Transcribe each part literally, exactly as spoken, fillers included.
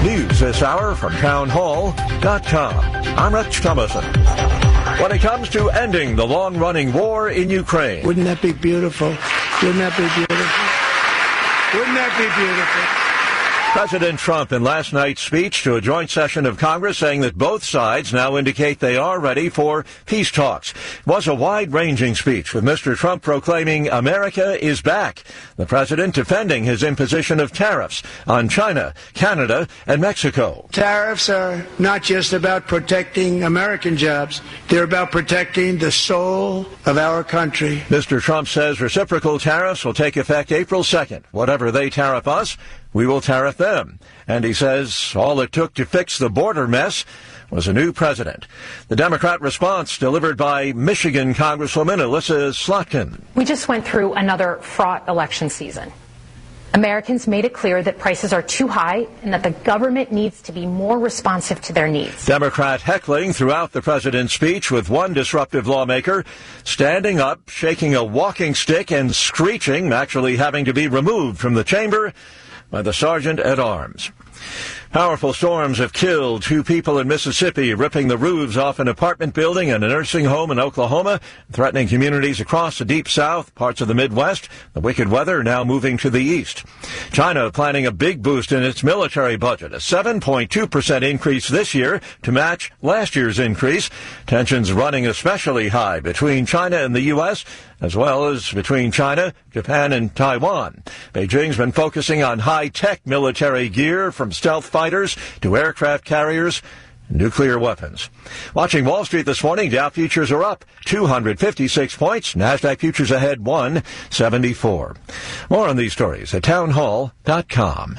News this hour from town hall dot com. I'm Rich Thomason. When it comes to ending the long-running war in Ukraine. Wouldn't that be beautiful? Wouldn't that be beautiful? Wouldn't that be beautiful? President Trump in last night's speech to a joint session of Congress saying that both sides now indicate they are ready for peace talks. It was a wide-ranging speech with Mister Trump proclaiming America is back. The president defending his imposition of tariffs on China, Canada, and Mexico. Tariffs are not just about protecting American jobs. They're about protecting the soul of our country. Mister Trump says reciprocal tariffs will take effect April second. Whatever they tariff us, we will tariff them. And he says all it took to fix the border mess was a new president. The Democrat response delivered by Michigan Congresswoman Elissa Slotkin. We just went through another fraught election season. Americans made it clear that prices are too high and that the government needs to be more responsive to their needs. Democrat heckling throughout the president's speech, with one disruptive lawmaker standing up, shaking a walking stick and screeching, actually having to be removed from the chamber by the sergeant at arms. Powerful storms have killed two people in Mississippi, ripping the roofs off an apartment building and a nursing home in Oklahoma, threatening communities across the Deep South, parts of the Midwest. The wicked weather now moving to the east. China planning a big boost in its military budget, a seven point two percent increase this year to match last year's increase. Tensions running especially high between China and the U S, as well as between China, Japan, and Taiwan. Beijing's been focusing on high-tech military gear, from stealth fighters to aircraft carriers, nuclear weapons. Watching Wall Street this morning, Dow futures are up two hundred fifty-six points. NASDAQ futures ahead one seventy-four. More on these stories at town hall dot com.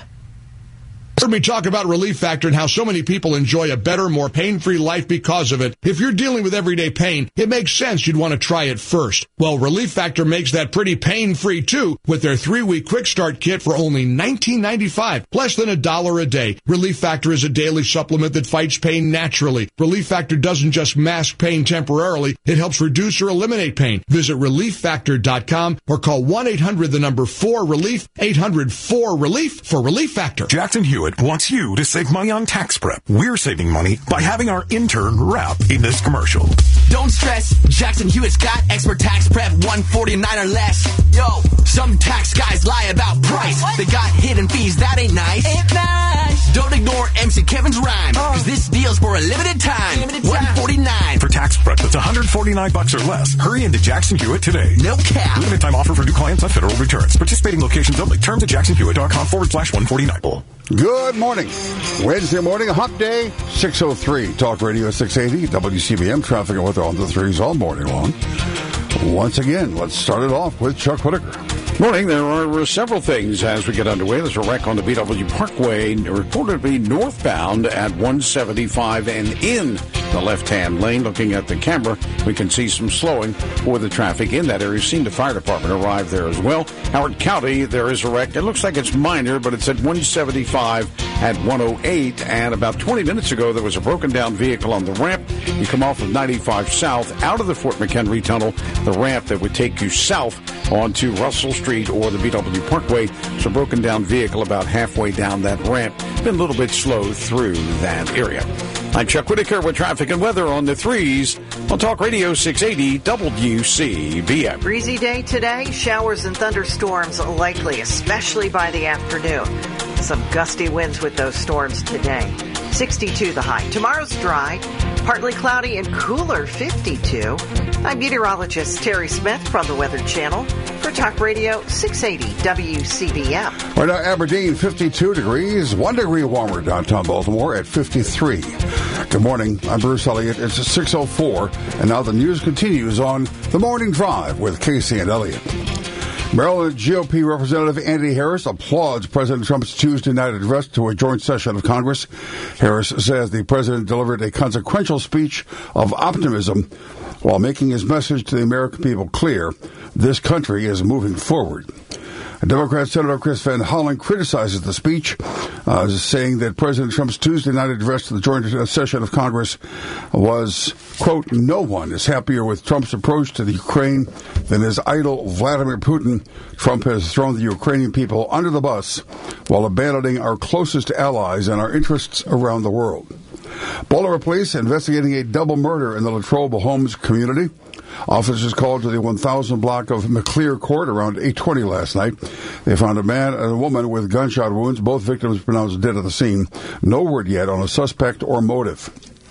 Heard me talk about Relief Factor and how so many people enjoy a better, more pain-free life because of it. If you're dealing with everyday pain, it makes sense you'd want to try it first. Well, Relief Factor makes that pretty pain-free too with their three-week quick start kit for only nineteen ninety-five, less than a dollar a day. Relief Factor is a daily supplement that fights pain naturally. Relief Factor doesn't just mask pain temporarily, it helps reduce or eliminate pain. Visit relief factor dot com or call one eight hundred the number four relief, eight hundred four relief for Relief Factor. Jackson Hewitt wants you to save money on tax prep. We're saving money by having our intern rap in this commercial. Don't stress, Jackson Hewitt's got expert tax prep, one forty-nine or less. Yo, some tax guys lie about price. What? They got hidden fees, that ain't nice. Ain't nice. Don't ignore M C Kevin's rhyme, cause this deal's for a limited time. Limited time. one forty-nine. For tax prep that's one hundred forty-nine bucks or less, hurry into Jackson Hewitt today. No cap. Limited time offer for new clients on federal returns. Participating locations only. Terms at jackson hewitt dot com forward slash one forty-nine. Good morning. Wednesday morning, a hot day, six oh three. Talk Radio six eighty, W C B M, traffic and weather on the threes all morning long. Once again, let's start it off with Chuck Whitaker. Morning. There are several things as we get underway. There's a wreck on the B W Parkway, reported to be northbound at one seventy-five and in the left-hand lane. Looking at the camera, we can see some slowing for the traffic in that area. Seen the fire department arrive there as well. Howard County, there is a wreck. It looks like it's minor, but it's at one seventy-five at one oh eight. And about twenty minutes ago, there was a broken-down vehicle on the ramp. You come off of ninety-five South out of the Fort McHenry Tunnel, the ramp that would take you south onto Russell Street or the B W Parkway. It's a broken down vehicle about halfway down that ramp. Been a little bit slow through that area. I'm Chuck Whitaker with traffic and weather on the threes on Talk Radio six eighty W C B M. Breezy day today. Showers and thunderstorms likely, especially by the afternoon. Some gusty winds with those storms today. sixty-two the high. Tomorrow's dry, partly cloudy and cooler, fifty-two. I'm meteorologist Terry Smith from the Weather Channel for Talk Radio six eighty W C B M. Right now, Aberdeen, fifty-two degrees, one degree warmer downtown Baltimore at fifty-three. Good morning. I'm Bruce Elliott. It's six oh four, and now the news continues on The Morning Drive with Casey and Elliott. Maryland G O P Representative Andy Harris applauds President Trump's Tuesday night address to a joint session of Congress. Harris says the president delivered a consequential speech of optimism while making his message to the American people clear: this country is moving forward. Democrat Senator Chris Van Hollen criticizes the speech, uh, saying that President Trump's Tuesday night address to the joint session of Congress was, quote, no one is happier with Trump's approach to the Ukraine than his idol Vladimir Putin. Trump has thrown the Ukrainian people under the bus while abandoning our closest allies and our interests around the world. Baltimore police investigating a double murder in the Latrobe Homes community. Officers called to the one thousand block of McClear Court around eight twenty last night. They found a man and a woman with gunshot wounds, both victims pronounced dead at the scene. No word yet on a suspect or motive.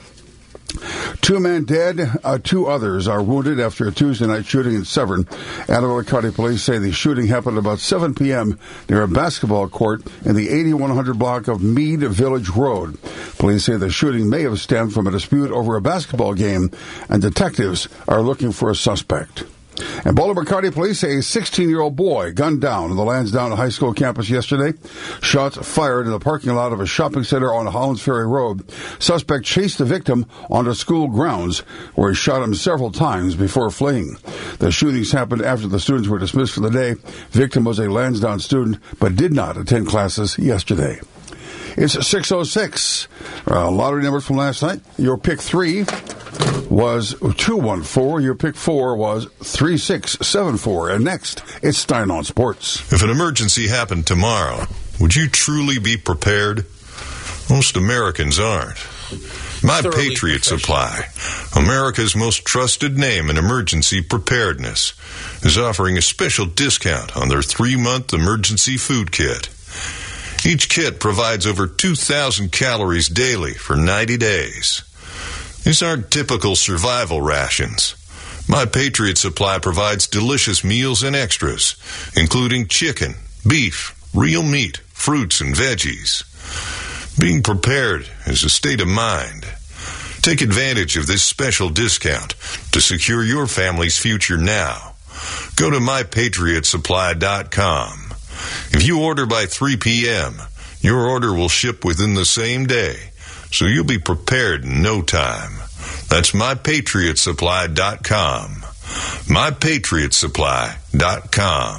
Two men dead, uh, two others are wounded after a Tuesday night shooting in Severn. Anne Arundel County Police say the shooting happened about seven p.m. near a basketball court in the eighty-one hundred block of Mead Village Road. Police say the shooting may have stemmed from a dispute over a basketball game, and detectives are looking for a suspect. And Baltimore County Police say a sixteen-year-old boy gunned down on the Lansdowne High School campus yesterday. Shots fired in the parking lot of a shopping center on Hollands Ferry Road. Suspect chased the victim onto school grounds, where he shot him several times before fleeing. The shootings happened after the students were dismissed for the day. Victim was a Lansdowne student, but did not attend classes yesterday. It's six oh six. Uh, lottery numbers from last night. Your pick three was two one four. Your pick four was three six seven four. And next, it's Stein on Sports. If an emergency happened tomorrow, would you truly be prepared? Most Americans aren't. My Patriot Supply, America's most trusted name in emergency preparedness, is offering a special discount on their three-month emergency food kit. Each kit provides over two thousand calories daily for ninety days. These aren't typical survival rations. My Patriot Supply provides delicious meals and extras, including chicken, beef, real meat, fruits, and veggies. Being prepared is a state of mind. Take advantage of this special discount to secure your family's future now. Go to my patriot supply dot com. If you order by three p.m., your order will ship within the same day, so you'll be prepared in no time. That's my patriot supply dot com. my patriot supply dot com.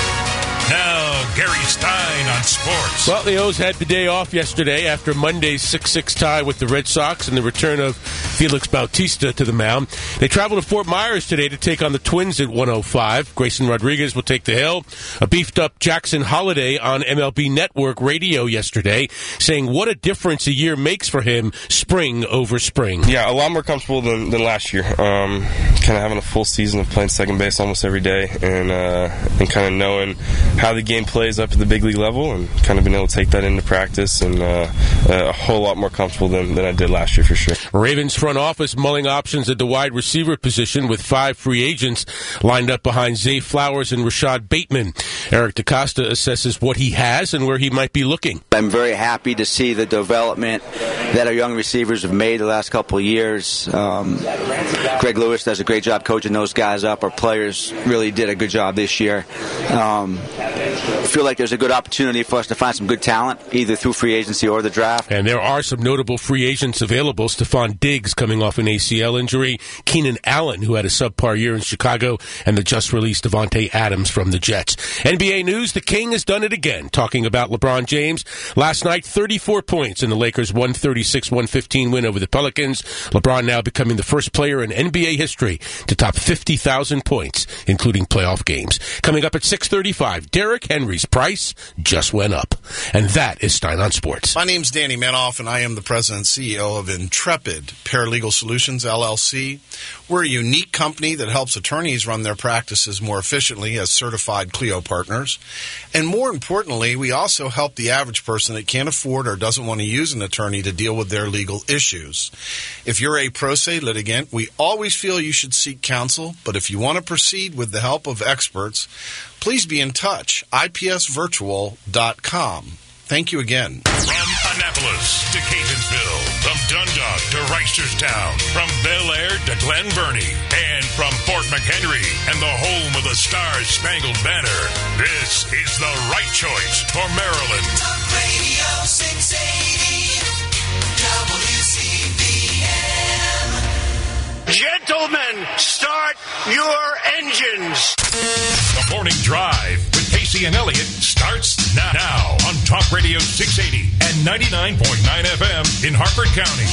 Now, Gary Stein on sports. Well, the O's had the day off yesterday after Monday's six six tie with the Red Sox and the return of Felix Bautista to the mound. They travel to Fort Myers today to take on the Twins at one oh five. Grayson Rodriguez will take the hill. A beefed-up Jackson Holliday on M L B Network radio yesterday saying what a difference a year makes for him spring over spring. Yeah, a lot more comfortable than, than last year. Um, kind of having a full season of playing second base almost every day and, uh, and kind of knowing how the game plays up at the big league level and kind of being able to take that into practice and uh, a whole lot more comfortable than, than I did last year for sure. Ravens front office mulling options at the wide receiver position with five free agents lined up behind Zay Flowers and Rashad Bateman. Eric DaCosta assesses what he has and where he might be looking. I'm very happy to see the development that our young receivers have made the last couple of years. Um, Greg Lewis does a great job coaching those guys up. Our players really did a good job this year. Um, I feel like there's a good opportunity for us to find some good talent, either through free agency or the draft. And there are some notable free agents available. Stephon Diggs coming off an A C L injury. Keenan Allen, who had a subpar year in Chicago, and the just-released Devontae Adams from the Jets. N B A news, the King has done it again, talking about LeBron James. Last night, thirty-four points in the Lakers' one thirty-six one fifteen win over the Pelicans. LeBron now becoming the first player in N B A history to top fifty thousand points, including playoff games. Coming up at six thirty-five, Derrick Henry's price just went up. And that is Stein on Sports. My name's Danny Manoff, and I am the president and C E O of Intrepid Paralegal Solutions, L L C. We're a unique company that helps attorneys run their practices more efficiently as certified Clio partners. And more importantly, we also help the average person that can't afford or doesn't want to use an attorney to deal with their legal issues. If you're a pro se litigant, we always feel you should seek counsel, but if you want to proceed with the help of experts, please be in touch. I P S virtual dot com. Thank you again. From Annapolis to Catonsville, from Dundalk to Reisterstown, from Bel Air to Glen Burnie, and from Fort McHenry and the home of the Star-Spangled Banner, this is the right choice for Maryland. Talk Radio six eighty W C B M. Gentlemen, start your engines. The Morning Drive with Casey Casey and Elliott starts now, now on Talk Radio six eighty and ninety-nine point nine F M in Harford County.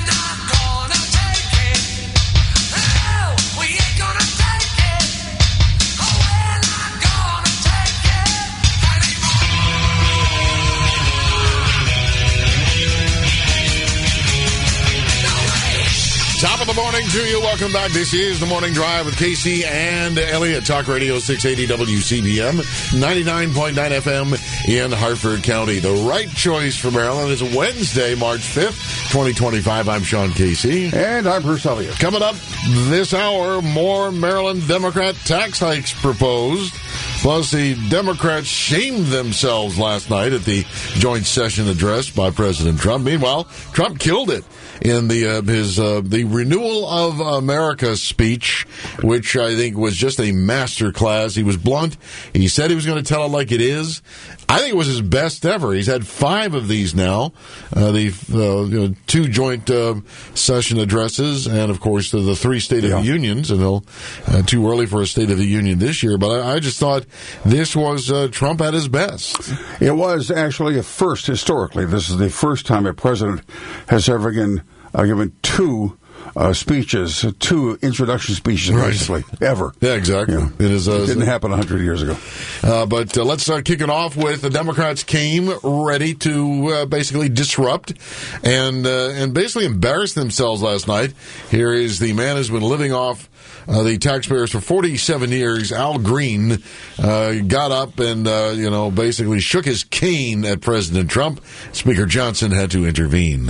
Top of the morning to you. Welcome back. This is the Morning Drive with Casey and Elliott. Talk Radio six eighty W C B M, ninety-nine point nine F M in Harford County. The right choice for Maryland is Wednesday, March fifth, twenty twenty-five. I'm Sean Casey. And I'm Bruce Elliott. Coming up this hour, more Maryland Democrat tax hikes proposed. Plus, the Democrats shamed themselves last night at the joint session address by President Trump. Meanwhile, Trump killed it in the uh, his uh, the Renewal of America speech, which I think was just a masterclass. He was blunt. He said he was going to tell it like it is. I think it was his best ever. He's had five of these now, uh, the uh, you know, two joint uh, session addresses, and of course the, the three State of yeah. the Unions. And he'll uh, too early for a State of the Union this year, but I, I just thought this was uh, Trump at his best. It was actually a first historically. This is the first time a president has ever given, uh, given two uh, speeches, two introduction speeches, Right. basically, ever. Yeah, exactly. Yeah. It is. Uh, It didn't happen one hundred years ago. Uh, but uh, let's start kicking off with the Democrats came ready to uh, basically disrupt and uh, and basically embarrass themselves last night. Here is the man who's been living off Uh, the taxpayers for forty-seven years. Al Green uh, got up and, uh, you know, basically shook his cane at President Trump. Speaker Johnson had to intervene.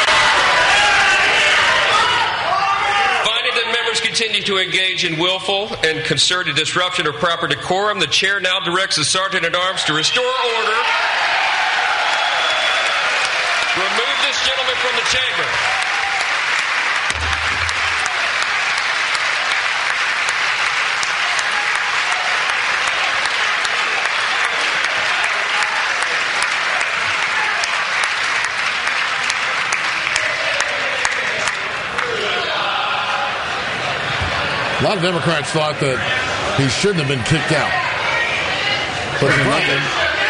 Finding that members continue to engage in willful and concerted disruption of proper decorum, the chair now directs the Sergeant at Arms to restore order. Remove this gentleman from the chamber. A lot of Democrats thought that he shouldn't have been kicked out. But the problem,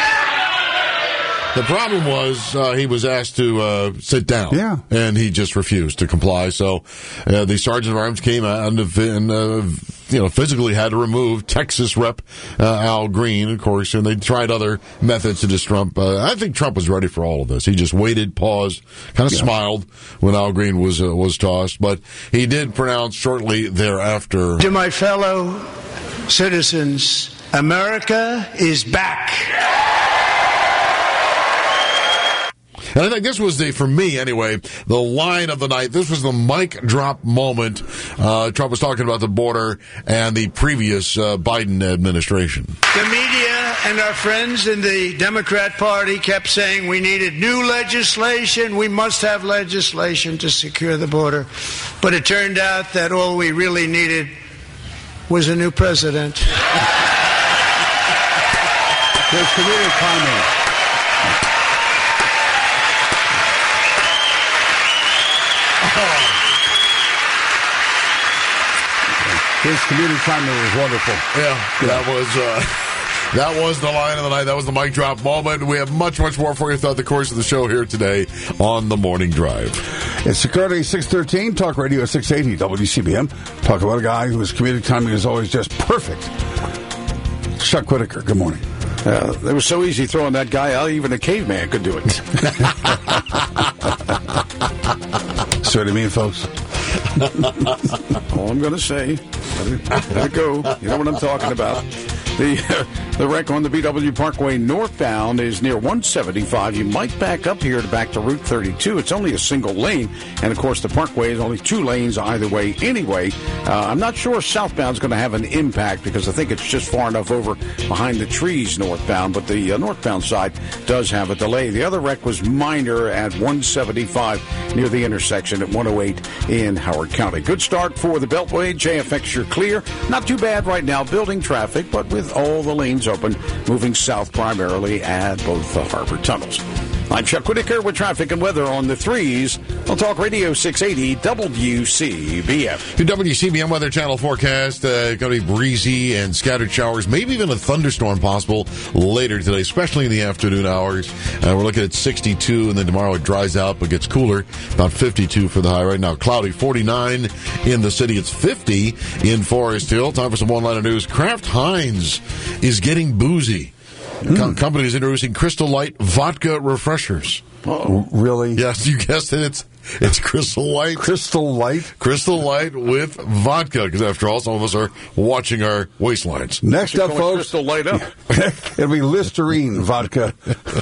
the problem was uh, he was asked to uh, sit down. Yeah. And he just refused to comply. So uh, the Sergeant of Arms came out and, uh, you know, physically had to remove Texas Rep uh, Al Green, of course, and they tried other methods to disrupt Trump. Uh, I think Trump was ready for all of this. He just waited, paused, kind of Yeah. smiled when Al Green was uh, was tossed. But he did pronounce shortly thereafter. To my fellow citizens, America is back. And I think this was the, for me anyway, the line of the night. This was the mic drop moment. Uh, Trump was talking about the border and the previous uh, Biden administration. The media and our friends in the Democrat Party kept saying we needed new legislation. We must have legislation to secure the border. But it turned out that all we really needed was a new president. There's comedic timing. His comedic timing was wonderful. Yeah, that was uh, that was the line of the night. That was the mic drop moment. We have much, much more for you throughout the course of the show here today on the Morning Drive. It's Saturday, six thirteen, Talk Radio six eighty, W C B M. Talk about a guy whose comedic timing is always just perfect. Chuck Whitaker, good morning. Uh, it was so easy throwing that guy out, even a caveman could do it. See what I mean, folks? All I'm going to say, let it, let it go. You know what I'm talking about. The uh, the wreck on the B W Parkway northbound is near one seventy-five. You might back up here to back to Route thirty-two. It's only a single lane, and of course the Parkway is only two lanes either way anyway. Uh, I'm not sure southbound is going to have an impact because I think it's just far enough over behind the trees northbound, but the uh, northbound side does have a delay. The other wreck was minor at one seventy-five near the intersection at one oh eight in Howard County. Good start for the Beltway. J F X, you're clear. Not too bad right now, building traffic, but with all the lanes open, moving south primarily at both the harbor tunnels. I'm Chuck Whitaker with traffic and weather on the threes. I'll talk Radio six eighty W C B M. Your W C B M Weather Channel forecast, uh, going to be breezy and scattered showers, maybe even a thunderstorm possible later today, especially in the afternoon hours. Uh, we're looking at sixty-two, and then tomorrow it dries out but gets cooler, about fifty-two for the high. Right now, cloudy, forty-nine in the city. It's fifty in Forest Hill. Time for some one-liner news. Kraft Heinz is getting boozy. The co- company is introducing Crystal Light vodka refreshers. Uh-oh. Really? Yes, you guessed it. It's it's Crystal Light. Crystal Light? Crystal Light with vodka, because after all, some of us are watching our waistlines. Next up, folks. Crystal Light up. It'll be Listerine vodka.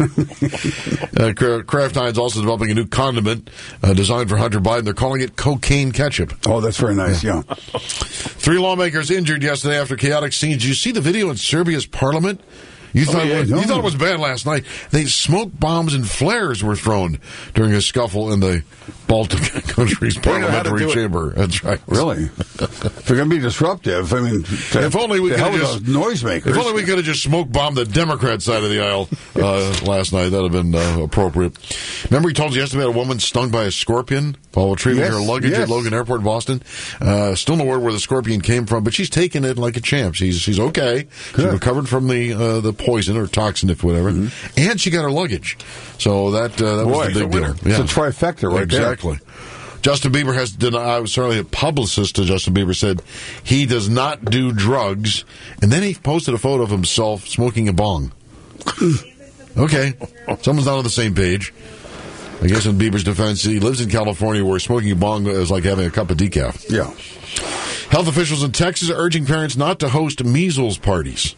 uh, Kraft Heinz also developing a new condiment uh, designed for Hunter Biden. They're calling it cocaine ketchup. Oh, that's very nice, yeah. Three lawmakers injured yesterday after chaotic scenes. Did you see the video in Serbia's parliament? You thought, oh, yeah, it was, no. you thought it was bad last night. They smoke bombs and flares were thrown during a scuffle in the Baltic country's parliamentary chamber. That's right. Really? If they're going to be disruptive, I mean, to, if only we could have just noisemakers. If only we could have just smoke bombed the Democrat side of the aisle uh, last night. That'd have been uh, appropriate. Remember, we told you yesterday about a woman stung by a scorpion while retrieving yes, her luggage yes. at Logan Airport, Boston. Uh, still no word where the scorpion came from, but she's taken it like a champ. She's she's okay. Good. She recovered from the uh, the poison or toxin, if whatever, mm-hmm. and she got her luggage. So that uh, that Boy, was the big deal. Yeah. It's a trifecta, right exactly. there. Justin Bieber has denied, certainly a publicist to Justin Bieber said he does not do drugs, and then he posted a photo of himself smoking a bong. Okay, someone's not on the same page. I guess in Bieber's defense, he lives in California where smoking a bong is like having a cup of decaf. Yeah. Health officials in Texas are urging parents not to host measles parties.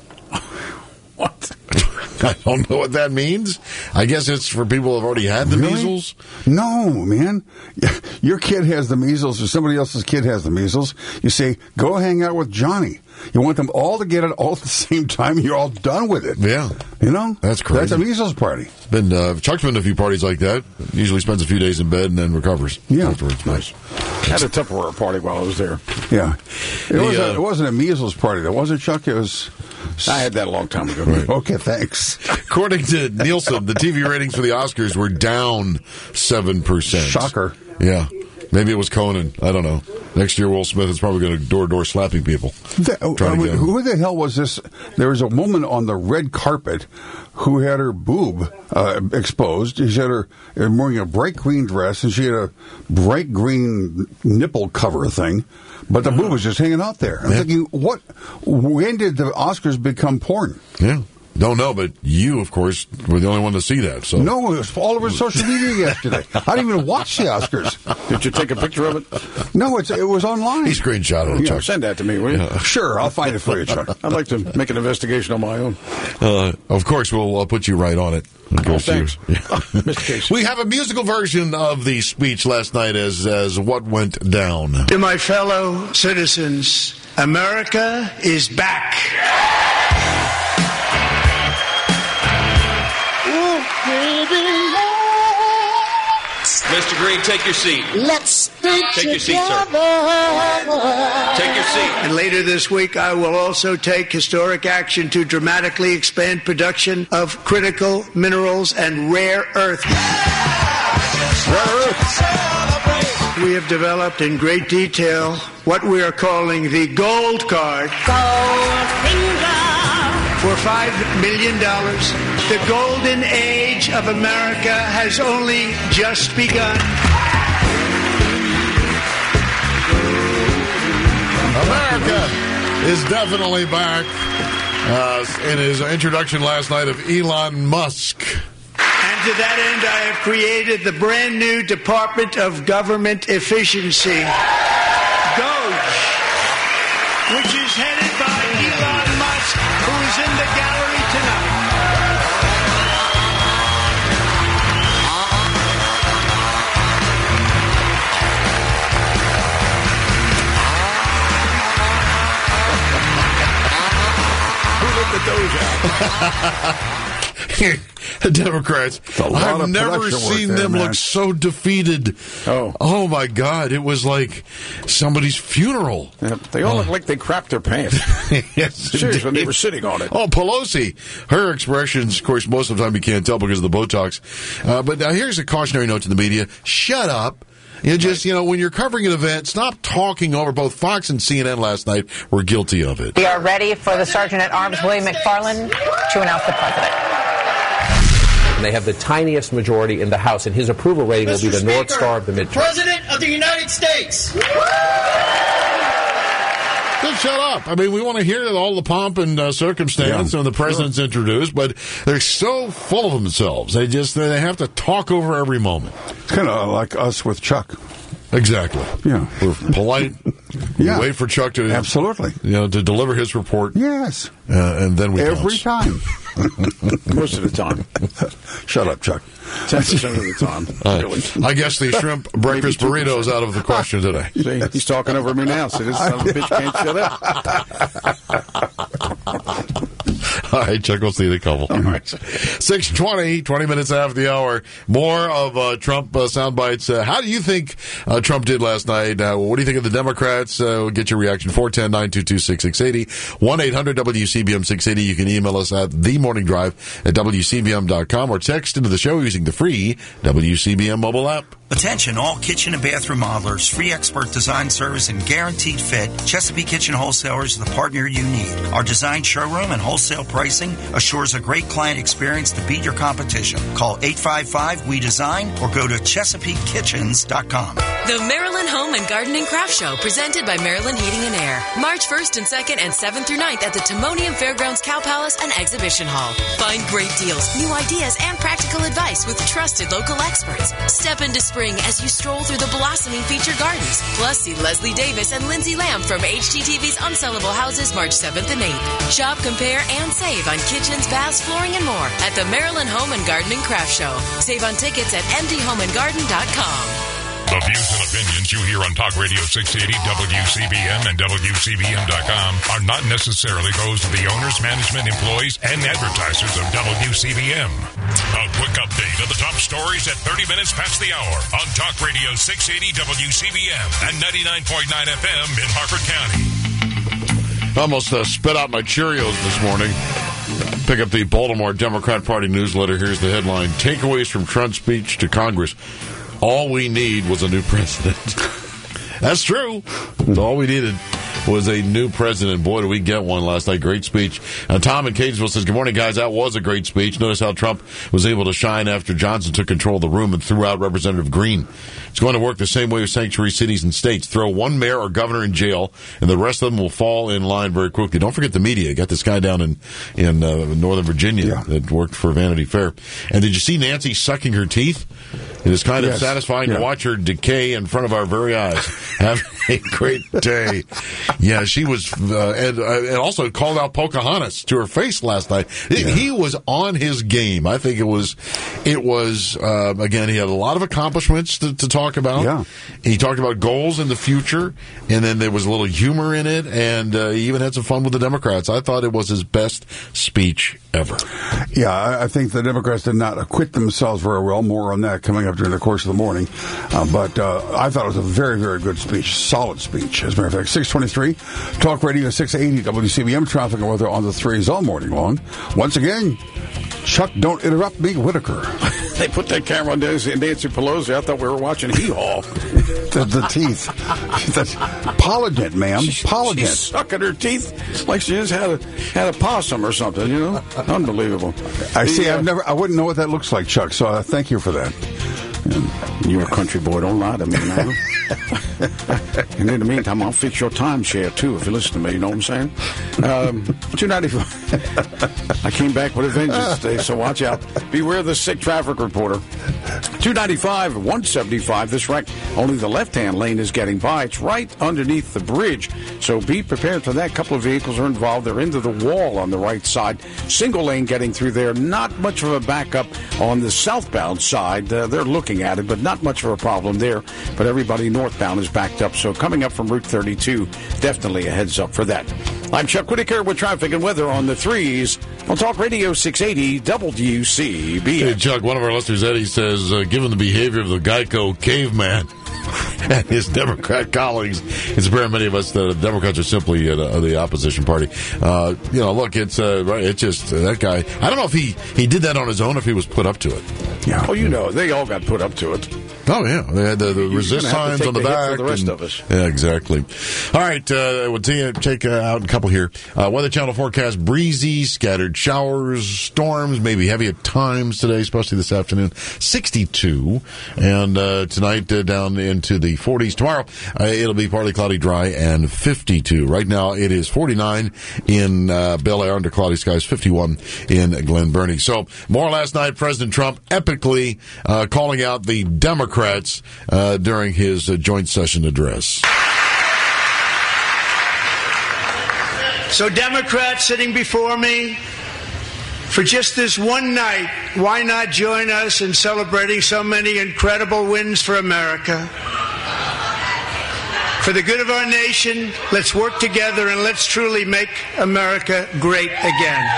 What? I don't know what that means. I guess it's for people who have already had the really? measles. No, man. Your kid has the measles or somebody else's kid has the measles. You say, go hang out with Johnny. You want them all to get it all at the same time. You're all done with it. Yeah. You know? That's crazy. That's a measles party. Been uh, Chuck's been to a few parties like that. Usually spends a few days in bed and then recovers. Yeah. Afterwards. Nice. Had a Tupperware party while I was there. Yeah. It, the, wasn't, uh, it wasn't a measles party, though, was it, Chuck? It was... I had that a long time ago. Right. Okay, thanks. According to Nielsen, the T V ratings for the Oscars were down seven percent. Shocker. Yeah. Maybe it was Conan. I don't know. Next year, Will Smith is probably going to door-to-door slapping people. The, I mean, who the hell was this? There was a woman on the red carpet who had her boob uh, exposed. She had her wearing a bright green dress, and she had a bright green nipple cover thing. But the boob was just hanging out there. I'm yeah. thinking, what? When did the Oscars become porn? Yeah. Don't know, but you, of course, were the only one to see that. So no, it was all over social media yesterday. I didn't even watch the Oscars. Did you take a picture of it? No, it's, it was online. He screenshotted it, yeah, Chuck. Send that to me, will you? Yeah. Sure, I'll find it for you, Chuck. I'd like to make an investigation on my own. Uh, of course, we'll uh, put you right on it. Oh, thanks. Yeah. Mister Casey. We have a musical version of the speech last night as, as what went down. To my fellow citizens, America is back. Mister Green, take your seat. Let's take your seat, sir. Take your seat. And later this week, I will also take historic action to dramatically expand production of critical minerals and rare earth. Rare earth. We have developed in great detail what we are calling the Gold Card. Gold finger. For five million dollars, the golden age of America has only just begun. America is definitely back. Uh, in his introduction last night of Elon Musk. And to that end, I have created the brand new Department of Government Efficiency, DOGE, which is headed by Elon Musk, who is in the gallery tonight. Who let the Doge out? The Democrats, lot I've of never production work seen there, them man. look so defeated. Oh. Oh, my God. It was like somebody's funeral. Yeah, they all look like they crapped their pants. Yes, Seriously, when they indeed. were sitting on it. Oh, Pelosi. Her expressions, of course, most of the time you can't tell because of the Botox. Uh, but now here's a cautionary note to the media. Shut up. You just, you know, when you're covering an event, stop talking over. Both Fox and C N N last night were guilty of it. We are ready for the Sergeant at Arms, William McFarland, to announce the president. And they have the tiniest majority in the House, and his approval rating will be the North Star of the midterm. President of the United States. Just shut up. I mean, we want to hear all the pomp and uh, circumstance Yeah, when the president's sure. introduced, but they're so full of themselves. They just they have to talk over every moment. It's kind of like us with Chuck. Exactly. Yeah. We're polite. Yeah. We wait for Chuck to Absolutely. you know, to deliver his report. Yes. Uh, and then we Every pounce. time. Most of the time. Shut up, Chuck. ten percent of the time. Uh, Really. I guess the shrimp breakfast Maybe two burrito is percent. out of the question today. See, he's talking over me now, so this son of a bitch can't shut up. All right, Chuck, we'll see you in a couple. All right. six twenty, twenty minutes after the hour. More of uh, Trump uh, sound bites. Uh, how do you think uh, Trump did last night? Uh, what do you think of the Democrats? Uh, we'll get your reaction. four one zero, nine two two, six six eight zero. one eight hundred W C B M six eighty. You can email us at the morning drive at W C B M dot com or text into the show using the free W C B M mobile app. Attention all kitchen and bathroom modelers, free expert design service and guaranteed fit. Chesapeake Kitchen Wholesalers is the partner you need. Our design showroom and wholesale pricing assures a great client experience to beat your competition. Call eight five five, we design or go to chesapeake kitchens dot com. The Maryland Home and Garden and Craft Show, presented by Maryland Heating and Air. March first and second and seventh through ninth at the Timonium Fairgrounds Cow Palace and Exhibition Hall. Find great deals, new ideas, and practical advice with trusted local experts. Step into spring as you stroll through the blossoming feature gardens. Plus, see Leslie Davis and Lindsay Lamb from H G T V's Unsellable Houses March seventh and eighth. Shop, compare, and save on kitchens, baths, flooring, and more at the Maryland Home and Garden and Craft Show. Save on tickets at m d home and garden dot com. The views and opinions you hear on Talk Radio six eighty, W C B M, and W C B M dot com are not necessarily those of the owners, management, employees, and advertisers of W C B M. A quick update of the top stories at thirty minutes past the hour on Talk Radio six eighty W C B M and ninety-nine point nine F M in Harford County. I almost uh, spit out my Cheerios this morning. Pick up the Baltimore Democrat Party newsletter. Here's the headline. Takeaways from Trump's speech to Congress. All we need was a new president. That's true. That's all we needed was a new president. Boy, did we get one last night. Great speech. Uh, Tom in Catonsville says, good morning, guys. That was a great speech. Notice how Trump was able to shine after Johnson took control of the room and threw out Representative Green. It's going to work the same way with sanctuary cities and states. Throw one mayor or governor in jail, and the rest of them will fall in line very quickly. Don't forget the media. Got this guy down in, in uh, Northern Virginia yeah. that worked for Vanity Fair. And did you see Nancy sucking her teeth? It is kind yes. of satisfying yeah. to watch her decay in front of our very eyes. Have a great day. Yeah, she was, uh, and, uh, and also called out Pocahontas to her face last night. Yeah. He was on his game. I think it was, it was, uh, again, he had a lot of accomplishments to, to talk about. Yeah. He talked about goals in the future, and then there was a little humor in it, and uh, he even had some fun with the Democrats. I thought it was his best speech ever. Yeah, I, I think the Democrats did not acquit themselves very well. More on that coming up during the course of the morning. Uh, but uh, I thought it was a very, very good speech. Solid speech, as a matter of fact. six twenty-three, Talk Radio six eighty, W C B M, traffic and weather on the threes all morning long. Once again, Chuck, don't interrupt me, Whitaker. They put that camera on Nancy Pelosi. I thought we were watching Hee-Haw. the, the teeth. That's Polident, ma'am. Polident. She's sucking her teeth like she just had a, had a possum or something, you know? Unbelievable. I the, see. Uh, I've never. I wouldn't know what that looks like, Chuck, so uh, thank you for that. You're a country boy. Don't lie to me now. And in the meantime, I'll fix your timeshare, too, if you listen to me. You know what I'm saying? Um, two ninety-five. I came back with a vengeance today, so watch out. Beware the sick traffic reporter. two ninety-five, one seventy-five. This wreck, only the left-hand lane is getting by. It's right underneath the bridge, so be prepared for that. A couple of vehicles are involved. They're into the wall on the right side. Single lane getting through there. Not much of a backup on the southbound side. Uh, they're looking at it, but not much of a problem there. But everybody northbound is backed up, so coming up from Route thirty-two, definitely a heads up for that. I'm Chuck Whitaker with traffic and weather on the threes on Talk Radio six eighty W C B. Hey, Chuck, one of our listeners, Eddie, says, uh, given the behavior of the Geico caveman and his Democrat colleagues, it's apparent many of us, the Democrats are simply uh, the, the opposition party. Uh, you know, look, it's uh, right, it's just uh, that guy. I don't know if he, he did that on his own, or if he was put up to it. Yeah. Oh, you know, they all got put up to it. Oh, yeah. They had the, the resist signs on the, the back. For the rest and, of us. Yeah, exactly. All right. Uh, we'll take, take uh, out a couple here. Uh, Weather Channel forecast, breezy, scattered showers, storms, maybe heavy at times today, especially this afternoon. sixty-two. And uh, tonight uh, down into the forties. Tomorrow, uh, it'll be partly cloudy, dry, and fifty-two. Right now, it is forty-nine in uh, Bel Air under cloudy skies, fifty-one in Glen Burnie. So, more last night, President Trump epically uh, calling out the Democrats uh, during his uh, joint session address. So, Democrats sitting before me, for just this one night, why not join us in celebrating so many incredible wins for America? For the good of our nation, let's work together and let's truly make America great again.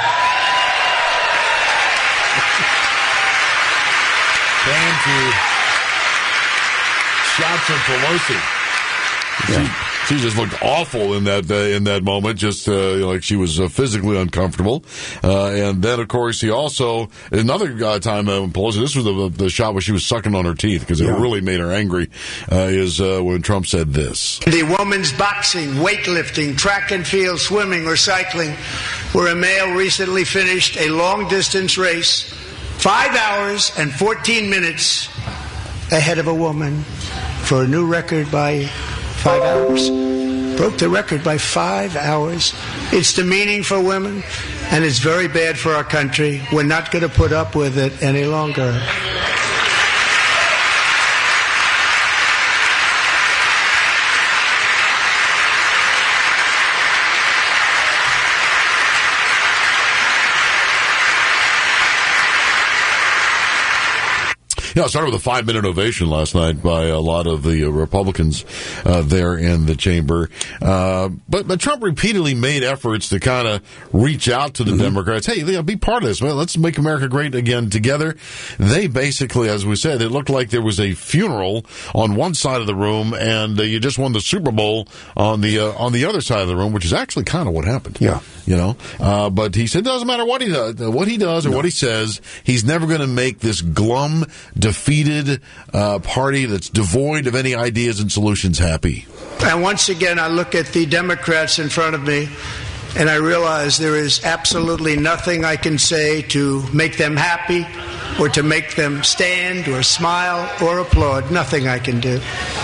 Thank you. Shots of Pelosi. Yeah. She, she just looked awful in that uh, in that moment, just uh, like she was uh, physically uncomfortable. Uh, and then, of course, he also another uh, time uh, Pelosi. This was the, the shot where she was sucking on her teeth because it yeah. really made her angry. Uh, is uh, when Trump said this: the women's boxing, weightlifting, track and field, swimming, or cycling, where a male recently finished a long distance race, five hours and fourteen minutes ahead of a woman, for a new record by five hours. Broke the record by five hours. It's demeaning for women, and it's very bad for our country. We're not going to put up with it any longer. Yeah, it started with a five-minute ovation last night by a lot of the uh, Republicans uh, there in the chamber. Uh, but, but Trump repeatedly made efforts to kind of reach out to the mm-hmm. Democrats. Hey, you know, be part of this. Well, let's make America great again together. They basically, as we said, it looked like there was a funeral on one side of the room, and uh, you just won the Super Bowl on the uh, on the other side of the room, which is actually kind of what happened. Yeah, you know. Uh, but he said it doesn't matter what he does, what he does, or no. what he says. He's never going to make this glum, defeated uh, party that's devoid of any ideas and solutions happy. And once again, I look at the Democrats in front of me, and I realize there is absolutely nothing I can say to make them happy or to make them stand or smile or applaud. Nothing I can do.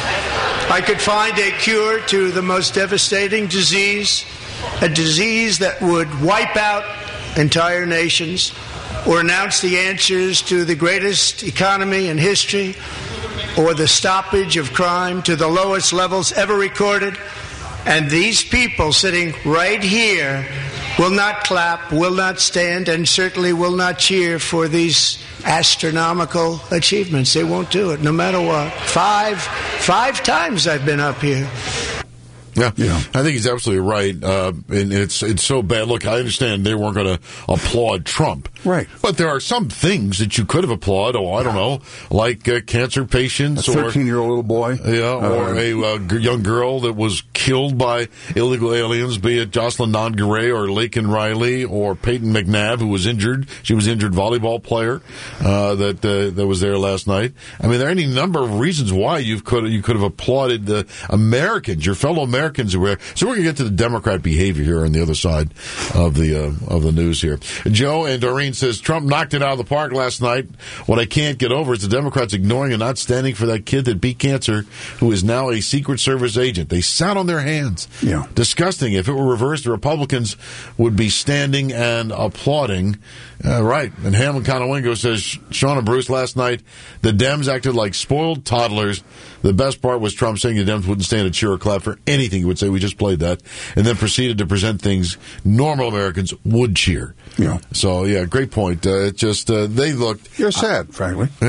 I could find a cure to the most devastating disease, a disease that would wipe out entire nations, or announce the answers to the greatest economy in history, or the stoppage of crime to the lowest levels ever recorded. And these people sitting right here will not clap, will not stand, and certainly will not cheer for these astronomical achievements. They won't do it, no matter what. Five, five times I've been up here. Yeah, yeah, I think he's absolutely right. Uh, and it's it's so bad. Look, I understand they weren't going to applaud Trump. Right. But there are some things that you could have applauded. Oh, I don't know, like uh, cancer patients. A thirteen-year-old little boy. Yeah, or uh, a uh, g- young girl that was killed by illegal aliens, be it Jocelyn Nongaray or Laken Riley or Peyton McNabb, who was injured. She was an injured volleyball player uh, that uh, that was there last night. I mean, there are any number of reasons why you could you could have applauded the Americans, your fellow Americans. So we're going to get to the Democrat behavior here on the other side of the uh, of the news here. Joe and Doreen says Trump knocked it out of the park last night. What I can't get over is the Democrats ignoring and not standing for that kid that beat cancer, who is now a Secret Service agent. They sat on their hands. Yeah, disgusting. If it were reversed, the Republicans would be standing and applauding. Uh, right. And Hamlin Conowingo says, Sean and Bruce, last night the Dems acted like spoiled toddlers. The best part was Trump saying the Dems wouldn't stand a cheer or clap for anything. He would say, we just played that. And then proceeded to present things normal Americans would cheer. Yeah. So, yeah, great point. Uh, it just, uh, they looked... You're sad, uh, frankly. Yeah.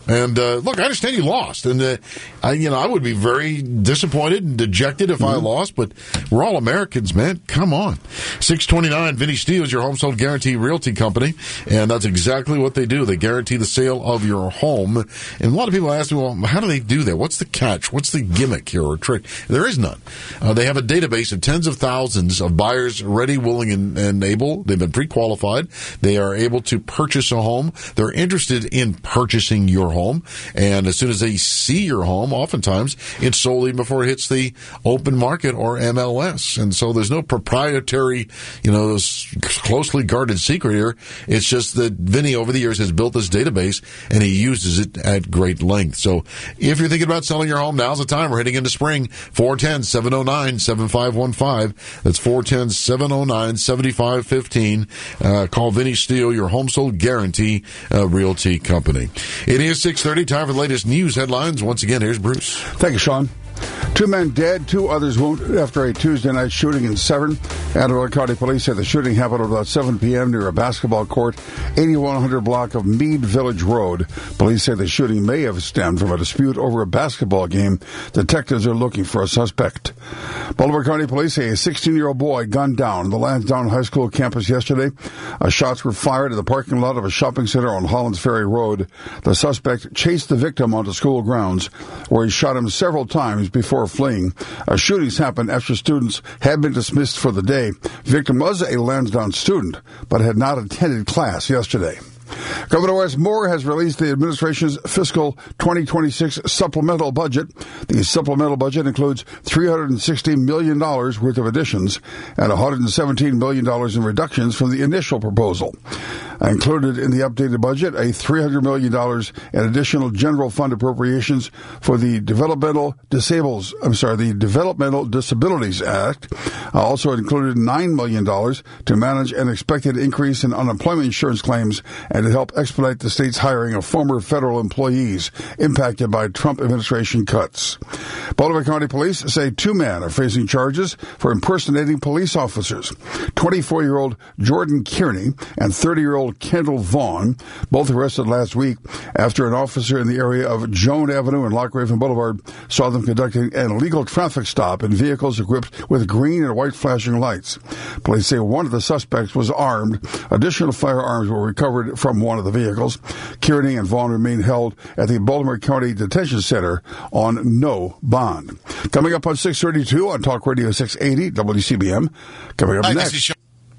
And uh, look, I understand you lost, and uh, I, you know, I would be very disappointed and dejected if mm-hmm. I lost. But we're all Americans, man. Come on. six twenty-nine. Vinny Steele is your home sold guarantee realty company, and that's exactly what they do. They guarantee the sale of your home. And a lot of people ask me, well, how do they do that? What's the catch? What's the gimmick here or trick? There is none. Uh, they have a database of tens of thousands of buyers ready, willing, and, and able. They've been pre-qualified. They are able to purchase a home. They're interested in purchasing your home. And as soon as they see your home, oftentimes it's sold even before it hits the open market or M L S. And so there's no proprietary, you know, closely guarded secret here. It's just that Vinny over the years has built this database and he uses it at great length. So if you're thinking about selling your home, now's the time. We're heading into spring. four one zero, seven oh nine, seven five one five. That's four one zero, seven oh nine, seven five one five. Uh, call Vinny Steele, your home sold guarantee uh, realty company. It is six thirty. Time for the latest news headlines. Once again, here's Bruce. Thank you, Sean. Two men dead, two others wounded after a Tuesday night shooting in Severn. Anne Arundel County Police said the shooting happened at about seven p.m. near a basketball court, eighty-one hundred block of Mead Village Road. Police say the shooting may have stemmed from a dispute over a basketball game. Detectives are looking for a suspect. Bolivar County Police say a sixteen-year-old boy gunned down on the Lansdowne High School campus yesterday. Uh, shots were fired at the parking lot of a shopping center on Hollands Ferry Road. The suspect chased the victim onto school grounds, where he shot him several times before fleeing. Uh, shootings happened after students had been dismissed for the day. Victim was a Lansdowne student, but had not attended class yesterday. Governor Wes Moore has released the administration's fiscal twenty twenty-six supplemental budget. The supplemental budget includes three hundred sixty million dollars worth of additions and one hundred seventeen million dollars in reductions from the initial proposal. Included in the updated budget, a three hundred million dollars in additional general fund appropriations for the Developmental Disables, I'm sorry, the Developmental Disabilities Act. Uh, also included nine million dollars to manage an expected increase in unemployment insurance claims and to help expedite the state's hiring of former federal employees impacted by Trump administration cuts. Bolivar County Police say two men are facing charges for impersonating police officers. twenty-four-year-old Jordan Kearney and thirty-year-old Kendall Vaughn, both arrested last week after an officer in the area of Joan Avenue and Loch Raven Boulevard saw them conducting an illegal traffic stop in vehicles equipped with green and white flashing lights. Police say one of the suspects was armed. Additional firearms were recovered from one of the vehicles. Kearney and Vaughn remain held at the Baltimore County Detention Center on no bond. Coming up on six thirty-two on Talk Radio six eighty W C B M. Coming up Hi, next.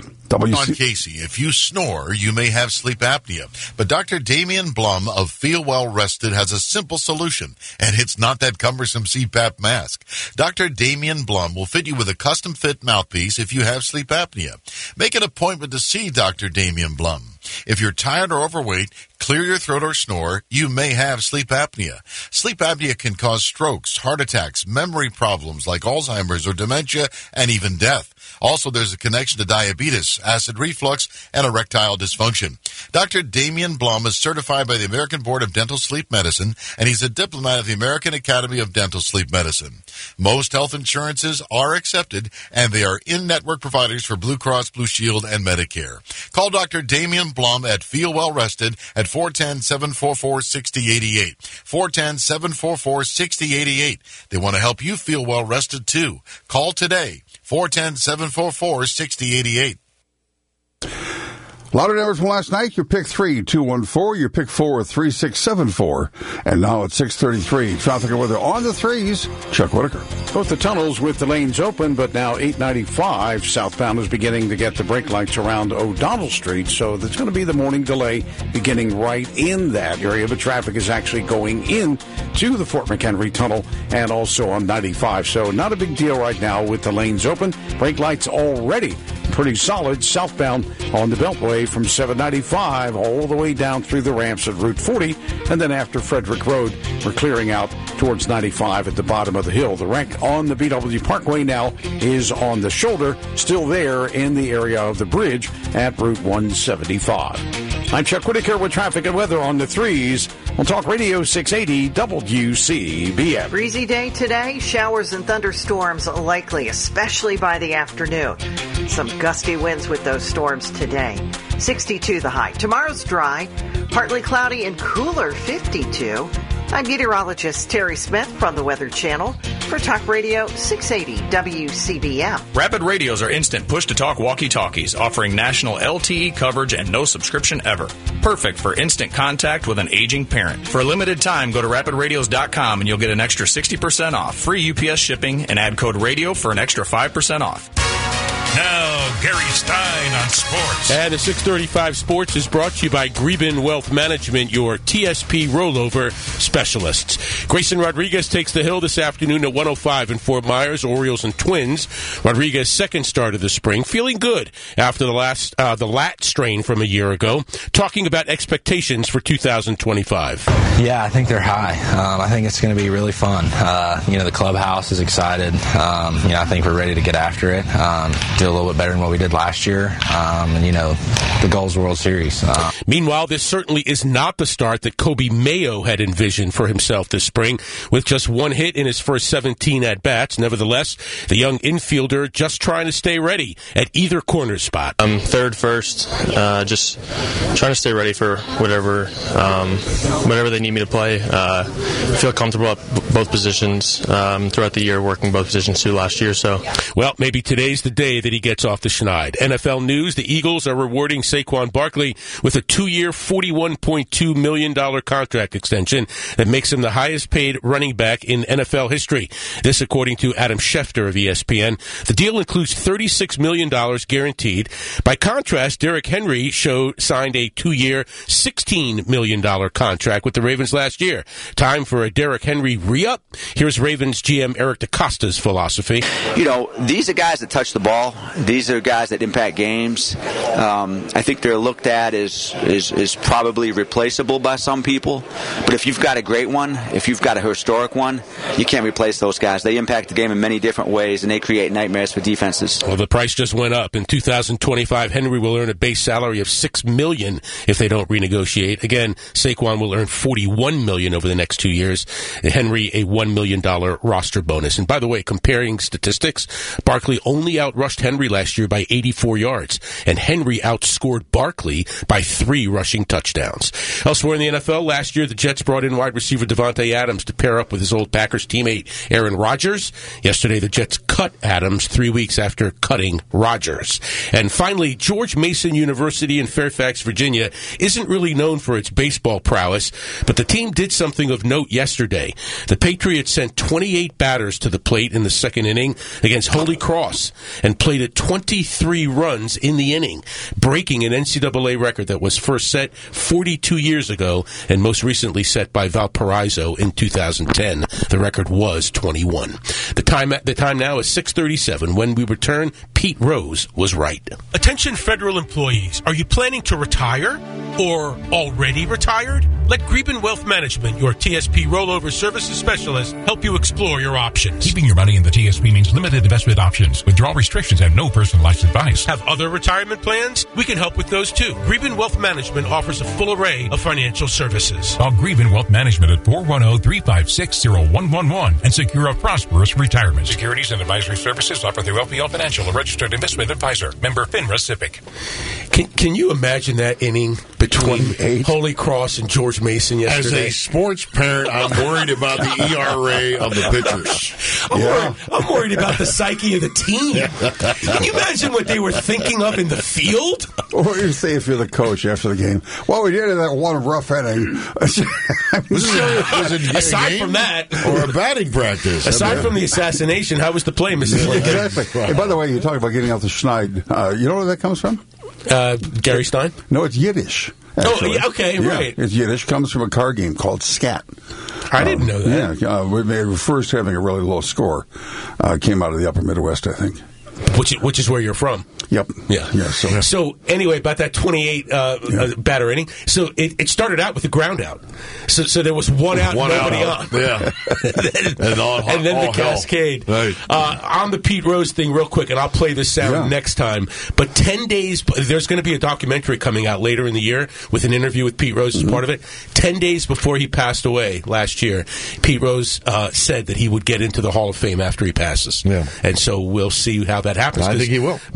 W C- Don Casey, if you snore, you may have sleep apnea. But Doctor Damian Blum of Feel Well Rested has a simple solution, and it's not that cumbersome C PAP mask. Doctor Damian Blum will fit you with a custom-fit mouthpiece if you have sleep apnea. Make an appointment to see Doctor Damian Blum. If you're tired or overweight, clear your throat or snore, you may have sleep apnea. Sleep apnea can cause strokes, heart attacks, memory problems like Alzheimer's or dementia, and even death. Also, there's a connection to diabetes, acid reflux, and erectile dysfunction. Doctor Damian Blum is certified by the American Board of Dental Sleep Medicine, and he's a diplomat of the American Academy of Dental Sleep Medicine. Most health insurances are accepted, and they are in-network providers for Blue Cross Blue Shield and Medicare. Call Doctor Damian Blum at Feel Well Rested at four one zero, seven four four, six zero eight eight. four one zero, seven four four, six zero eight eight. They want to help you feel well rested, too. Call today. four one zero, seven four four, six zero eight eight. Louder numbers from last night. Your pick three, two one four. Your pick four, three six seven four. And now at six thirty-three. Traffic and weather on the threes. Chuck Whitaker. Both the tunnels with the lanes open, but now eight ninety-five southbound is beginning to get the brake lights around O'Donnell Street. So there's going to be the morning delay beginning right in that area. But traffic is actually going in to the Fort McHenry Tunnel and also on ninety-five. So not a big deal right now with the lanes open. Brake lights already pretty solid southbound on the Beltway from seven ninety-five all the way down through the ramps at Route forty. And then after Frederick Road, we're clearing out towards ninety-five at the bottom of the hill. The wreck on the B W Parkway now is on the shoulder, still there in the area of the bridge at Route one seventy-five. I'm Chuck Whitaker with traffic and weather on the threes on Talk Radio six eighty W C B M. Breezy day today. Showers and thunderstorms likely, especially by the afternoon. Some gusty winds with those storms today. sixty-two the high. Tomorrow's dry, Partly cloudy and cooler, fifty-two. I'm meteorologist Terry Smith from the Weather Channel for Talk Radio six eighty W C B M. Rapid radios are instant push-to-talk walkie-talkies, offering national L T E coverage and no subscription ever. Perfect for instant contact with an aging parent. For a limited time, go to rapid radios dot com and you'll get an extra sixty percent off, free U P S shipping, and add code RADIO for an extra five percent off. Now, Gary Stein on sports. And the six thirty-five Sports is brought to you by Greben Wealth Management, your T S P rollover specialists. Grayson Rodriguez takes the hill this afternoon at one oh five in Fort Myers, Orioles and Twins. Rodriguez, second start of the spring, feeling good after the last uh, the lat strain from a year ago, talking about expectations for two thousand twenty-five. Yeah, I think they're high. Um, I think it's going to be really fun. Uh, you know, the clubhouse is excited. Um, you know, I think we're ready to get after it. Um, do a little bit better than what we did last year. Um, and, you know, the goal's World Series. Uh, Meanwhile, this certainly is not the start that Kobe Mayo had envisioned for himself this spring, with just one hit in his first seventeen at-bats. Nevertheless, the young infielder just trying to stay ready at either corner spot. I'm third, first, uh, just trying to stay ready for whatever um, whatever they need me to play. Uh, I feel comfortable at b- both positions um, throughout the year, working both positions too last year. So, well, maybe today's the day that he gets off the schneid. N F L news, the Eagles are rewarding Saquon Barkley with a two-year, forty-one point two million dollars contract extension that makes him the highest-paid running back in N F L history. This, according to Adam Schefter of E S P N. The deal includes thirty-six million dollars guaranteed. By contrast, Derrick Henry showed, signed a two-year, sixteen million dollars contract with the Ravens last year. Time for a Derrick Henry re-up. Here's Ravens G M Eric DeCosta's philosophy. You know, these are guys that touch the ball. These are guys that impact games. Um, I think they're looked at as, as, as probably replaceable by some people. But if you've got a great one, if you've got a historic one, you can't replace those guys. They impact the game in many different ways, and they create nightmares for defenses. Well, the price just went up. In two thousand twenty-five, Henry will earn a base salary of six million dollars if they don't renegotiate. Again, Saquon will earn forty-one million dollars over the next two years. Henry, a one million dollars roster bonus. And by the way, comparing statistics, Barkley only outrushed Henry last year by eighty-four yards, and Henry outscored Barkley by three rushing touchdowns. Elsewhere in the N F L, last year the Jets brought in wide receiver Devontae Adams to pair up with his old Packers teammate Aaron Rodgers. Yesterday, the Jets cut Adams three weeks after cutting Rodgers. And finally, George Mason University in Fairfax, Virginia, isn't really known for its baseball prowess, but the team did something of note yesterday. The Patriots sent twenty-eight batters to the plate in the second inning against Holy Cross and played at twenty-three runs in the inning, breaking an N C double A record that was first set forty-two years ago and most recently set by Valparaiso in two thousand ten. The record was twenty-one. The time the time now is six thirty-seven. When we return, Pete Rose was right. Attention federal employees. Are you planning to retire or already retired? Let Greben Wealth Management, your T S P rollover services specialist, help you explore your options. Keeping your money in the T S P means limited investment options. Withdrawal restrictions and no personalized advice. Have other retirement plans? We can help with those too. Greben Wealth Management offers a full array of financial services. Call Greben Wealth Management at four one zero, three five six, zero one one one and secure a prosperous retirement. Securities and advisory services offered through L P L Financial, a registered investment advisor. Member FINRA SIPC. Can, can you imagine that inning between Holy Cross and George Mason yesterday? As a sports parent, I'm worried about the E R A of the pitchers. I'm, yeah. worried, I'm worried about the psyche of the team. Can you imagine what they were thinking of in the field? What do you say if you're the coach after the game? Well, we did in that one rough inning. I mean, was it aside from that, or a batting practice? Aside from the assassination, how was the play, Missus Lincoln? Exactly. Hey, by the way, you talk about getting off the schneid. Uh, you know where that comes from? Uh, Gary Stein? No, it's Yiddish. Actually. Oh, yeah, okay, yeah, right. It's Yiddish. Comes from a card game called Scat. I didn't know that. Yeah, uh, it refers to having a really low score. Uh, came out of the upper Midwest, I think. Which, which is where you're from. Yep. Yeah. Yeah. So, so anyway, about that twenty-eight uh, yeah. uh, batter inning. So it, it started out with a ground out. So so there was one out, one nobody out. on. Yeah. and then, and, all, and then all the cascade. Right. Uh, on the Pete Rose thing, real quick, and I'll play this sound yeah. next time. But ten days, there's going to be a documentary coming out later in the year with an interview with Pete Rose as mm-hmm. part of it. Ten days before he passed away last year, Pete Rose uh, said that he would get into the Hall of Fame after he passes. Yeah. And so we'll see how that happens. I think he will. Rob,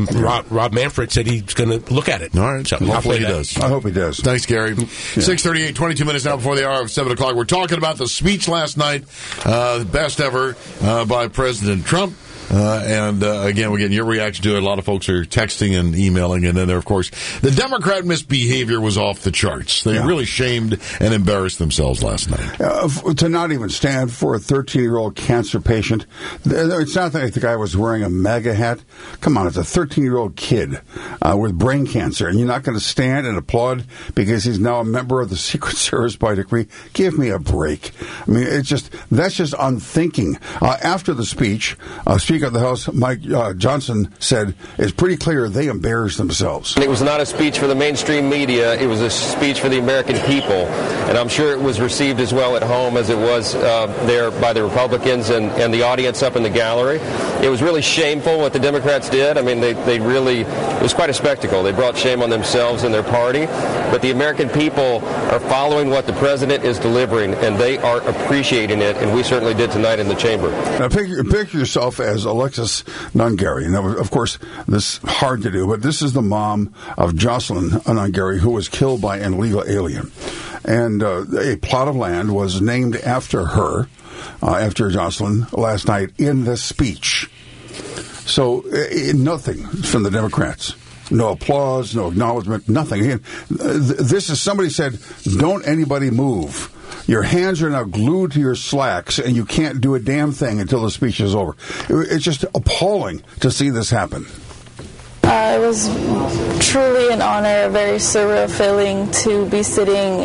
Rob, Rob Manfred said he's going to look at it. All right. So Hopefully he does. I hope he does. Thanks, Gary. Yeah. six thirty-eight, twenty-two minutes now before the hour of seven o'clock. We're talking about the speech last night, uh, best ever uh, by President Trump. Uh, and uh, again, we're getting your reaction to it. A lot of folks are texting and emailing. And then there, of course, the Democrat misbehavior was off the charts. They Yeah. really shamed and embarrassed themselves last night. Uh, f- to not even stand for a thirteen-year-old cancer patient. Th- It's not like the guy was wearing a MAGA hat. Come on, it's a thirteen-year-old kid uh, with brain cancer, and you're not going to stand and applaud because he's now a member of the Secret Service by decree? Give me a break. I mean, it's just that's just unthinking. Uh, after the speech, uh, Speaker of the House Mike uh, Johnson said, "It's pretty clear they embarrassed themselves." It was not a speech for the mainstream media. It was a speech for the American people. And I'm sure it was received as well at home as it was uh, there by the Republicans and, and the audience up in the gallery. It was really shameful what the Democrats did. I mean, they, they really, it was quite a spectacle. They brought shame on themselves and their party. But the American people are following what the president is delivering, and they are appreciating it, and we certainly did tonight in the chamber. Now, picture, picture yourself as Alexis Nungary. Now, of course, this is hard to do, but this is the mom of Jocelyn Nungary, who was killed by an illegal alien. And uh, a plot of land was named after her, uh, after Jocelyn, last night in the speech. So, uh, nothing from the Democrats. No applause, no acknowledgement, nothing. Again, this is, somebody said, don't anybody move. Your hands are now glued to your slacks, and you can't do a damn thing until the speech is over. It's just appalling to see this happen. Uh, it was truly an honor, a very surreal feeling to be sitting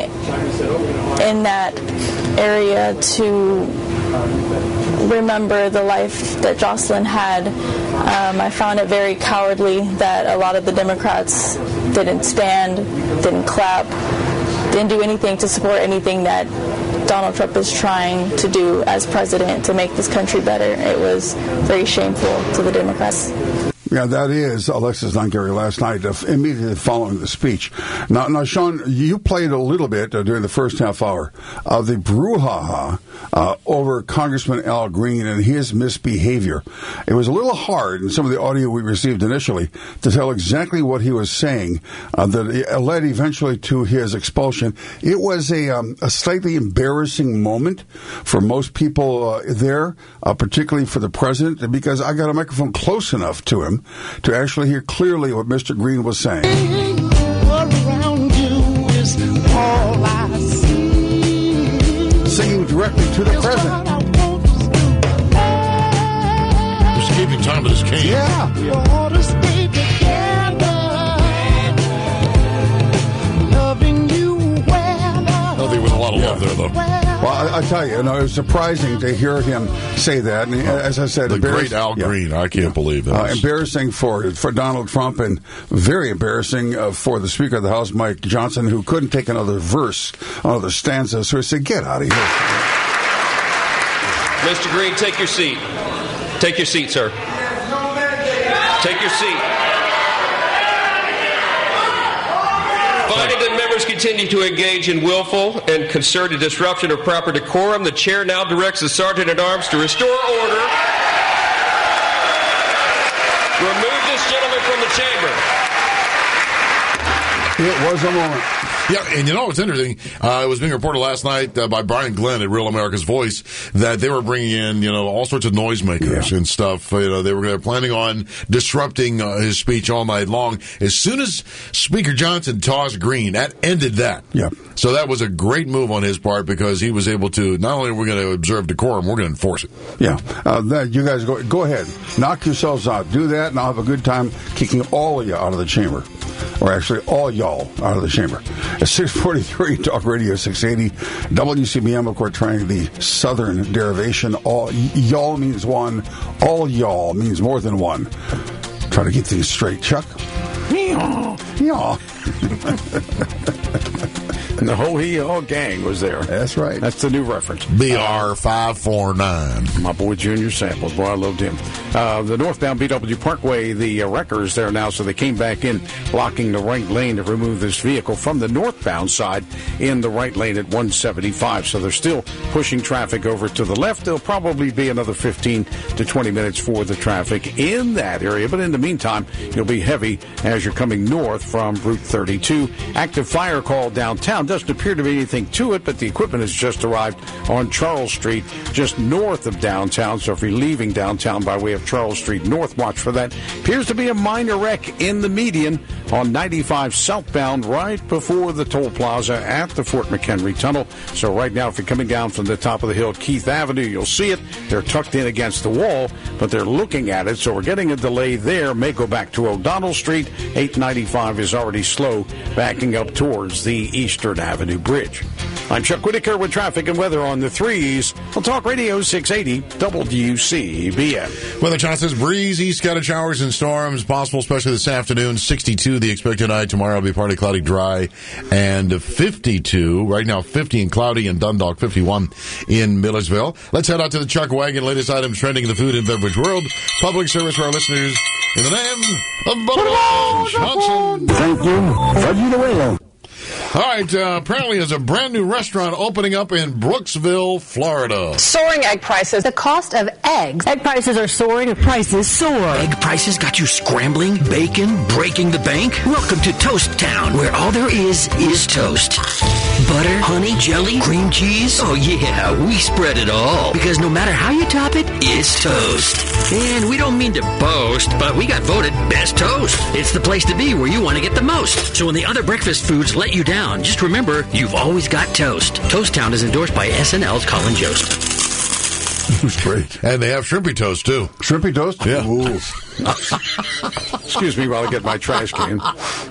in that area to remember the life that Jocelyn had. Um, I found it very cowardly that a lot of the Democrats didn't stand, didn't clap, didn't do anything to support anything that Donald Trump is trying to do as president to make this country better. It was very shameful to the Democrats. Yeah, that is Alexis Nungary last night, uh, immediately following the speech. Now, now, Sean, you played a little bit uh, during the first half hour of the brouhaha uh, over Congressman Al Green and his misbehavior. It was a little hard in some of the audio we received initially to tell exactly what he was saying uh, that it led eventually to his expulsion. It was a, um, a slightly embarrassing moment for most people uh, there, uh, particularly for the president, because I got a microphone close enough to him to actually hear clearly what Mister Green was saying. Around you is all I see. Singing directly to the president. Just gave him time with his cane. Yeah. We ought to stay together. Loving you well. Nothing with a lot of love there, though. Well, I, I tell you, you know, it was surprising to hear him say that. And as I said, the great Al yeah. Green, I can't believe it. Uh, embarrassing for for Donald Trump, and very embarrassing uh, for the Speaker of the House, Mike Johnson, who couldn't take another verse, another stanza. So he said, "Get out of here." Mister Green, take your seat. Take your seat, sir. Take your seat. Finding that members continue to engage in willful and concerted disruption of proper decorum, the chair now directs the Sergeant at Arms to restore order. Remove this gentleman from the chamber. It was a moment. Yeah, and you know what's interesting? Uh, it was being reported last night uh, by Brian Glenn at Real America's Voice that they were bringing in, you know, all sorts of noisemakers yeah. and stuff. You know, they were, they were planning on disrupting uh, his speech all night long. As soon as Speaker Johnson tossed Green, that ended that. Yeah. So that was a great move on his part because he was able to, not only are we going to observe decorum, we're going to enforce it. Yeah. Uh, that, you guys go go ahead. Knock yourselves out. Do that, and I'll have a good time kicking all of you out of the chamber. Or actually, all y'all out of the chamber. At six forty-three, Talk Radio six eighty, W C B M, of course, trying the southern derivation. All y'all means one. All y'all means more than one. Try to get things straight, Chuck. Yeah. The whole Hee-Haw gang was there. That's right. That's the new reference. B R five four nine. My boy Junior Samples. Boy, I loved him. Uh, the northbound B W Parkway, the uh, wreckers there now, so they came back in, blocking the right lane to remove this vehicle from the northbound side in the right lane at one seventy-five. So they're still pushing traffic over to the left. There'll probably be another fifteen to twenty minutes for the traffic in that area. But in the meantime, you'll be heavy as you're coming north from Route thirty-two. Active fire call downtown. Doesn't appear to be anything to it, but the equipment has just arrived on Charles Street, just north of downtown. So if you're leaving downtown by way of Charles Street North, watch for that. Appears to be a minor wreck in the median on ninety-five southbound right before the toll plaza at the Fort McHenry Tunnel. So right now, if you're coming down from the top of the hill, Keith Avenue, you'll see it. They're tucked in against the wall, but they're looking at it. So we're getting a delay there. May go back to O'Donnell Street. eight ninety-five is already slow, backing up towards the Eastern Avenue Bridge. I'm Chuck Whitaker with traffic and weather on the threes. On Talk Radio six eighty W C B M. Weather chart says breezy, scattered showers and storms possible, especially this afternoon. sixty-two the expected night. Tomorrow will be partly cloudy, dry, and fifty-two. Right now, fifty and cloudy in Dundalk, fifty-one in Millersville. Let's head out to the Chuck Wagon. Latest items trending in the food and beverage world. Public service for our listeners in the name of Bubba Johnson. Thank you. Fudgy the Whale. All right, uh, apparently there's a brand new restaurant opening up in Brooksville, Florida. Soaring egg prices. The cost of eggs. Egg prices are soaring. Prices soar. Egg prices got you scrambling, bacon, breaking the bank? Welcome to Toast Town, where all there is is toast. Butter, honey, jelly, cream cheese. Oh yeah, we spread it all. Because no matter how you top it, it's toast. And we don't mean to boast, but we got voted best toast. It's the place to be where you want to get the most. So when the other breakfast foods let you down, just remember, you've always got toast. Toast Town is endorsed by S N L's Colin Jost. It's great. And they have shrimpy toast, too. Shrimpy toast? Yeah. Excuse me while I get my trash can.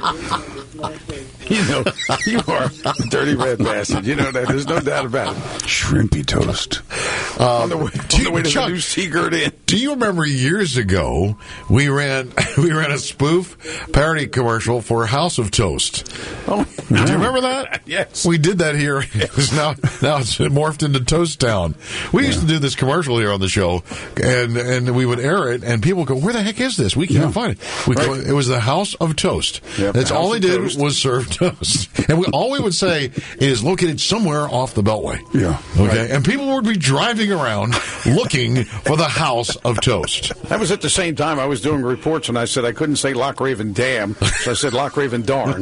You know, you are a dirty red bastard. You know that. There's no doubt about it. Shrimpy toast. Um, on the way, on the way to Chuck, the new Seagirt Inn. Do you remember years ago we ran we ran a spoof parody commercial for House of Toast? Oh, do you remember that? Yes. We did that here. It's now now it's morphed into Toast Town. We used to do this commercial here on the show, and and we would air it, and people would go, "Where the heck is this? We can't Yeah. find it." We Right. go, it was the House of Toast. Yep, That's the all House they of did Toast. was serve toast, and we, all we would say it is located somewhere off the Beltway. Yeah. Okay, Right. and people would be driving around looking for the House of Toast. That was at the same time I was doing reports, and I said I couldn't say Loch Raven Dam, so I said Loch Raven Darn.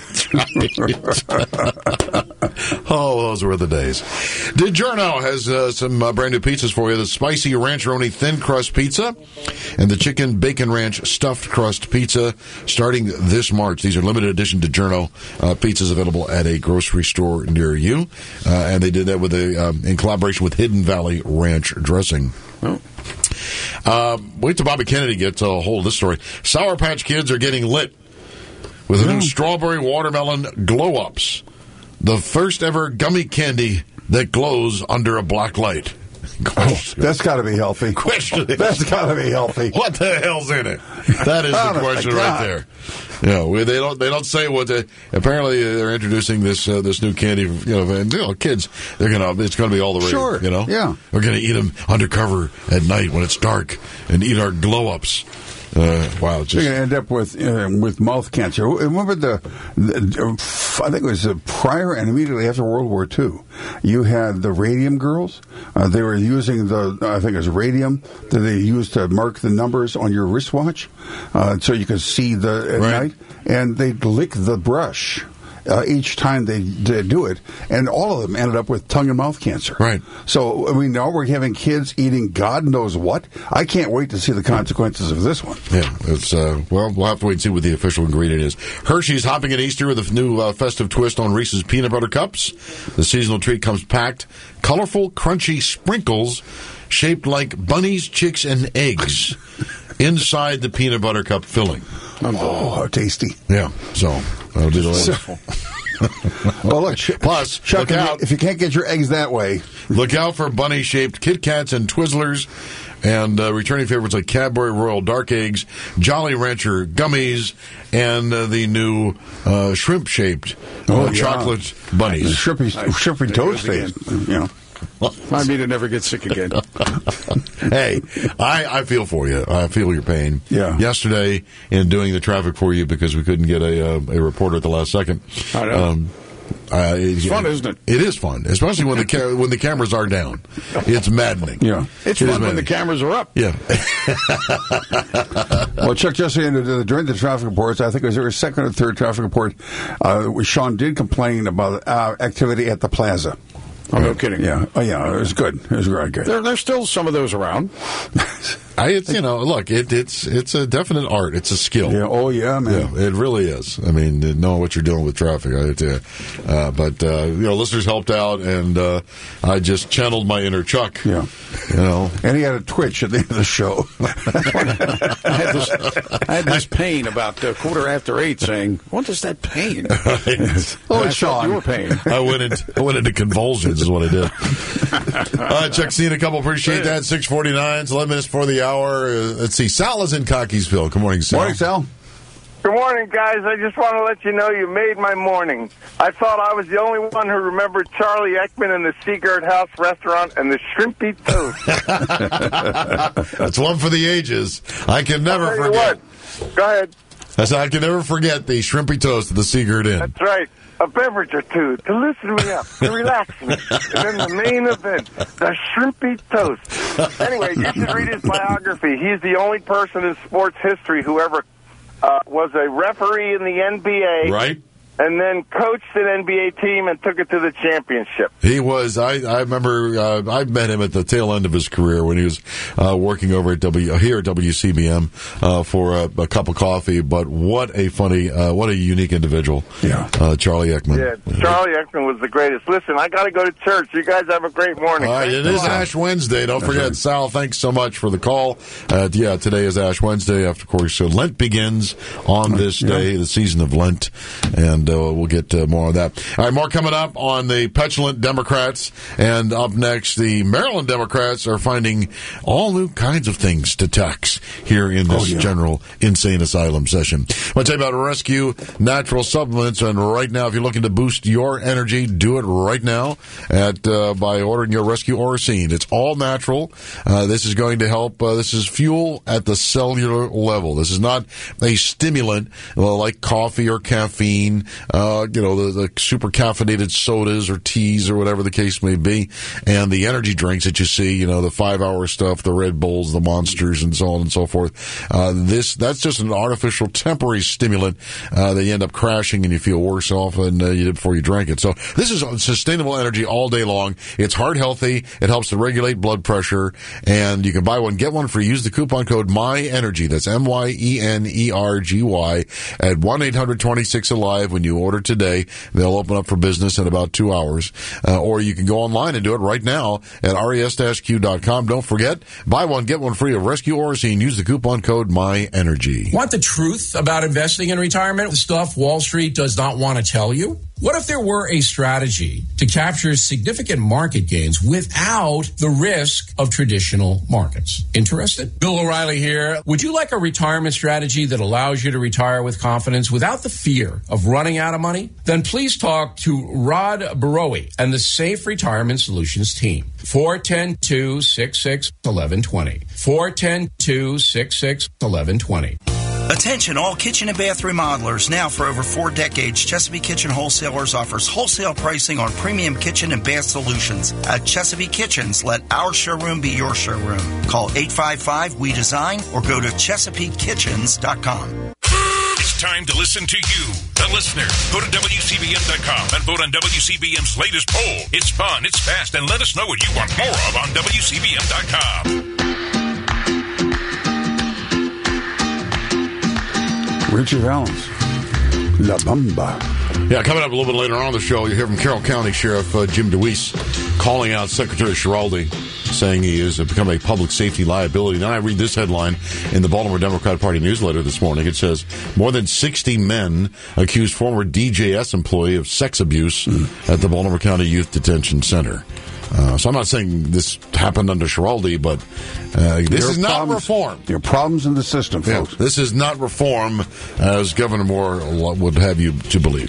Oh, those were the days. DiGiorno has uh, some uh, brand new pizzas for you. The spicy rancheroni thin crust pizza and the chicken bacon ranch stuffed crust pizza starting this March. These are limited edition DiGiorno uh, pizzas available at a grocery store near you. Uh, and they did that with a um, in collaboration with Hidden Valley Ranch Dressing. Oh. Uh, wait till Bobby Kennedy gets a hold of this story. Sour Patch Kids are getting lit with a new strawberry watermelon glow-ups. The first ever gummy candy that glows under a black light. Oh, that's got to be healthy. Question is, That's got to be healthy. what the hell's in it? That is Oh, the my question God. right there. Yeah, we, they don't they don't say what they. Apparently, they're introducing this uh, this new candy. You know, and, you know, kids, they're gonna it's gonna be all the rage. Sure, You know, yeah. we're gonna eat them undercover at night when it's dark and eat our glow ups. Uh, wow, it's You're just going to end up with uh, with mouth cancer. Remember the, the, I think it was uh, prior and immediately after World War Two, you had the radium girls. Uh, they were using the, I think it was radium that they used to mark the numbers on your wristwatch, uh, so you could see the at Right. night, and they'd lick the brush. Uh, each time they, they do it, and all of them ended up with tongue and mouth cancer. Right. So, I mean, now we're having kids eating God knows what. I can't wait to see the consequences of this one. Yeah, it's uh, well, we'll have to wait and see what the official ingredient is. Hershey's hopping at Easter with a new uh, festive twist on Reese's peanut butter cups. The seasonal treat comes packed, colorful, crunchy sprinkles shaped like bunnies, chicks, and eggs inside the peanut butter cup filling. Oh, how tasty! Yeah, so that'll do the latest. Well, look, Ch- Plus, Chuck, look out. if you can't get your eggs that way, Look out for bunny-shaped Kit Kats and Twizzlers And uh, returning favorites like Cadbury Royal Dark Eggs, Jolly Rancher Gummies, and uh, the new uh, shrimp-shaped uh, Oh, yeah. chocolate bunnies. The shrimpy, shrimpy toast taste, you know. I mean to never get sick again. Hey, I, I feel for you. I feel your pain. Yeah. Yesterday, in doing the traffic for you because we couldn't get a uh, a reporter at the last second. I know. Um, uh, It's fun, isn't it? It is fun, especially when the ca- when the cameras are down. It's maddening. Yeah. It's It is fun when the maddening. cameras are up. Yeah. Well, Chuck, just into the, during the traffic reports, I think it was their second or third traffic report, uh, Sean did complain about uh, activity at the plaza. Oh, no kidding. Yeah. Oh, yeah. It was good. It was very good. There, there's still some of those around. I, it's, you know, look, it, it's it's a definite art. It's a skill. Yeah. Oh, yeah, man. Yeah, it really is. I mean, knowing what you're doing with traffic, I tell you. Uh, but uh, you know, listeners helped out, and uh, I just channeled my inner Chuck. Yeah. You know, and he had a twitch at the end of the show. I had this, I had this pain about uh, quarter after eight saying, what is that pain? Right. Oh, And I Sean. felt your pain. I went into I went into convulsions is what I did. All right, Chuck, seeing a couple. Appreciate that. six forty-nine. It's eleven minutes before the hour. Uh, let's see. Sal is in Cockeysville. Good morning, Sal. Morning, Sal. Good morning, guys. I just want to let you know you made my morning. I thought I was the only one who remembered Charlie Ekman and the Seagard House restaurant and the shrimpy toast. That's one for the ages. I can never I'll tell you forget. what. Go ahead. That's I can never forget the shrimpy toast at the Seagard Inn. That's right. A beverage or two to loosen me up, to relax me. And then the main event, the shrimpy toast. Anyway, you should read his biography. He's the only person in sports history who ever uh, was a referee in the N B A. Right. And then coached an N B A team and took it to the championship. He was. I, I remember. Uh, I met him at the tail end of his career when he was uh, working over at W here at W C B M uh, for a, a cup of coffee. But what a funny, uh, what a unique individual. Yeah, uh, Charlie Ekman. Yeah, Charlie Ekman was the greatest. Listen, I got to go to church. You guys have a great morning. All right, it is Ash Wednesday. Don't forget, right. Sal, thanks so much for the call. Uh, yeah, today is Ash Wednesday. After, of course, so Lent begins on this day, yeah. the season of Lent, and uh, we'll get uh, more on that. All right, more coming up on the petulant Democrats, and up next, the Maryland Democrats are finding all new kinds of things to tax here in this oh, yeah. general insane asylum session. I want to tell you about Rescue Natural Supplements, and right now, if you're looking to boost your energy, do it right now at uh, by ordering your Rescue Oracine. It's all natural. Uh, this is going to help. Uh, this is fuel at the cellular level. This is not a stimulant uh, like coffee or caffeine, uh, you know, the, the super caffeinated sodas or teas or whatever the case may be, and the energy drinks that you see, you know, the five-hour stuff, the Red Bulls, the Monsters, and so on and so forth. Uh, this that's just an artificial temporary stimulant uh, that you end up crashing and you feel worse off than uh, you did before you drank it. So this is sustainable energy all day long. It's heart healthy. It helps to regulate blood pressure, and you can buy one, get one free. Use the coupon code MYENERGY. That's M Y E N E R G Y at one eight hundred twenty-six alive when you order today. They'll open up for business in about two hours. Uh, or you can go online and do it right now at res q dot com. Don't forget, buy one, get one free of Rescue Oracine. Use the coupon code MyEnergy. Want the truth about investing in retirement? The stuff Wall Street does not want to tell you? What if there were a strategy to capture significant market gains without the risk of traditional markets? Interested? Bill O'Reilly here. Would you like a retirement strategy that allows you to retire with confidence without the fear of running out of money? Then please talk to Rod Barowie and the Safe Retirement Solutions team. four one zero, two six six, one one two zero. four one zero, two six six, one one two zero. Attention all kitchen and bath remodelers. Now for over four decades, Chesapeake Kitchen Wholesalers offers wholesale pricing on premium kitchen and bath solutions. At Chesapeake Kitchens, let our showroom be your showroom. Call eight five five, W E design or go to chesapeake kitchens dot com. It's time to listen to you, the listener. Go to W C B M dot com and vote on W C B M's latest poll. It's fun, it's fast, and let us know what you want more of on W C B M dot com. Richie Valens, La Bamba. Yeah, coming up a little bit later on the show, you'll hear from Carroll County Sheriff uh, Jim DeWeese calling out Secretary Schiraldi, saying he has become a public safety liability. Now I read this headline in the Baltimore Democrat Party newsletter this morning. It says, more than sixty men accuse former D J S employee of sex abuse mm. at the Baltimore County Youth Detention Center. Uh, so I'm not saying this happened under Schiraldi, but uh, this There are is not problems- reform. There are problems in the system, Yeah, folks. this is not reform, as Governor Moore would have you to believe.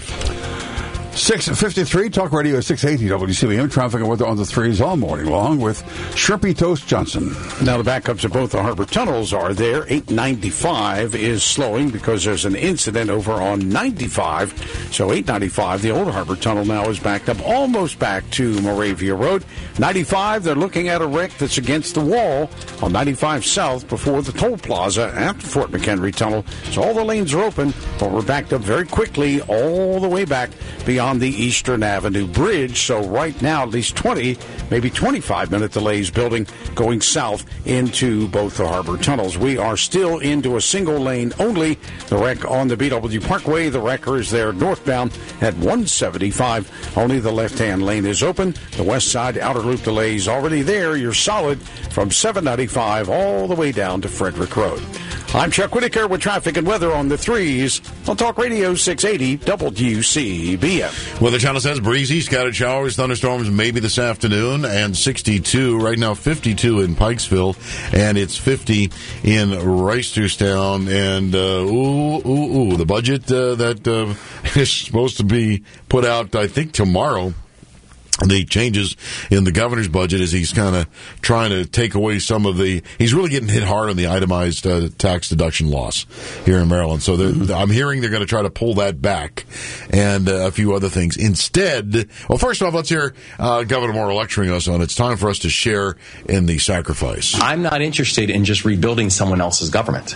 six fifty-three, Talk Radio six eighty W C B M. Traffic and weather on the threes all morning long with Shrimpy Toast Johnson. Now the backups at both the harbor tunnels are there. eight ninety-five is slowing because there's an incident over on ninety-five. So eight ninety-five, the old harbor tunnel now is backed up almost back to Moravia Road. ninety-five, they're looking at a wreck that's against the wall on ninety-five South before the toll plaza after Fort McHenry Tunnel. So all the lanes are open, but we're backed up very quickly all the way back beyond the Eastern Avenue Bridge. So right now, at least twenty, maybe twenty-five minute delays building going south into both the harbor tunnels. We are still into a single lane only. The wreck on the B W Parkway, the wrecker is there northbound at one seventy-five. Only the left-hand lane is open. The west side outer loop delays already there. You're solid from seven ninety-five all the way down to Frederick Road. I'm Chuck Whitaker with traffic and weather on the threes on Talk Radio six eighty W C B M. Weather Channel says breezy, scattered showers, thunderstorms maybe this afternoon, and sixty-two. Right now, fifty-two in Pikesville, and it's fifty in Reisterstown. And, uh, ooh, ooh, ooh, the budget uh, that uh, is supposed to be put out, I think, tomorrow. The changes in the governor's budget is he's kind of trying to take away some of the. He's really getting hit hard on the itemized uh, tax deduction loss here in Maryland. So mm-hmm. I'm hearing they're going to try to pull that back and uh, a few other things. Instead, well, first off, let's hear uh, Governor Moore lecturing us on it's time for us to share in the sacrifice. I'm not interested in just rebuilding someone else's government.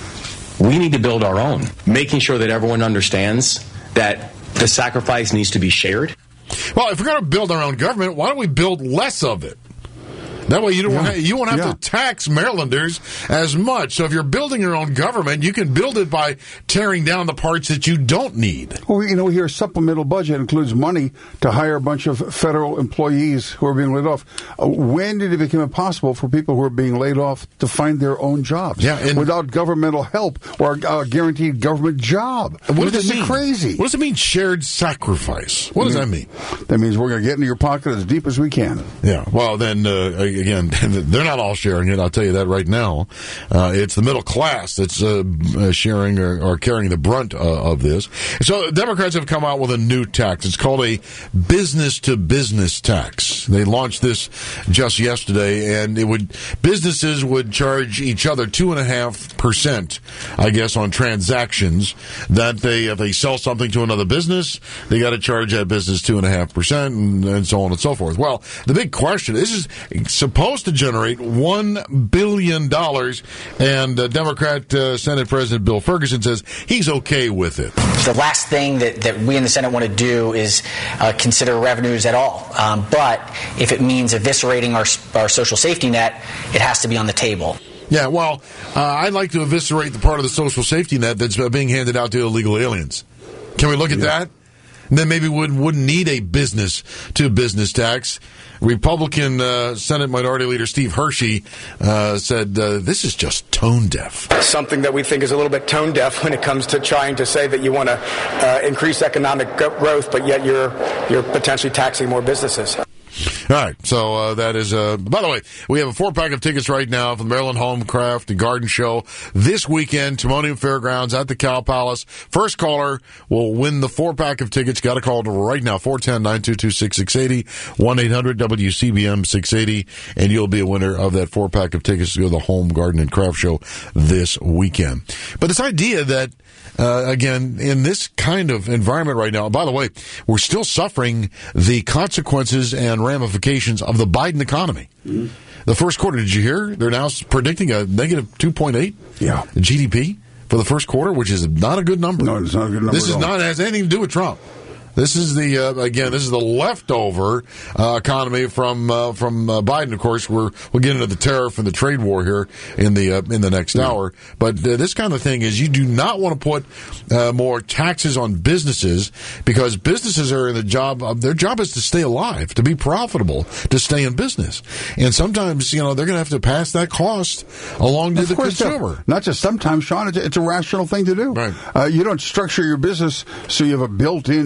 We need to build our own, making sure that everyone understands that the sacrifice needs to be shared. Well, if we're going to build our own government, why don't we build less of it? That way you don't yeah. you won't have yeah. to tax Marylanders as much. So if you're building your own government, you can build it by tearing down the parts that you don't need. Well, you know, here, supplemental budget includes money to hire a bunch of federal employees who are being laid off. Uh, when did it become impossible for people who are being laid off to find their own jobs yeah, and without governmental help or a guaranteed government job? What does this it mean? Is crazy. What does it mean, shared sacrifice? What does mm-hmm. that mean? That means we're going to get into your pocket as deep as we can. Yeah, well, then, uh, again, they're not all sharing it, I'll tell you that right now. Uh, it's the middle class that's uh, sharing or, or carrying the brunt uh, of this. So Democrats have come out with a new tax. It's called a business-to-business tax. They launched this just yesterday, and it would businesses would charge each other two and a half percent, I guess, on transactions that they if they sell something to another business, they got to charge that business two and a half percent, and so on and so forth. Well, the big question this is supposed to generate one billion dollars, and uh, Democrat uh, Senate President Bill Ferguson says he's okay with it. The last thing that, that we in the Senate want to do is uh, consider revenues at all. Um, but if it means eviscerating our, our social safety net, it has to be on the table. Yeah, well, uh, I'd like to eviscerate the part of the social safety net that's being handed out to illegal aliens. Can we look at yeah. that? And then maybe we wouldn't need a business-to-business tax. Republican uh, Senate Minority Leader Steve Hershey uh, said uh, this is just tone deaf. Something that we think is a little bit tone deaf when it comes to trying to say that you want to uh, increase economic growth, but yet you're you're potentially taxing more businesses. All right, so uh, that is, uh, by the way, we have a four-pack of tickets right now for the Maryland Home Craft and Garden Show this weekend, Timonium Fairgrounds at the Cow Palace. First caller will win the four-pack of tickets. Got to call right now, four one zero, nine two two, six six eight zero, one eight hundred W C B M six eighty, and you'll be a winner of that four-pack of tickets to go to the Home, Garden, and Craft Show this weekend. But this idea that, uh, again, in this kind of environment right now, by the way, we're still suffering the consequences and ramifications of the Biden economy. Mm-hmm. The first quarter, did you hear? They're now predicting a negative two point eight yeah. G D P for the first quarter, which is not a good number. No, it's not a good number. This is at all. not has anything to do with Trump. This is the uh, again. This is the leftover uh, economy from uh, from uh, Biden. Of course, we're we'll get into the tariff and the trade war here in the uh, in the next yeah. hour. But uh, this kind of thing is you do not want to put uh, more taxes on businesses because businesses are in the job. Uh, their job is to stay alive, to be profitable, to stay in business. And sometimes you know they're going to have to pass that cost along to of the course, consumer. So. Not just sometimes, Sean. It's a, it's a rational thing to do. Right. Uh, you don't structure your business so you have a built-in two and a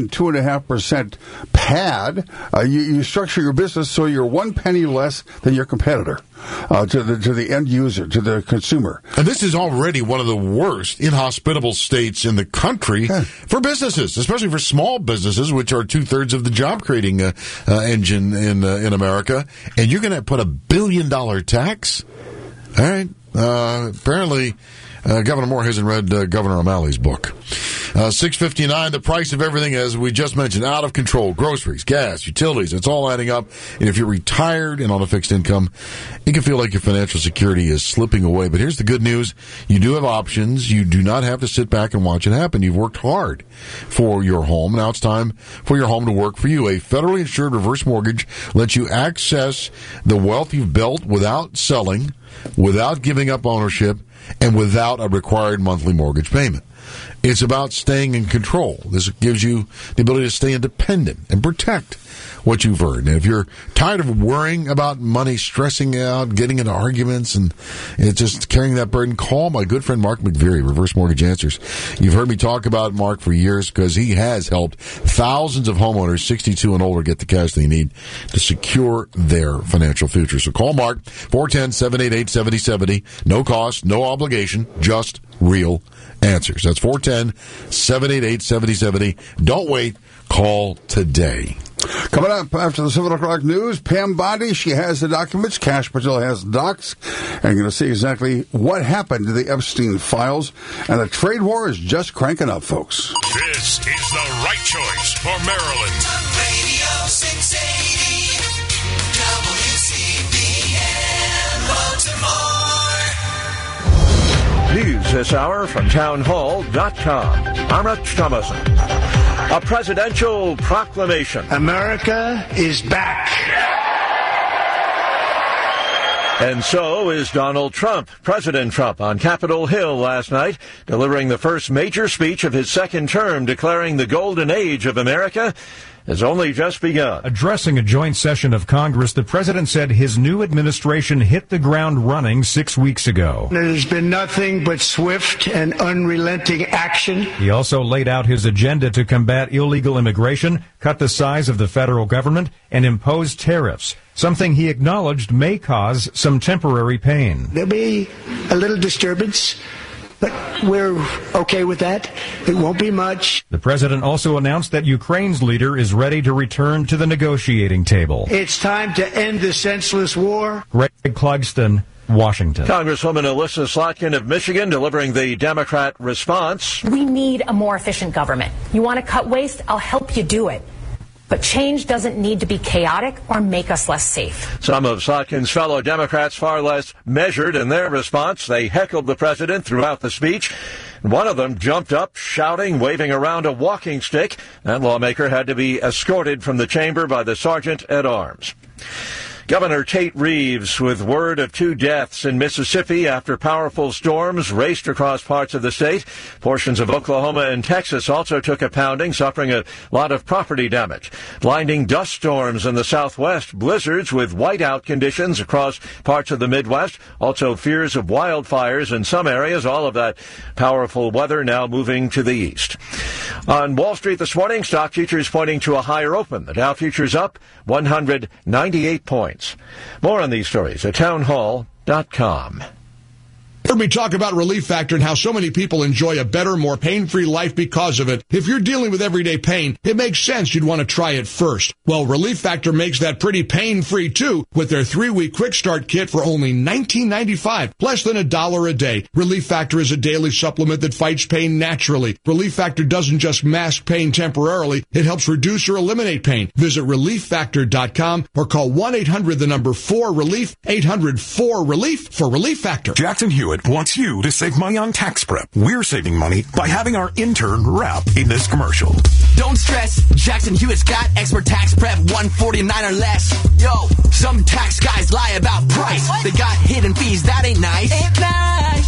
half percent pad. Uh, you, you structure your business so you're one penny less than your competitor uh, to the to the end user, to the consumer. And this is already one of the worst inhospitable states in the country yeah. for businesses, especially for small businesses, which are two thirds of the job creating uh, uh, engine in uh, in America. And you're going to put a billion dollar tax? All right. Uh, apparently, uh, Governor Moore hasn't read uh, Governor O'Malley's book. Uh, six fifty-nine, the price of everything, as we just mentioned, out of control. Groceries, gas, utilities, it's all adding up. And if you're retired and on a fixed income, it can feel like your financial security is slipping away. But here's the good news. You do have options. You do not have to sit back and watch it happen. You've worked hard for your home. Now it's time for your home to work for you. A federally insured reverse mortgage lets you access the wealth you've built without selling, without giving up ownership, and without a required monthly mortgage payment. It's about staying in control. This gives you the ability to stay independent and protect what you've earned. And if you're tired of worrying about money, stressing out, getting into arguments, and it's just carrying that burden, call my good friend Mark McVeary, Reverse Mortgage Answers. You've heard me talk about Mark for years because he has helped thousands of homeowners sixty-two and older get the cash they need to secure their financial future. So call Mark, four one zero, seven eight eight, seven zero seven zero. No cost, no obligation, just real answers. That's four one zero, seven eight eight, seven zero seven zero. Don't wait. Call today. Coming up after the seven o'clock news, Pam Bondi, she has the documents. Cash Patel has the docs. And you're going to see exactly what happened to the Epstein files. And the trade war is just cranking up, folks. This is the right choice for Maryland. Radio six eighty, W C B N, Baltimore. News this hour from town hall dot com. I'm Rich Thomason. A presidential proclamation. America is back. And so is Donald Trump. President Trump on Capitol Hill last night, delivering the first major speech of his second term, declaring the golden age of America has only just begun. Addressing a joint session of Congress, the president said his new administration hit the ground running six weeks ago. There has been nothing but swift and unrelenting action. He also laid out his agenda to combat illegal immigration, cut the size of the federal government, and impose tariffs, something he acknowledged may cause some temporary pain. There'll be a little disturbance, but we're okay with that. It won't be much. The president also announced that Ukraine's leader is ready to return to the negotiating table. It's time to end the senseless war. Greg Clugston, Washington. Congresswoman Alyssa Slotkin of Michigan delivering the Democrat response. We need a more efficient government. You want to cut waste? I'll help you do it. But change doesn't need to be chaotic or make us less safe. Some of Slotkin's fellow Democrats far less measured in their response. They heckled the president throughout the speech. One of them jumped up, shouting, waving around a walking stick. That lawmaker had to be escorted from the chamber by the sergeant at arms. Governor Tate Reeves with word of two deaths in Mississippi after powerful storms raced across parts of the state. Portions of Oklahoma and Texas also took a pounding, suffering a lot of property damage. Blinding dust storms in the southwest, blizzards with whiteout conditions across parts of the Midwest, also fears of wildfires in some areas. All of that powerful weather now moving to the east. On Wall Street this morning, stock futures pointing to a higher open. The Dow futures up one hundred ninety-eight points. More on these stories at town hall dot com. Heard me talk about Relief Factor and how so many people enjoy a better, more pain-free life because of it. If you're dealing with everyday pain, it makes sense you'd want to try it first. Well, Relief Factor makes that pretty pain-free too with their three-week quick start kit for only nineteen ninety-five dollars, less than a dollar a day. Relief Factor is a daily supplement that fights pain naturally. Relief Factor doesn't just mask pain temporarily, it helps reduce or eliminate pain. Visit relief factor dot com or call one eight hundred the number four relief, eight hundred four relief for Relief Factor. Jackson Hewitt wants you to save money on tax prep. We're saving money by having our intern rap in this commercial. Don't stress, Jackson Hewitt's got expert tax prep, one forty-nine or less. Yo, some tax guys lie about price. They got hidden fees, that ain't nice. Ain't nice.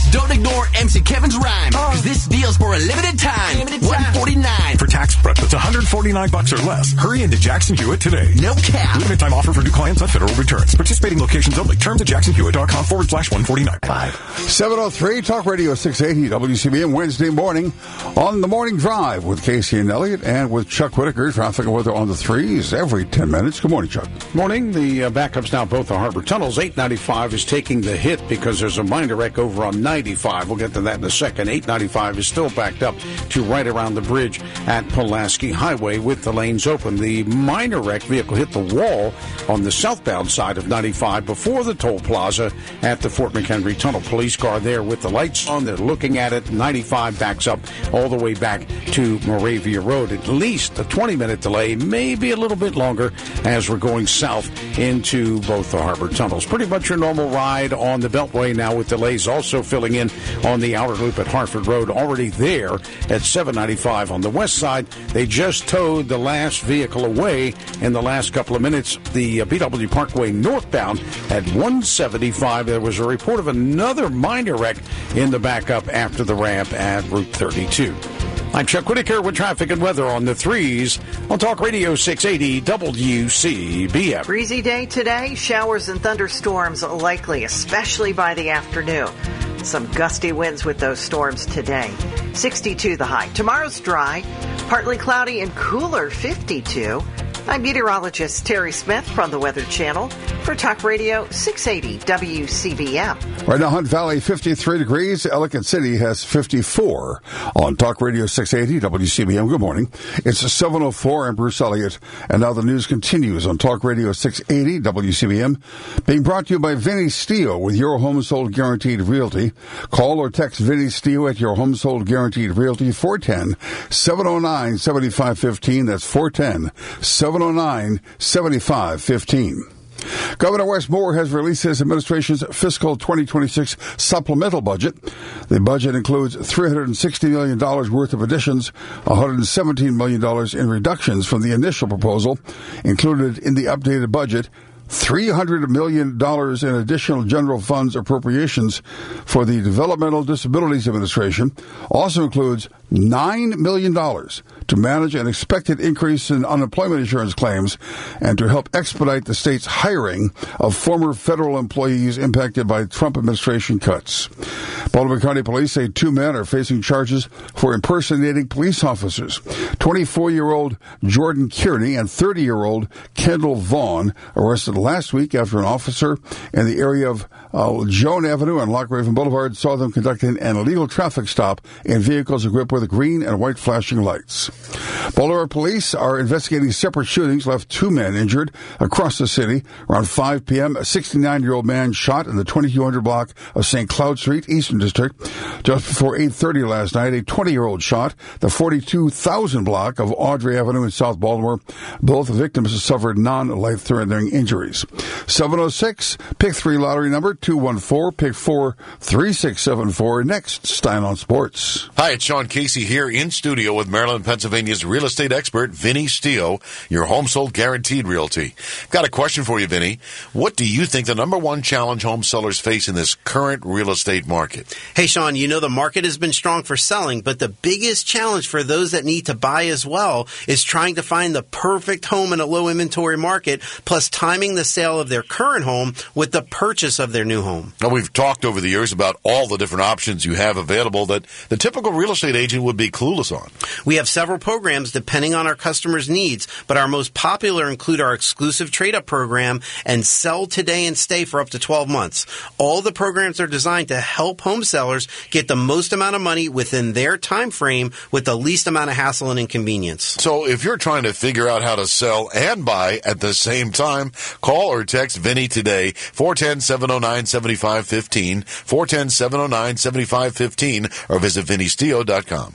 Don't ignore M C Kevin's rhyme, because this deal's for a limited time. one forty-nine For tax prep that's one hundred forty-nine bucks or less. Hurry into Jackson Hewitt today. No cap. Limited time offer for new clients on federal returns. Participating locations only. Terms at jacksonhewitt.com forward slash 149. seven oh three Talk Radio six eighty W C B M Wednesday morning on the Morning Drive with Casey and Elliott and with Chuck Whitaker. Traffic and weather on the threes every ten minutes. Good morning, Chuck. Morning. The uh, backups now both the Harbor Tunnels. eight ninety-five is taking the hit because there's a minor wreck over on ninety-five. We'll get to that in a second. eight ninety-five is still backed up to right around the bridge at Pulaski Highway with the lanes open. The minor wreck vehicle hit the wall on the southbound side of ninety-five before the toll plaza at the Fort McHenry Tunnel. Police car there with the lights on. They're looking at it. ninety-five backs up all the way back to Moravia Road. At least a twenty-minute delay, maybe a little bit longer as we're going south into both the Harbor Tunnels. Pretty much your normal ride on the Beltway now with delays also filling in on the outer loop at Hartford Road. Already there at seven ninety-five on the west side. They just towed the last vehicle away in the last couple of minutes. The uh, B W Parkway northbound at one seventy-five. There was a report of another minor wreck in the backup after the ramp at Route thirty-two. I'm Chuck Whitaker with traffic and weather on the threes on Talk Radio six eighty W C B M. Breezy day today. Showers and thunderstorms likely, especially by the afternoon. Some gusty winds with those storms today. sixty-two the high. Tomorrow's dry, partly cloudy and cooler, fifty-two. I'm meteorologist Terry Smith from the Weather Channel for Talk Radio six eighty W C B M. Right now, Hunt Valley, fifty-three degrees. Ellicott City has fifty-four on Talk Radio six eighty W C B M. Good morning. It's seven oh four. I'm Bruce Elliott. And now the news continues on Talk Radio six eighty W C B M. Being brought to you by Vinny Steele with Your Home Sold Guaranteed Realty. Call or text Vinny Steele at Your Home Sold Guaranteed Realty, four one zero, seven oh nine, seven five one five. That's four one zero, seven oh nine, seven five one five. Governor Wes Moore has released his administration's fiscal twenty twenty-six supplemental budget. The budget includes three hundred sixty million dollars worth of additions, one hundred seventeen million dollars in reductions from the initial proposal. Included in the updated budget, three hundred million dollars in additional general funds appropriations for the Developmental Disabilities Administration. Also includes nine million dollars to manage an expected increase in unemployment insurance claims and to help expedite the state's hiring of former federal employees impacted by Trump administration cuts. Baltimore County Police say two men are facing charges for impersonating police officers. twenty-four-year-old Jordan Kearney and thirty-year-old Kendall Vaughn arrested last week after an officer in the area of uh, Joan Avenue and Loch Raven Boulevard saw them conducting an illegal traffic stop in vehicles equipped with green and white flashing lights. Baltimore police are investigating separate shootings left two men injured across the city. Around five p.m., a sixty-nine-year-old man shot in the twenty-two hundred block of Saint Cloud Street, Eastern District. Just before eight thirty last night, a twenty-year-old shot the forty-two thousand block of Audrey Avenue in South Baltimore. Both victims suffered non-life-threatening injuries. seven oh six, pick three lottery number two one four, pick four, three six seven four. Next, Stein on Sports. Hi, it's Sean Casey here in studio with Maryland, Pennsylvania's real estate expert, Vinny Steele, your home sold guaranteed realty. Got a question for you, Vinny. What do you think the number one challenge home sellers face in this current real estate market? Hey, Sean, you know the market has been strong for selling, but the biggest challenge for those that need to buy as well is trying to find the perfect home in a low inventory market, plus timing the sale of their current home with the purchase of their new home. Now, we've talked over the years about all the different options you have available that the typical real estate agent would be clueless on. We have several programs depending on our customers' needs, but our most popular include our exclusive trade-up program and Sell Today and Stay for up to twelve months. All the programs are designed to help home sellers get the most amount of money within their time frame with the least amount of hassle and inconvenience. So if you're trying to figure out how to sell and buy at the same time, call or text Vinny today, four one zero, seven oh nine, seven five one five, four one zero, seven oh nine, seven five one five, or visit vinny steele dot com.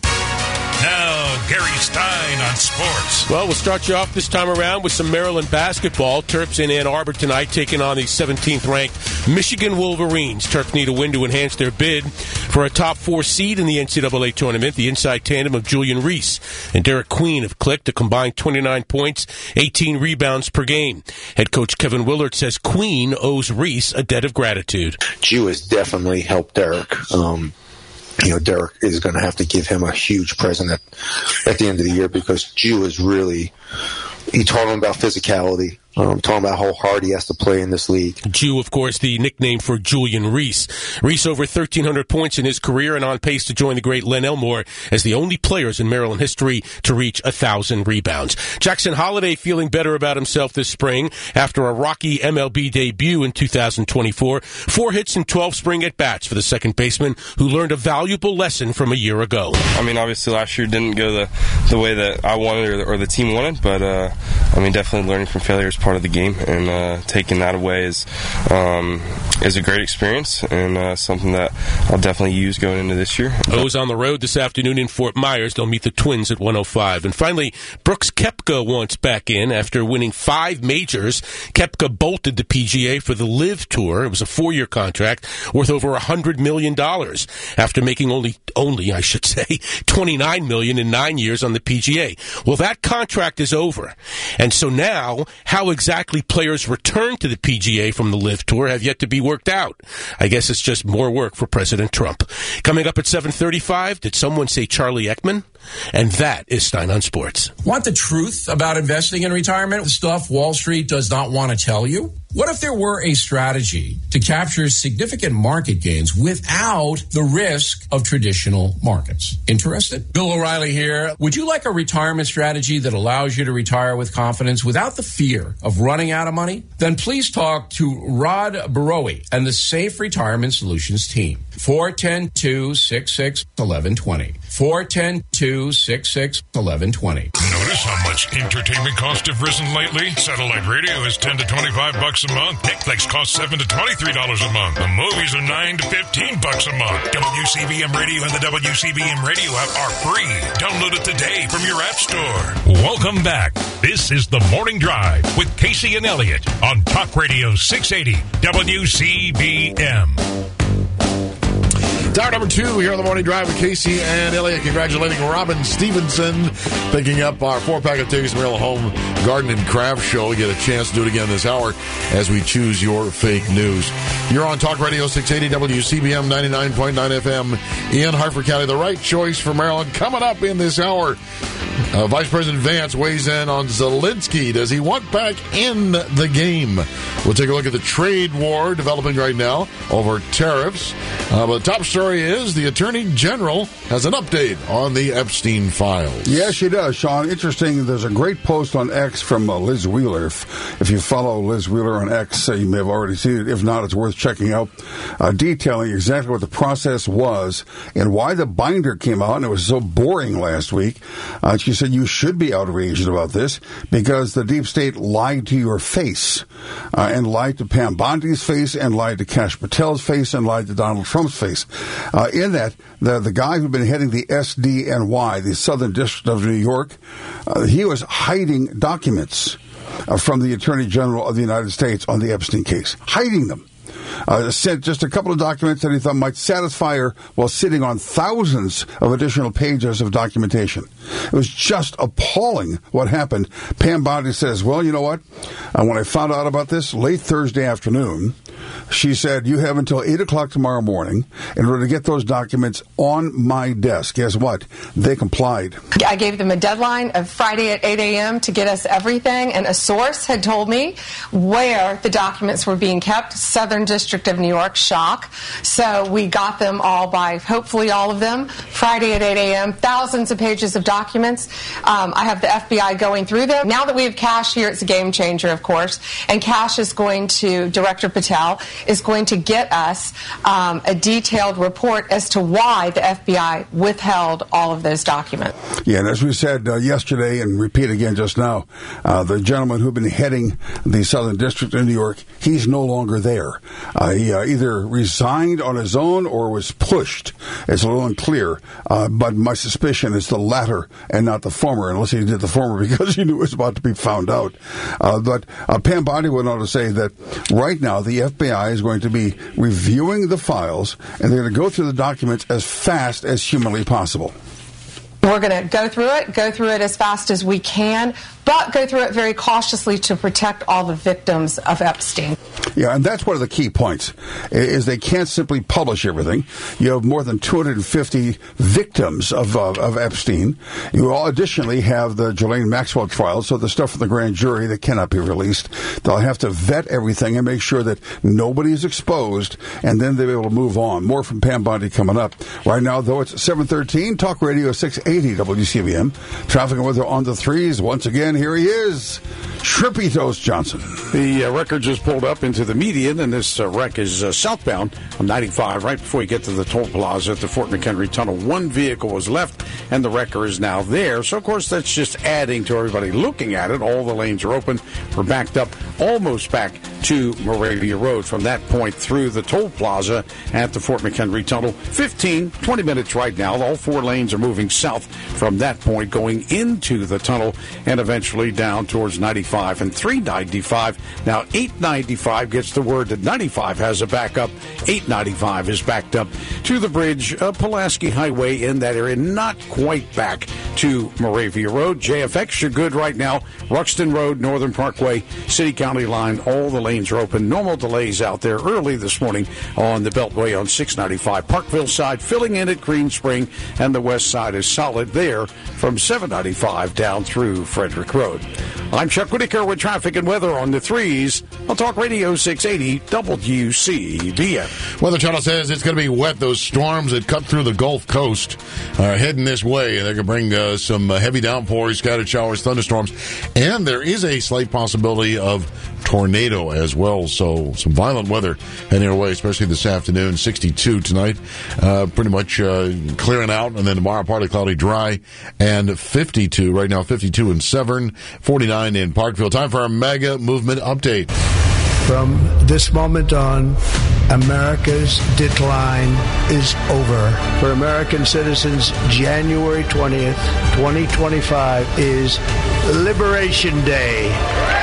Now, Gary Stein on sports. Well, we'll start you off this time around with some Maryland basketball. Terps in Ann Arbor tonight taking on the seventeenth-ranked Michigan Wolverines. Terps need a win to enhance their bid for a top four seed in the N C double A tournament. The inside tandem of Julian Reese and Derek Queen have clicked a combined twenty-nine points, eighteen rebounds per game. Head coach Kevin Willard says Queen owes Reese a debt of gratitude. Ju has definitely helped Derek. Um, you know, Derek is going to have to give him a huge present at, at the end of the year because Ju is really, he taught him about physicality. Um, talking about how hard he has to play in this league. Ju, of course, the nickname for Julian Reese. Reese over thirteen hundred points in his career and on pace to join the great Len Elmore as the only players in Maryland history to reach one thousand rebounds. Jackson Holliday feeling better about himself this spring after a rocky M L B debut in two thousand twenty-four. Four hits and twelve spring at-bats for the second baseman who learned a valuable lesson from a year ago. I mean, obviously last year didn't go the, the way that I wanted or the, or the team wanted, but uh, I mean, definitely learning from failure is part of the game, and uh, taking that away is um, is a great experience and uh, something that I'll definitely use going into this year. O's on the road this afternoon in Fort Myers. They'll meet the Twins at one oh five. And finally, Brooks Koepka wants back in after winning five majors. Koepka bolted the P G A for the Live Tour. It was a four-year contract worth over one hundred million dollars after making only, only I should say, twenty-nine million dollars in nine years on the P G A. Well, that contract is over. And so now, how exactly players return to the P G A from the Live Tour have yet to be worked out. I guess it's just more work for President Trump. Coming up at seven thirty-five, did someone say Charlie Ekman? And that is Stein on Sports. Want the truth about investing in retirement? Stuff Wall Street does not want to tell you? What if there were a strategy to capture significant market gains without the risk of traditional markets? Interested? Bill O'Reilly here. Would you like a retirement strategy that allows you to retire with confidence without the fear of running out of money? Then please talk to Rod Barowie and the Safe Retirement Solutions team. four one zero, two six six, one one two zero. four one zero, two six six, one one two zero. Notice how much entertainment costs have risen lately? Satellite radio is ten to twenty-five bucks a month. Netflix costs seven to twenty-three dollars a month. The movies are nine to fifteen bucks a month. W C B M Radio and the W C B M Radio app are free. Download it today from your app store. Welcome back. This is The Morning Drive with Casey and Elliott on Talk Radio six eighty W C B M. Hour number two here on the Morning Drive with Casey and Elliott. Congratulating Robin Stevenson picking up our four-pack of tickets to Maryland Home Garden and Craft Show. We get a chance to do it again this hour as we choose your fake news. You're on Talk Radio six eighty W C B M ninety-nine point nine F M in Hartford County. The right choice for Maryland coming up in this hour. Uh, Vice President Vance weighs in on Zelensky. Does he want back in the game? We'll take a look at the trade war developing right now over tariffs. Uh, but the top story is the Attorney General has an update on the Epstein files. Yes, she does, Sean. Interesting. There's a great post on X from uh, Liz Wheeler. If, if you follow Liz Wheeler on X, uh, you may have already seen it. If not, it's worth checking out, uh, detailing exactly what the process was and why the binder came out. And it was so boring last week. Uh, she said you should be outraged about this because the deep state lied to your face uh, and lied to Pam Bondi's face and lied to Kash Patel's face and lied to Donald Trump's face. Uh, in that, the the guy who'd been heading the S D N Y, the Southern District of New York, uh, he was hiding documents uh, from the Attorney General of the United States on the Epstein case, hiding them. Uh, sent just a couple of documents that he thought might satisfy her while sitting on thousands of additional pages of documentation. It was just appalling what happened. Pam Bondi says, well, you know what? Uh, when I found out about this late Thursday afternoon, she said, you have until eight o'clock tomorrow morning in order to get those documents on my desk. Guess what? They complied. I gave them a deadline of Friday at eight a.m. to get us everything, and a source had told me where the documents were being kept, Southern District of New York, shock. So we got them all by, hopefully all of them, Friday at eight a.m., thousands of pages of documents. Um, I have the F B I going through them. Now that we have Kash here, it's a game changer, of course, and Kash is going to, Director Patel, is going to get us um, a detailed report as to why the F B I withheld all of those documents. Yeah, and as we said uh, yesterday and repeat again just now, uh, the gentleman who'd been heading the Southern District of New York, he's no longer there. Uh, he uh, either resigned on his own or was pushed. It's a little unclear, uh, but my suspicion is the latter and not the former, unless he did the former because he knew it was about to be found out. Uh, but uh, Pam Bondi went on to say that right now the F B A I is going to be reviewing the files, and they're going to go through the documents as fast as humanly possible. We're going to go through it, go through it as fast as we can, but go through it very cautiously to protect all the victims of Epstein. Yeah, and that's one of the key points, is they can't simply publish everything. You have more than two hundred fifty victims of uh, of Epstein. You all additionally have the Ghislaine Maxwell trial, so the stuff from the grand jury that cannot be released. They'll have to vet everything and make sure that nobody is exposed, and then they'll be able to move on. More from Pam Bondi coming up. Right now, though, it's seven thirteen, Talk Radio six eighty W C B M. Traffic and weather on the threes. Once again, here he is, Shrimpy Toast Johnson. The uh, record just pulled up into the median, and this uh, wreck is uh, southbound on ninety-five, right before you get to the toll plaza at the Fort McHenry Tunnel. One vehicle was left, and the wrecker is now there. So, of course, that's just adding to everybody looking at it. All the lanes are open. We're backed up almost back to Moravia Road from that point through the toll plaza at the Fort McHenry Tunnel. fifteen, twenty minutes right now. All four lanes are moving south from that point, going into the tunnel and eventually down towards ninety-five and three ninety-five. Now, eight ninety-five gets the word that ninety-five has a backup. eight ninety-five is backed up to the bridge, uh, Pulaski Highway in that area, not quite back to Moravia Road. J F X, you're good right now. Ruxton Road, Northern Parkway, City County line, all the lanes are open. Normal delays out there early this morning on the Beltway on six ninety-five. Parkville side filling in at Green Spring, and the west side is solid there from seven ninety-five down through Frederick Road. I'm Chuck Whitaker with traffic and weather on the threes on Talk Radio six eighty W C B M. Weather Channel says it's going to be wet. Those storms that cut through the Gulf Coast are heading this way, and they're going to bring uh, some uh, heavy downpours, scattered showers, thunderstorms, and there is a slight possibility of tornado as well. So some violent weather heading our way, especially this afternoon. sixty-two tonight, uh, pretty much uh, clearing out, and then tomorrow partly cloudy, dry, and fifty-two right now. fifty-two in Severn, forty-nine in Parkville. Time for our mega movement update. From this moment on, America's decline is over. For American citizens, January twentieth, twenty twenty-five is Liberation Day.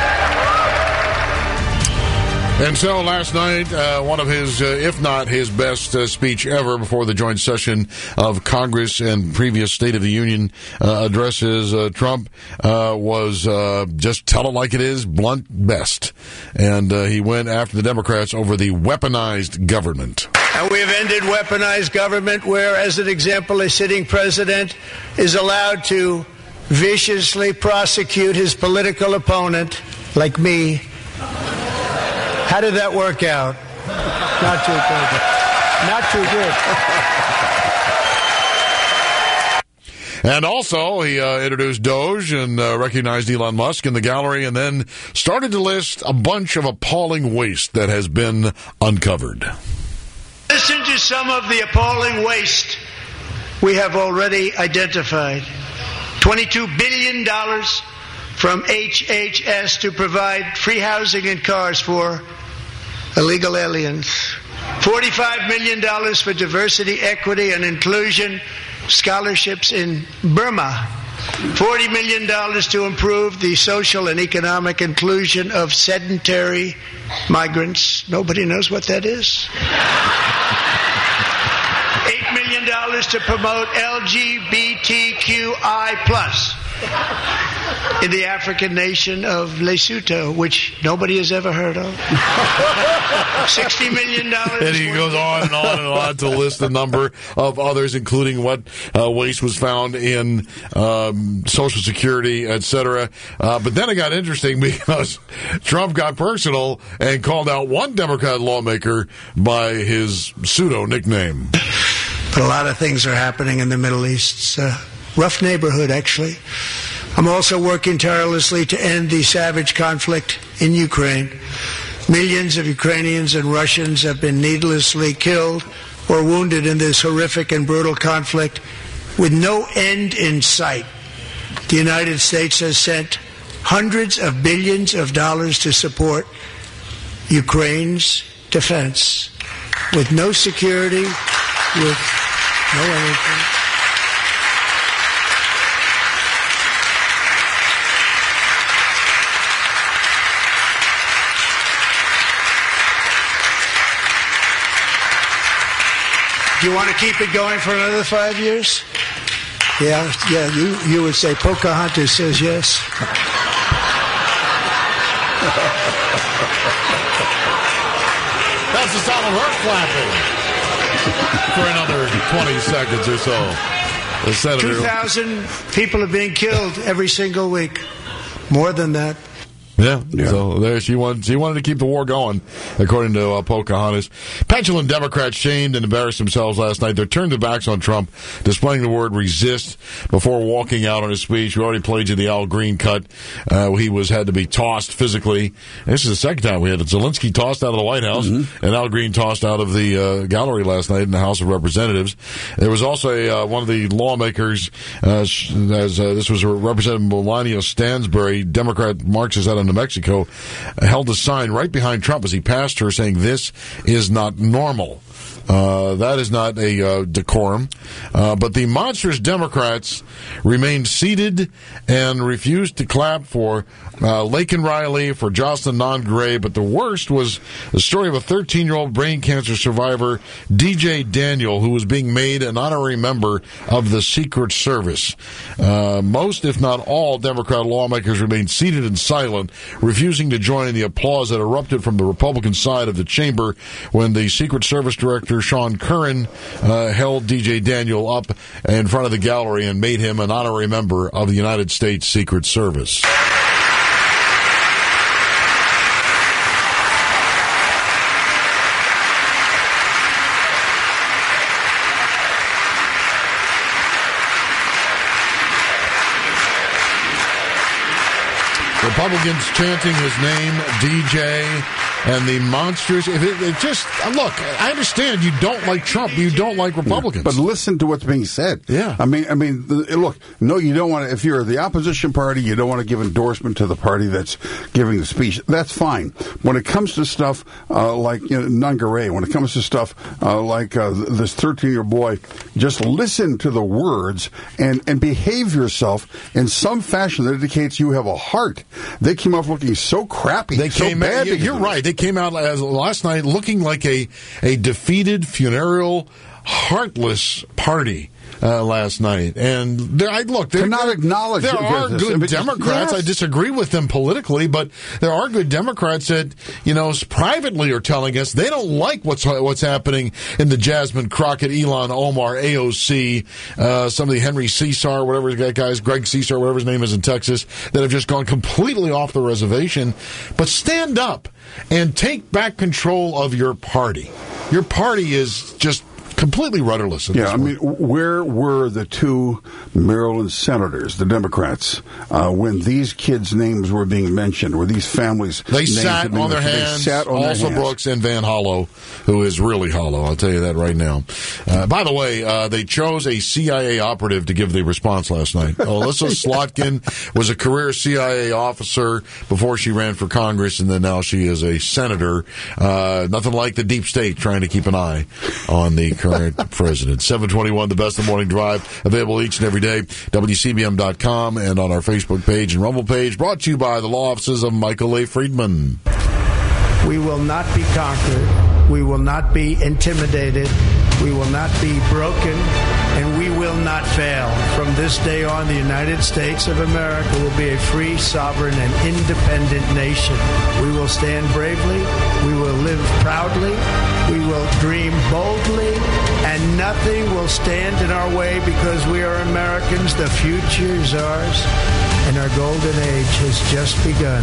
And so last night, uh, one of his, uh, if not his best uh, speech ever before the joint session of Congress and previous State of the Union uh, addresses, uh, Trump uh, was uh, just tell it like it is, blunt best. And uh, he went after the Democrats over the weaponized government. And we have ended weaponized government where, as an example, a sitting president is allowed to viciously prosecute his political opponent, like me. How did that work out? Not too good. Not too good. And also, he uh, introduced Doge and uh, recognized Elon Musk in the gallery, and then started to list a bunch of appalling waste that has been uncovered. Listen to some of the appalling waste we have already identified. twenty-two billion dollars from H H S to provide free housing and cars for illegal aliens. forty-five million dollars for diversity, equity, and inclusion scholarships in Burma. forty million dollars to improve the social and economic inclusion of sedentary migrants. Nobody knows what that is. eight million dollars to promote L G B T Q I plus in the African nation of Lesotho, which nobody has ever heard of. sixty million dollars. And he goes on and on and on to list a number of others, including what uh, waste was found in um, Social Security, et cetera. Uh, but then it got interesting because Trump got personal and called out one Democrat lawmaker by his pseudo nickname. But a lot of things are happening in the Middle East. It's a rough neighborhood, actually. I'm also working tirelessly to end the savage conflict in Ukraine. Millions of Ukrainians and Russians have been needlessly killed or wounded in this horrific and brutal conflict with no end in sight. The United States has sent hundreds of billions of dollars to support Ukraine's defense with no security, with no anything. Do you want to keep it going for another five years? Yeah, yeah. You you would say Pocahontas says yes. That's the sound of her clapping for another twenty seconds or so. The senator. Two thousand people are being killed every single week. More than that. Yeah. yeah, so there she wanted. She wanted to keep the war going, according to uh, Pocahontas. Petulant Democrats shamed and embarrassed themselves last night. They turned their backs on Trump, displaying the word "resist" before walking out on his speech. We already played you the Al Green cut. Uh, he was had to be tossed physically. And this is the second time we had Zelensky tossed out of the White House mm-hmm. and Al Green tossed out of the uh, gallery last night in the House of Representatives. There was also a, uh, one of the lawmakers, uh, as uh, this was Representative Melania Stansbury, Democrat Marxist out of New Mexico, held a sign right behind Trump as he passed her saying, "This is not normal." Uh, that is not a uh, decorum. Uh, but the monstrous Democrats remained seated and refused to clap for uh, Laken Riley, for Jocelyn Non-Gray. But the worst was the story of a thirteen-year-old brain cancer survivor, D J Daniel, who was being made an honorary member of the Secret Service. Uh, most, if not all, Democrat lawmakers remained seated and silent, refusing to join in the applause that erupted from the Republican side of the chamber when the Secret Service director, Sean Curran, uh, held D J Daniel up in front of the gallery and made him an honorary member of the United States Secret Service. Republicans chanting his name, D J, and the monsters. If it, it just look, I understand you don't like Trump, you don't like Republicans, yeah, but listen to what's being said. Yeah, I mean, I mean, the, look, no, you don't want to. If you're the opposition party, you don't want to give endorsement to the party that's giving the speech. That's fine. When it comes to stuff uh, like you know, Nungaray, when it comes to stuff uh, like uh, this thirteen-year-old boy, just listen to the words and and behave yourself in some fashion that indicates you have a heart. They came off looking so crappy. They so came bad. Out, you're right. They came out as, last night looking like a, a defeated, funereal, heartless party. Uh, last night, and there, I look. They're not acknowledged. There are this. good I mean, Democrats. yes. I disagree with them politically, but there are good Democrats that you know privately are telling us they don't like what's what's happening in the Jasmine Crockett, Elon Omar, A O C, uh, some of the Henry Cesar, whatever that guy's, Greg Cesar, whatever his name is in Texas, that have just gone completely off the reservation. But stand up and take back control of your party. Your party is just completely rudderless. Yeah, I mean, where were the two Maryland senators, the Democrats, uh, when these kids' names were being mentioned, where these families' They names sat were on their mentioned? hands. They sat on Also their hands. Brooks and Van Hollow, who is really hollow. I'll tell you that right now. Uh, by the way, uh, they chose a C I A operative to give the response last night. Alyssa Slotkin was a career C I A officer before she ran for Congress, and then now she is a senator. Uh, nothing like the deep state trying to keep an eye on the current president. seven twenty-one, the Best of the Morning Drive, available each and every day, W C B M dot com, and on our Facebook page and Rumble page, brought to you by the law offices of Michael A. Friedman. We will not be conquered. We will not be intimidated. We will not be broken. And we will not fail. From this day on, the United States of America will be a free, sovereign, and independent nation. We will stand bravely. We will live proudly. We will dream boldly. And nothing will stand in our way because we are Americans. The future is ours. And our golden age has just begun.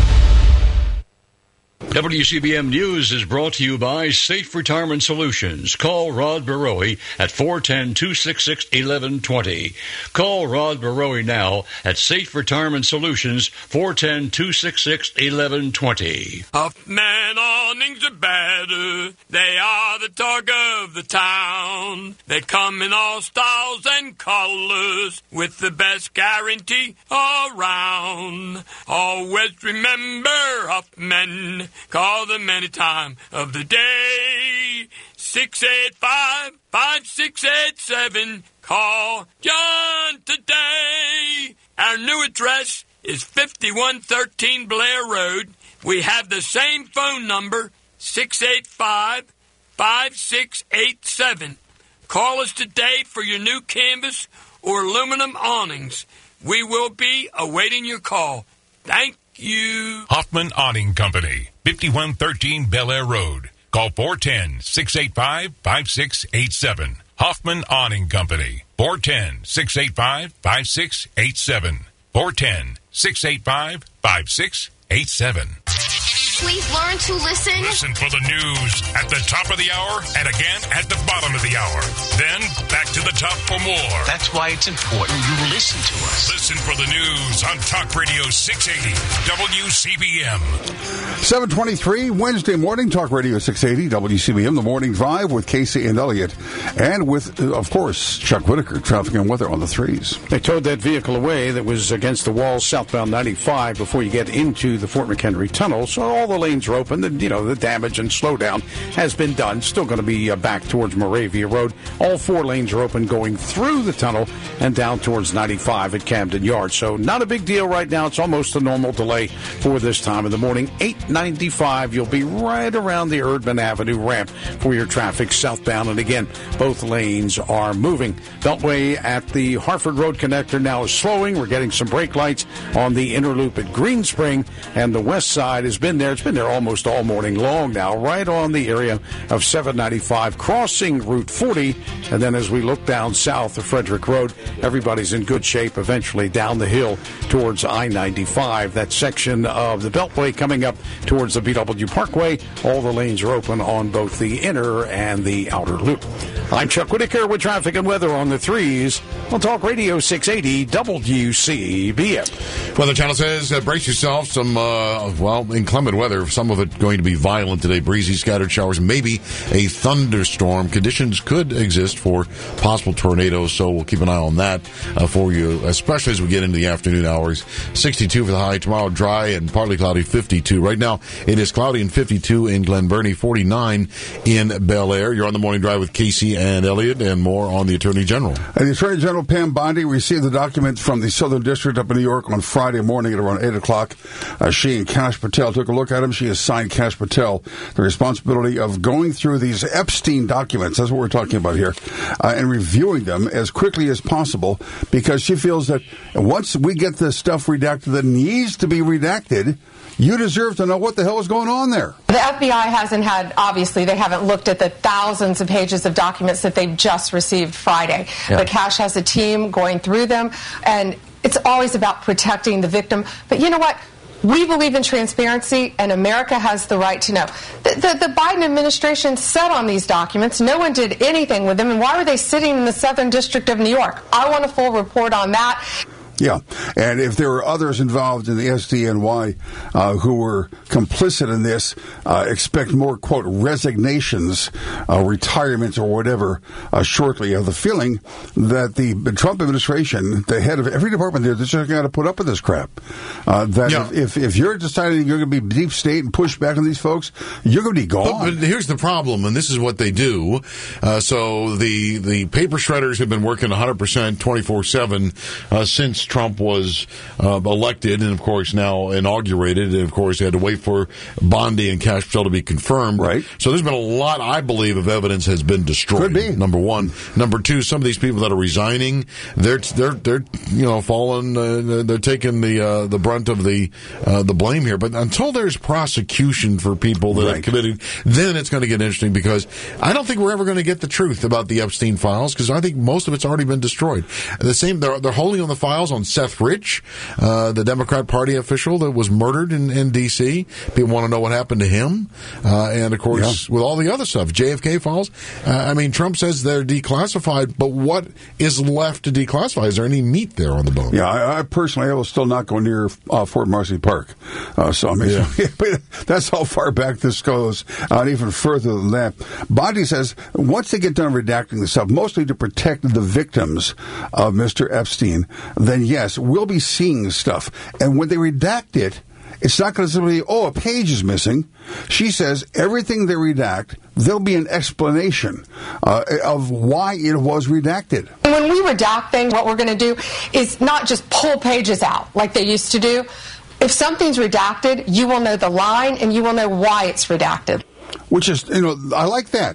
W C B M News is brought to you by Safe Retirement Solutions. Call Rod Barowie at four one zero, two six six, one one two zero. Call Rod Barowie now at Safe Retirement Solutions, four one zero, two six six, one one two zero. Huffman awnings are better. They are the talk of the town. They come in all styles and colors with the best guarantee around. Always remember Huffman. Call them any time of the day. six eight five, five six eight seven. Call John today. Our new address is fifty-one thirteen Blair Road. We have the same phone number, six eight five, five six eight seven. Call us today for your new canvas or aluminum awnings. We will be awaiting your call. Thank you. Hoffman Awning Company, fifty-one thirteen Bel Air Road. Call four one zero, six eight five, five six eight seven. Hoffman Awning Company, four one zero, six eight five, five six eight seven. four one zero, six eight five, five six eight seven. Please learn to listen. Listen for the news at the top of the hour and again at the bottom of the hour. Then back to the top for more. That's why it's important you listen to us. Listen for the news on Talk Radio six eighty W C B M. seven twenty-three Wednesday morning, Talk Radio six eighty W C B M, the morning drive with Casey and Elliott. And with, uh, of course, Chuck Whitaker, traffic and weather on the threes. They towed that vehicle away that was against the wall southbound ninety-five before you get into the Fort McHenry Tunnel. So all the lanes are open. The, you know, the damage and slowdown has been done. Still going to be uh, back towards Moravia Road. All four lanes are open going through the tunnel and down towards ninety-five at Camden Yards. So not a big deal right now. It's almost a normal delay for this time of the morning. eight ninety-five, you'll be right around the Erdman Avenue ramp for your traffic southbound. And again, both lanes are moving. Beltway at the Harford Road connector now is slowing. We're getting some brake lights on the inner loop at Green Spring, and the west side has been there. It's been there almost all morning long now, right on the area of seven ninety-five, crossing Route forty. And then as we look down south of Frederick Road, everybody's in good shape eventually down the hill towards I ninety-five. That section of the Beltway coming up towards the B W Parkway, all the lanes are open on both the inner and the outer loop. I'm Chuck Whitaker with traffic and weather on the threes on Talk Radio six eighty W C B M. Weather Channel says, uh, brace yourself. Some, uh, well, inclement weather. Some of it going to be violent today. Breezy, scattered showers, maybe a thunderstorm. Conditions could exist for possible tornadoes, so we'll keep an eye on that uh, for you, especially as we get into the afternoon hours. sixty-two for the high. Tomorrow, dry and partly cloudy, fifty-two. Right now, it is cloudy and fifty-two in Glen Burnie, forty-nine in Bel Air. You're on the morning drive with Casey and Elliott, and more on the Attorney General. And the Attorney General, Pam Bondi, received the documents from the Southern District up in New York on Friday morning at around eight o'clock. Uh, she and Kash Patel took a look at them. She assigned Kash Patel the responsibility of going through these Epstein documents, that's what we're talking about here, uh, and reviewing them as quickly as possible, because she feels that once we get the stuff redacted that needs to be redacted, you deserve to know what the hell is going on there. The F B I hasn't had, obviously, they haven't looked at the thousands of pages of documents that they've just received Friday. Yeah. But Kash has a team going through them, and it's always about protecting the victim. But you know what? We believe in transparency, and America has the right to know. The, the, the Biden administration sat on these documents. No one did anything with them. And why were they sitting in the Southern District of New York? I want a full report on that. Yeah, and if there were others involved in the S D N Y uh, who were complicit in this, uh, expect more, quote, resignations, uh, retirements, or whatever uh, shortly. I have the feeling that the Trump administration, the head of every department there, they're just going to put up with this crap. Uh, that yeah. if, if if you're deciding you're going to be deep state and push back on these folks, you're going to be gone. But, but here's the problem, and this is what they do. Uh, so the, the paper shredders have been working one hundred percent twenty-four seven uh, since Trump was uh, elected and, of course, now inaugurated. And, of course, they had to wait for Bondi and Kash Patel to be confirmed. Right. So there's been a lot, I believe, of evidence has been destroyed. Could be. Number one. Number two, some of these people that are resigning, they're, they're, they're you know, falling, uh, they're taking the uh, the brunt of the uh, the blame here. But until there's prosecution for people that right. have committed, then it's going to get interesting, because I don't think we're ever going to get the truth about the Epstein files, because I think most of it's already been destroyed. The same, they're, they're holding on the files on Seth Rich, uh, the Democrat Party official that was murdered in, in D C People want to know what happened to him. Uh, and, of course, yeah. with all the other stuff, J F K files, uh, I mean, Trump says they're declassified, but what is left to declassify? Is there any meat there on the bone? Yeah, I, I personally, I will still not go near uh, Fort Marcy Park. Uh, so, I mean, yeah. that's how far back this goes, uh, and even further than that. Bondi says once they get done redacting the stuff, mostly to protect the victims of Mister Epstein, then yes, we'll be seeing stuff. And when they redact it, it's not going to simply, oh, a page is missing. She says everything they redact, there'll be an explanation uh, of why it was redacted. When we redact things, what we're going to do is not just pull pages out like they used to do. If something's redacted, you will know the line and you will know why it's redacted. Which is, you know, I like that.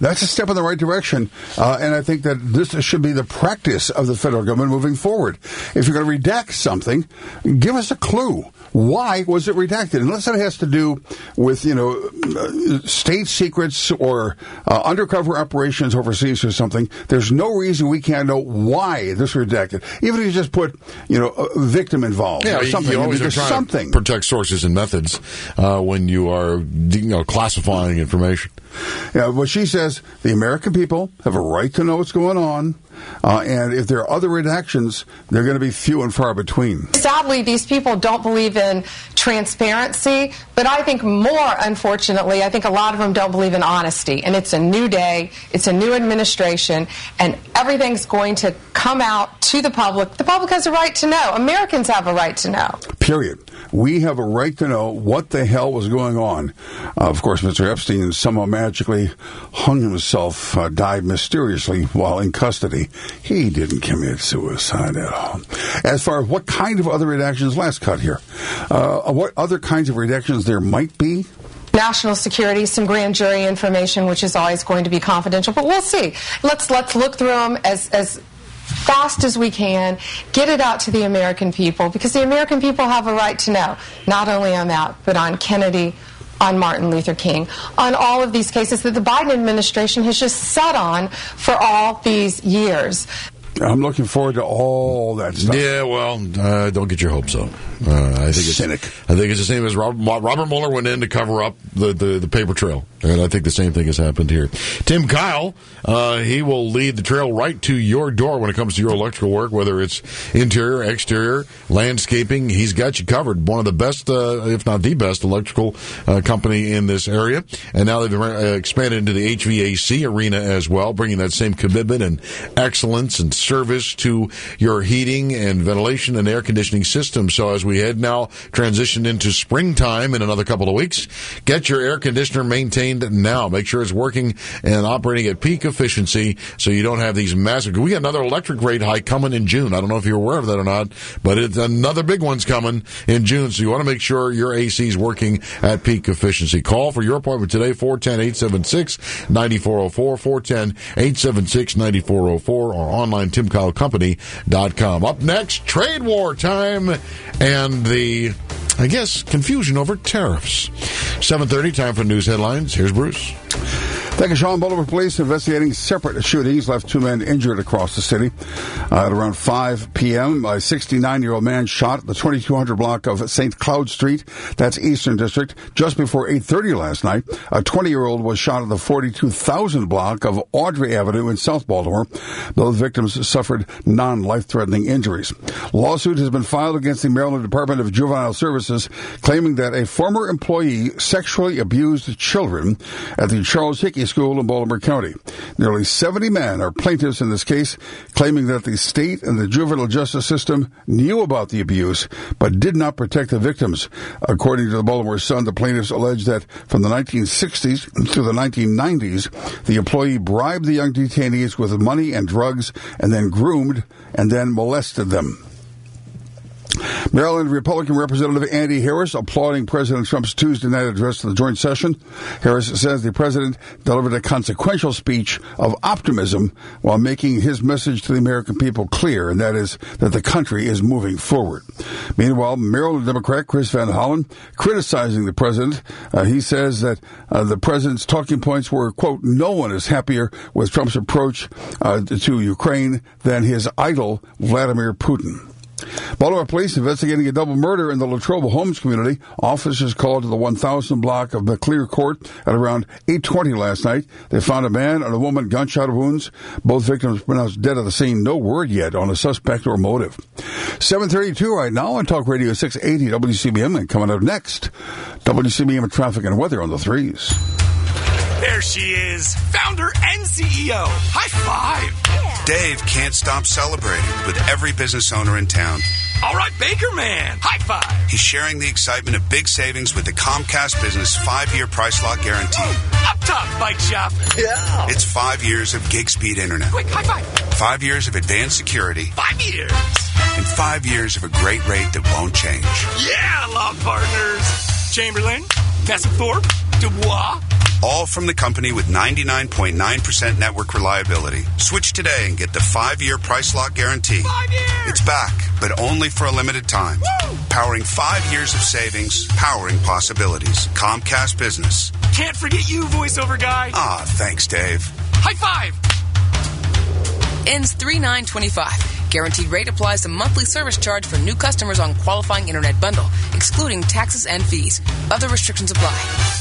That's a step in the right direction, uh, and I think that this should be the practice of the federal government moving forward. If you're going to redact something, give us a clue. Why was it redacted? Unless it has to do with, you know, uh, state secrets or uh, undercover operations overseas or something, there's no reason we can't know why this was redacted. Even if you just put, you know, a victim involved yeah, or something. You, you always I mean, are trying something. to protect sources and methods uh, when you are, you know, classifying information. Yeah, well, she says the American people have a right to know what's going on, uh, and if there are other redactions, they're going to be few and far between. Sadly, these people don't believe in transparency, but I think more, unfortunately, I think a lot of them don't believe in honesty. And it's a new day, it's a new administration, and everything's going to come out to the public. The public has a right to know. Americans have a right to know. Period. We have a right to know what the hell was going on. Uh, of course, Mister Epstein somehow magically hung himself, uh, died mysteriously while in custody. He didn't commit suicide at all. As far as what kind of other redactions, last cut here, uh, what other kinds of redactions there might be? National security, some grand jury information, which is always going to be confidential, but we'll see. Let's let's look through them as as fast as we can, get it out to the American people, because the American people have a right to know, not only on that, but on Kennedy, on Martin Luther King, on all of these cases that the Biden administration has just sat on for all these years. I'm looking forward to all that stuff. Yeah, well, uh, don't get your hopes up. Uh, I think it's cynic. I think it's the same as Robert, Robert Mueller went in to cover up the, the, the paper trail, and I think the same thing has happened here. Tim Kyle, uh, he will lead the trail right to your door when it comes to your electrical work, whether it's interior, exterior, landscaping. He's got you covered. One of the best, uh, if not the best, electrical uh, company in this area, and now they've uh, expanded into the H V A C arena as well, bringing that same commitment and excellence and service to your heating and ventilation and air conditioning system. So as we head now transition into springtime in another couple of weeks, get your air conditioner maintained now. Make sure it's working and operating at peak efficiency so you don't have these massive... We got another electric rate hike coming in June. I don't know if you're aware of that or not, but it's another big one's coming in June, so you want to make sure your A C is working at peak efficiency. Call for your appointment today, four one zero, eight seven six, nine four zero four, four one zero, eight seven six, nine four zero four, or online tim kyle company dot com. Up next, trade war time and the, I guess, confusion over tariffs. seven thirty, time for news headlines. Here's Bruce. Thank you, Sean. Baltimore police investigating separate shootings left two men injured across the city. Uh, at around five p.m., a sixty-nine-year-old man shot at the twenty-two hundred block of Saint Cloud Street. That's Eastern District. Just before eight thirty last night, a twenty-year-old was shot at the forty-two thousand block of Audrey Avenue in South Baltimore. Both victims suffered non-life-threatening injuries. Lawsuit has been filed against the Maryland Department of Juvenile Services, claiming that a former employee sexually abused children at the Charles Hickey School in Baltimore County. Nearly seventy men are plaintiffs in this case, claiming that the state and the juvenile justice system knew about the abuse, but did not protect the victims. According to the Baltimore Sun, the plaintiffs allege that from the nineteen sixties to the nineteen nineties, the employee bribed the young detainees with money and drugs, and then groomed and then molested them. Maryland Republican Representative Andy Harris applauding President Trump's Tuesday night address to the joint session. Harris says the president delivered a consequential speech of optimism while making his message to the American people clear, and that is that the country is moving forward. Meanwhile, Maryland Democrat Chris Van Hollen criticizing the president. Uh, he says that uh, the president's talking points were, quote, no one is happier with Trump's approach uh, to Ukraine than his idol, Vladimir Putin. Baltimore police investigating a double murder in the Latrobe Homes community. Officers called to the one thousand block of McClear Court at around eight twenty last night. They found a man and a woman gunshot wounds. Both victims pronounced dead at the scene. No word yet on a suspect or motive. seven thirty-two right now on Talk Radio six eighty W C B M. And coming up next, W C B M traffic and weather on the threes. There she is, founder and C E O. High five. Dave can't stop celebrating with every business owner in town. All right, Baker Man, high five. He's sharing the excitement of big savings with the Comcast Business five-year price lock guarantee. Up top, bike shop. Yeah. It's five years of gig speed internet. Quick, high five. Five years of advanced security. Five years. And five years of a great rate that won't change. Yeah, law partners. Chamberlain, Castlethorpe, Dubois. All from the company with ninety-nine point nine percent network reliability. Switch today and get the five-year price lock guarantee. Five years! It's back, but only for a limited time. Woo! Powering five years of savings, powering possibilities. Comcast Business. Can't forget you, voiceover guy. Ah, thanks, Dave. High five! Ends three nine twenty-five. Guaranteed rate applies to monthly service charge for new customers on qualifying internet bundle, excluding taxes and fees. Other restrictions apply.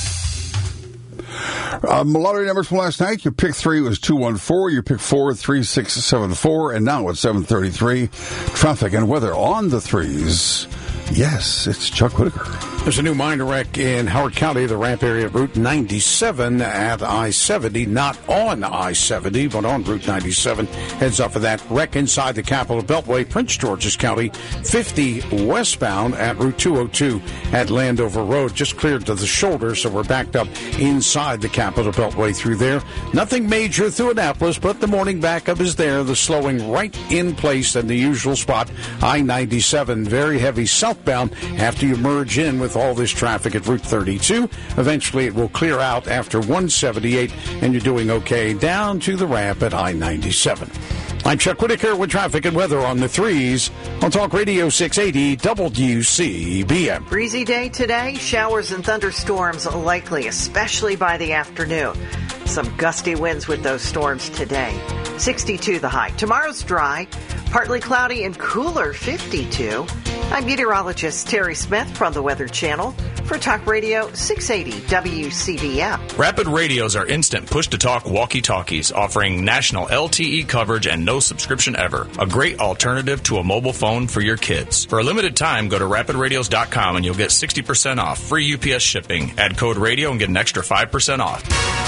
Um, lottery numbers from last night. Your pick three was two one four. Your pick four, three six seven four. And now it's seven thirty-three. Traffic and weather on the threes. Yes, it's Chuck Whitaker. There's a new minor wreck in Howard County, the ramp area of Route ninety-seven at I seventy. Not on I seventy, but on Route ninety-seven. Heads up for that wreck inside the Capitol Beltway, Prince George's County, fifty westbound at Route two oh two at Landover Road. Just cleared to the shoulder, so we're backed up inside the Capitol Beltway through there. Nothing major through Annapolis, but the morning backup is there. The slowing right in place in the usual spot. I ninety-seven, very heavy southbound after you merge in with all this traffic at Route thirty-two. Eventually it will clear out after one seventy-eight, and you're doing okay down to the ramp at I ninety-seven. I'm Chuck Whitaker with traffic and weather on the threes on Talk Radio six eighty W C B M. Breezy day today. Showers and thunderstorms likely, especially by the afternoon. Some gusty winds with those storms today. sixty-two the high. Tomorrow's dry, partly cloudy and cooler, fifty-two. I'm meteorologist Terry Smith from the Weather Channel for Talk Radio six eighty W C B M. Rapid radios are instant push-to-talk walkie-talkies offering national L T E coverage and no subscription ever. A great alternative to a mobile phone for your kids. For a limited time, go to rapid radios dot com and you'll get sixty percent off. Free U P S shipping. Add code radio and get an extra five percent off.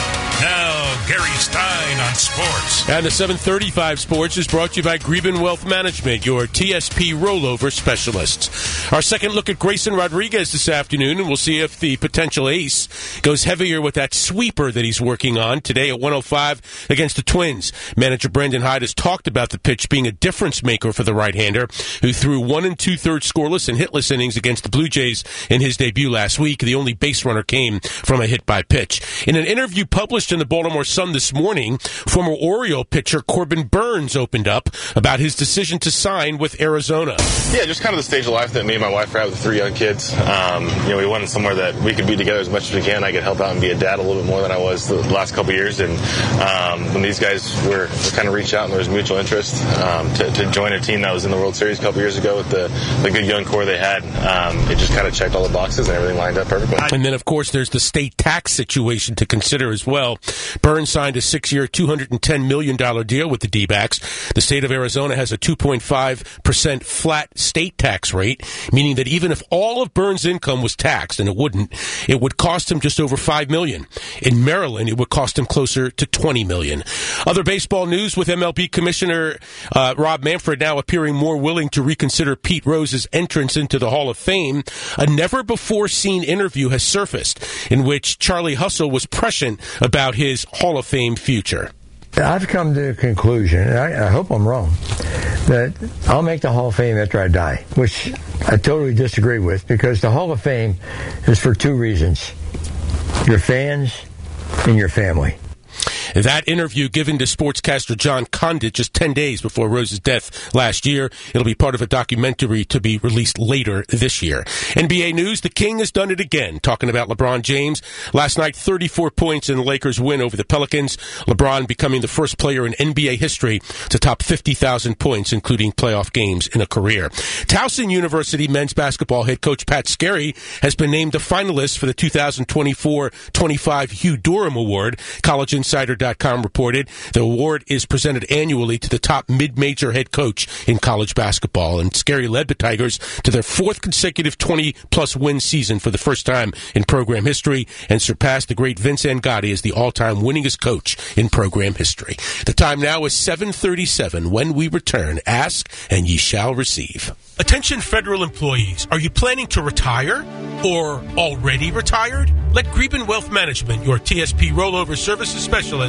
Now, Gary Stein on sports. And the seven thirty-five Sports is brought to you by Greben Wealth Management, your T S P rollover specialists. Our second look at Grayson Rodriguez this afternoon, and we'll see if the potential ace goes heavier with that sweeper that he's working on today at one oh five against the Twins. Manager Brendan Hyde has talked about the pitch being a difference maker for the right-hander, who threw one and two-thirds scoreless and hitless innings against the Blue Jays in his debut last week. The only base runner came from a hit by pitch. In an interview published in the Baltimore Sun this morning, former Oriole pitcher Corbin Burns opened up about his decision to sign with Arizona. Yeah, just kind of the stage of life that me and my wife are at with three young kids. Um, you know, we wanted somewhere that we could be together as much as we can. I could help out and be a dad a little bit more than I was the last couple of years. And um, when these guys were, were kind of reached out and there was mutual interest um, to, to join a team that was in the World Series a couple of years ago with the, the good young core they had, um, it just kind of checked all the boxes and everything lined up perfectly. And then, of course, there's the state tax situation to consider as well. Burns signed a six-year, two hundred ten million dollars deal with the D-backs. The state of Arizona has a two point five percent flat state tax rate, meaning that even if all of Burns' income was taxed, and it wouldn't, it would cost him just over five million dollars. In Maryland, it would cost him closer to twenty million dollars. Other baseball news with M L B Commissioner uh, Rob Manfred now appearing more willing to reconsider Pete Rose's entrance into the Hall of Fame. A never-before-seen interview has surfaced in which Charlie Hustle was prescient about his Hall of Fame future. I've come to a conclusion, and I, I hope I'm wrong, that I'll make the Hall of Fame after I die, which I totally disagree with, because the Hall of Fame is for two reasons: your fans and your family. That interview given to sportscaster John Condit just ten days before Rose's death last year. It'll be part of a documentary to be released later this year. N B A news, the King has done it again. Talking about LeBron James. Last night, thirty-four points in the Lakers' win over the Pelicans. LeBron becoming the first player in N B A history to top fifty thousand points, including playoff games in a career. Towson University men's basketball head coach Pat Skerry has been named a finalist for the two thousand twenty-four twenty-five Hugh Durham Award. College Insider dot com reported the award is presented annually to the top mid-major head coach in college basketball, and Skerry led the Tigers to their fourth consecutive twenty-plus win season for the first time in program history and surpassed the great Vince Angotti as the all-time winningest coach in program history. The time now is seven thirty-seven. When we return, ask and ye shall receive. Attention federal employees, are you planning to retire or already retired? Let Greben Wealth Management, your T S P rollover services specialist,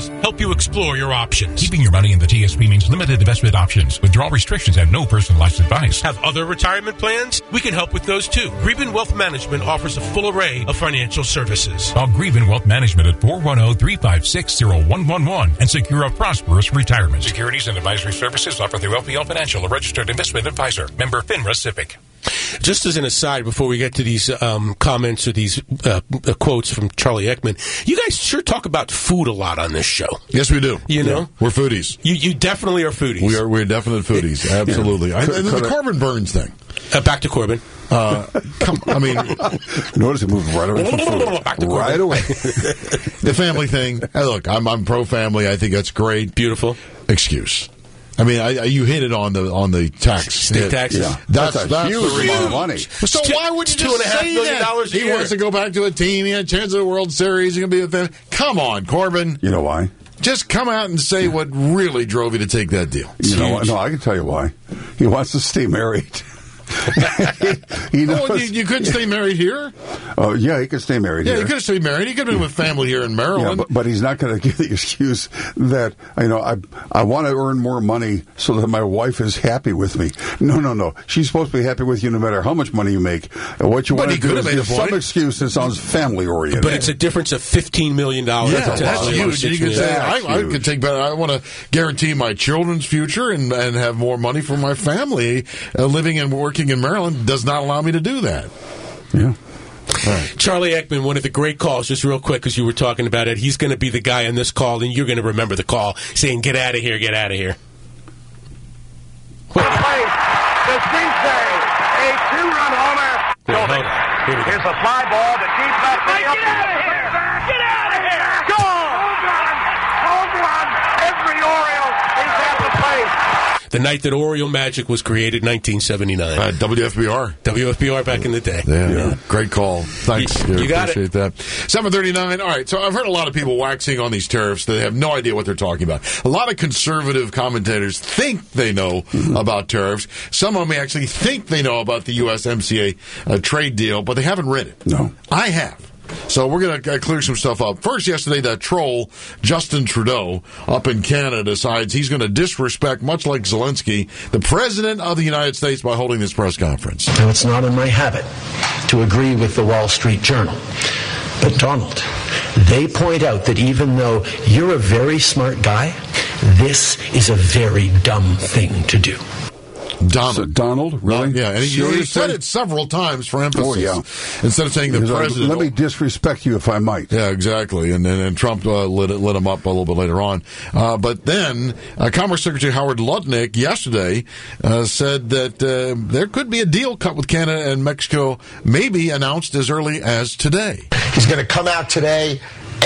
does help you explore your options. Keeping your money in the T S P means limited investment options, withdrawal restrictions, and no personalized advice. Have other retirement plans? We can help with those too. Greben Wealth Management offers a full array of financial services. Call Greben Wealth Management at four one zero, three five six, zero one one one and secure a prosperous retirement. Securities and advisory services offered through L P L Financial, a registered investment advisor. Member FINRA SIPC. Just as an aside, before we get to these um, comments or these uh, uh, quotes from Charlie Ekman, you guys sure talk about food a lot on this show. Yes, we do. You know, yeah. We're foodies. You you definitely are foodies. We are. We're definite foodies. Absolutely. yeah. I, the, the Corbin Burns thing. Uh, back to Corbin. Uh, come, I mean, notice it moved right away from food. Back to right away. The family thing. Hey, look, I'm I'm pro family. I think that's great. Beautiful excuse. I mean, I, I, you hit it on the on the tax state taxes. Yeah. That's, that's a that's huge the amount of money. So two, why would you two just and a half say million that? dollars a he year. wants to go back to a team. He had a chance at the World Series. He's going to be with them. Come on, Corbin. You know why? Just come out and say what really drove you to take that deal. You know what? No, I can tell you why. He wants to stay married. he, he knows. Oh, you, you couldn't stay married here? Oh, yeah, he could stay married yeah, here. he could have stayed married. He could have been with family here in Maryland. Yeah, but, but he's not going to give the excuse that, you know, I I want to earn more money so that my wife is happy with me. No, no, no. She's supposed to be happy with you no matter how much money you make. And what you but want to do is give some excuse that sounds family-oriented. But it's a difference of fifteen million dollars. Yeah, that's, that's huge. You can say, I, I could take better. I want to guarantee my children's future and, and have more money for my family. Uh, living and working in Maryland does not allow me to do that. Yeah. Right. Charlie Ekman, one of the great calls, just real quick, because you were talking about it. He's going to be the guy on this call, and you're going to remember the call, saying, get out of here, get out of here. The Steve say, a two-run homer. Wait, hold on. Here we go. Here's a fly ball to deep left field. Get out of here! Get out of here! Go! Home run! Home run! Every Oriole is at the plate. The night that Oriole Magic was created, nineteen seventy-nine. Uh, W F B R. W F B R back in the day. Yeah, yeah. Great call. Thanks. You, you got appreciate it. that. seven thirty-nine. All right, so I've heard a lot of people waxing on these tariffs that have no idea what they're talking about. A lot of conservative commentators think they know mm-hmm. about tariffs. Some of them actually think they know about the U S M C A uh, trade deal, but they haven't read it. No. I have. So we're going to uh, clear some stuff up. First, yesterday, that troll, Justin Trudeau, up in Canada, decides he's going to disrespect, much like Zelensky, the President of the United States by holding this press conference. Now, it's not in my habit to agree with the Wall Street Journal. But, Donald, they point out that even though you're a very smart guy, this is a very dumb thing to do. Donald. So Donald, really? Yeah, and he, he said it several times for emphasis. Oh, yeah. Instead of saying the because president. Let me disrespect you if I might. Yeah, exactly. And then and Trump uh, lit, it, lit him up a little bit later on. Uh, but then uh, Commerce Secretary Howard Lutnick yesterday uh, said that uh, there could be a deal cut with Canada and Mexico, maybe announced as early as today. He's going to come out today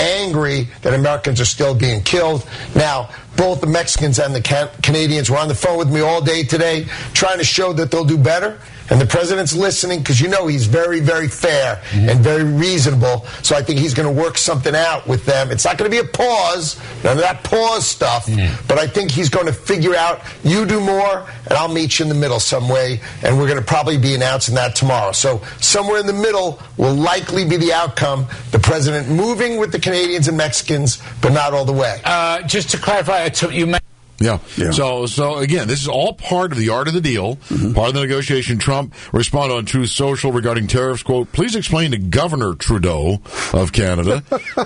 angry that Americans are still being killed. Now, both the Mexicans and the Can- Canadians were on the phone with me all day today trying to show that they'll do better. And the president's listening because you know he's very, very fair mm-hmm. and very reasonable. So I think he's going to work something out with them. It's not going to be a pause, none of that pause stuff. Mm-hmm. But I think he's going to figure out you do more and I'll meet you in the middle some way. And we're going to probably be announcing that tomorrow. So somewhere in the middle will likely be the outcome. The president moving with the Canadians and Mexicans, but not all the way. Uh, just to clarify, you mentioned. Yeah. yeah. So, so again, this is all part of the art of the deal, mm-hmm. part of the negotiation. Trump responded on Truth Social regarding tariffs, quote, please explain to Governor Trudeau of Canada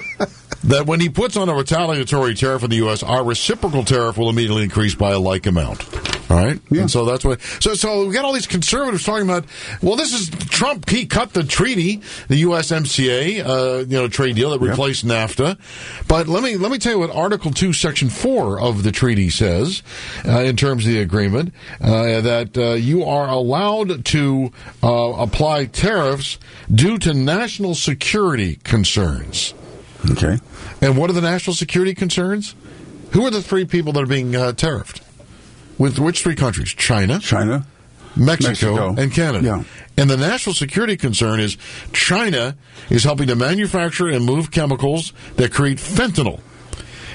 that when he puts on a retaliatory tariff in the U S, our reciprocal tariff will immediately increase by a like amount. All right? Yeah. And so that's what... So so we got all these conservatives talking about, well, this is Trump. He cut the treaty, the U S M C A, uh, you know, trade deal that replaced yep. NAFTA. But let me let me tell you what Article two, Section four of the treaty says uh, in terms of the agreement, uh, that uh, you are allowed to uh, apply tariffs due to national security concerns. Okay. And what are the national security concerns? Who are the three people that are being uh, tariffed? With which three countries? China, China, Mexico, Mexico. and Canada. Yeah. And the national security concern is China is helping to manufacture and move chemicals that create fentanyl.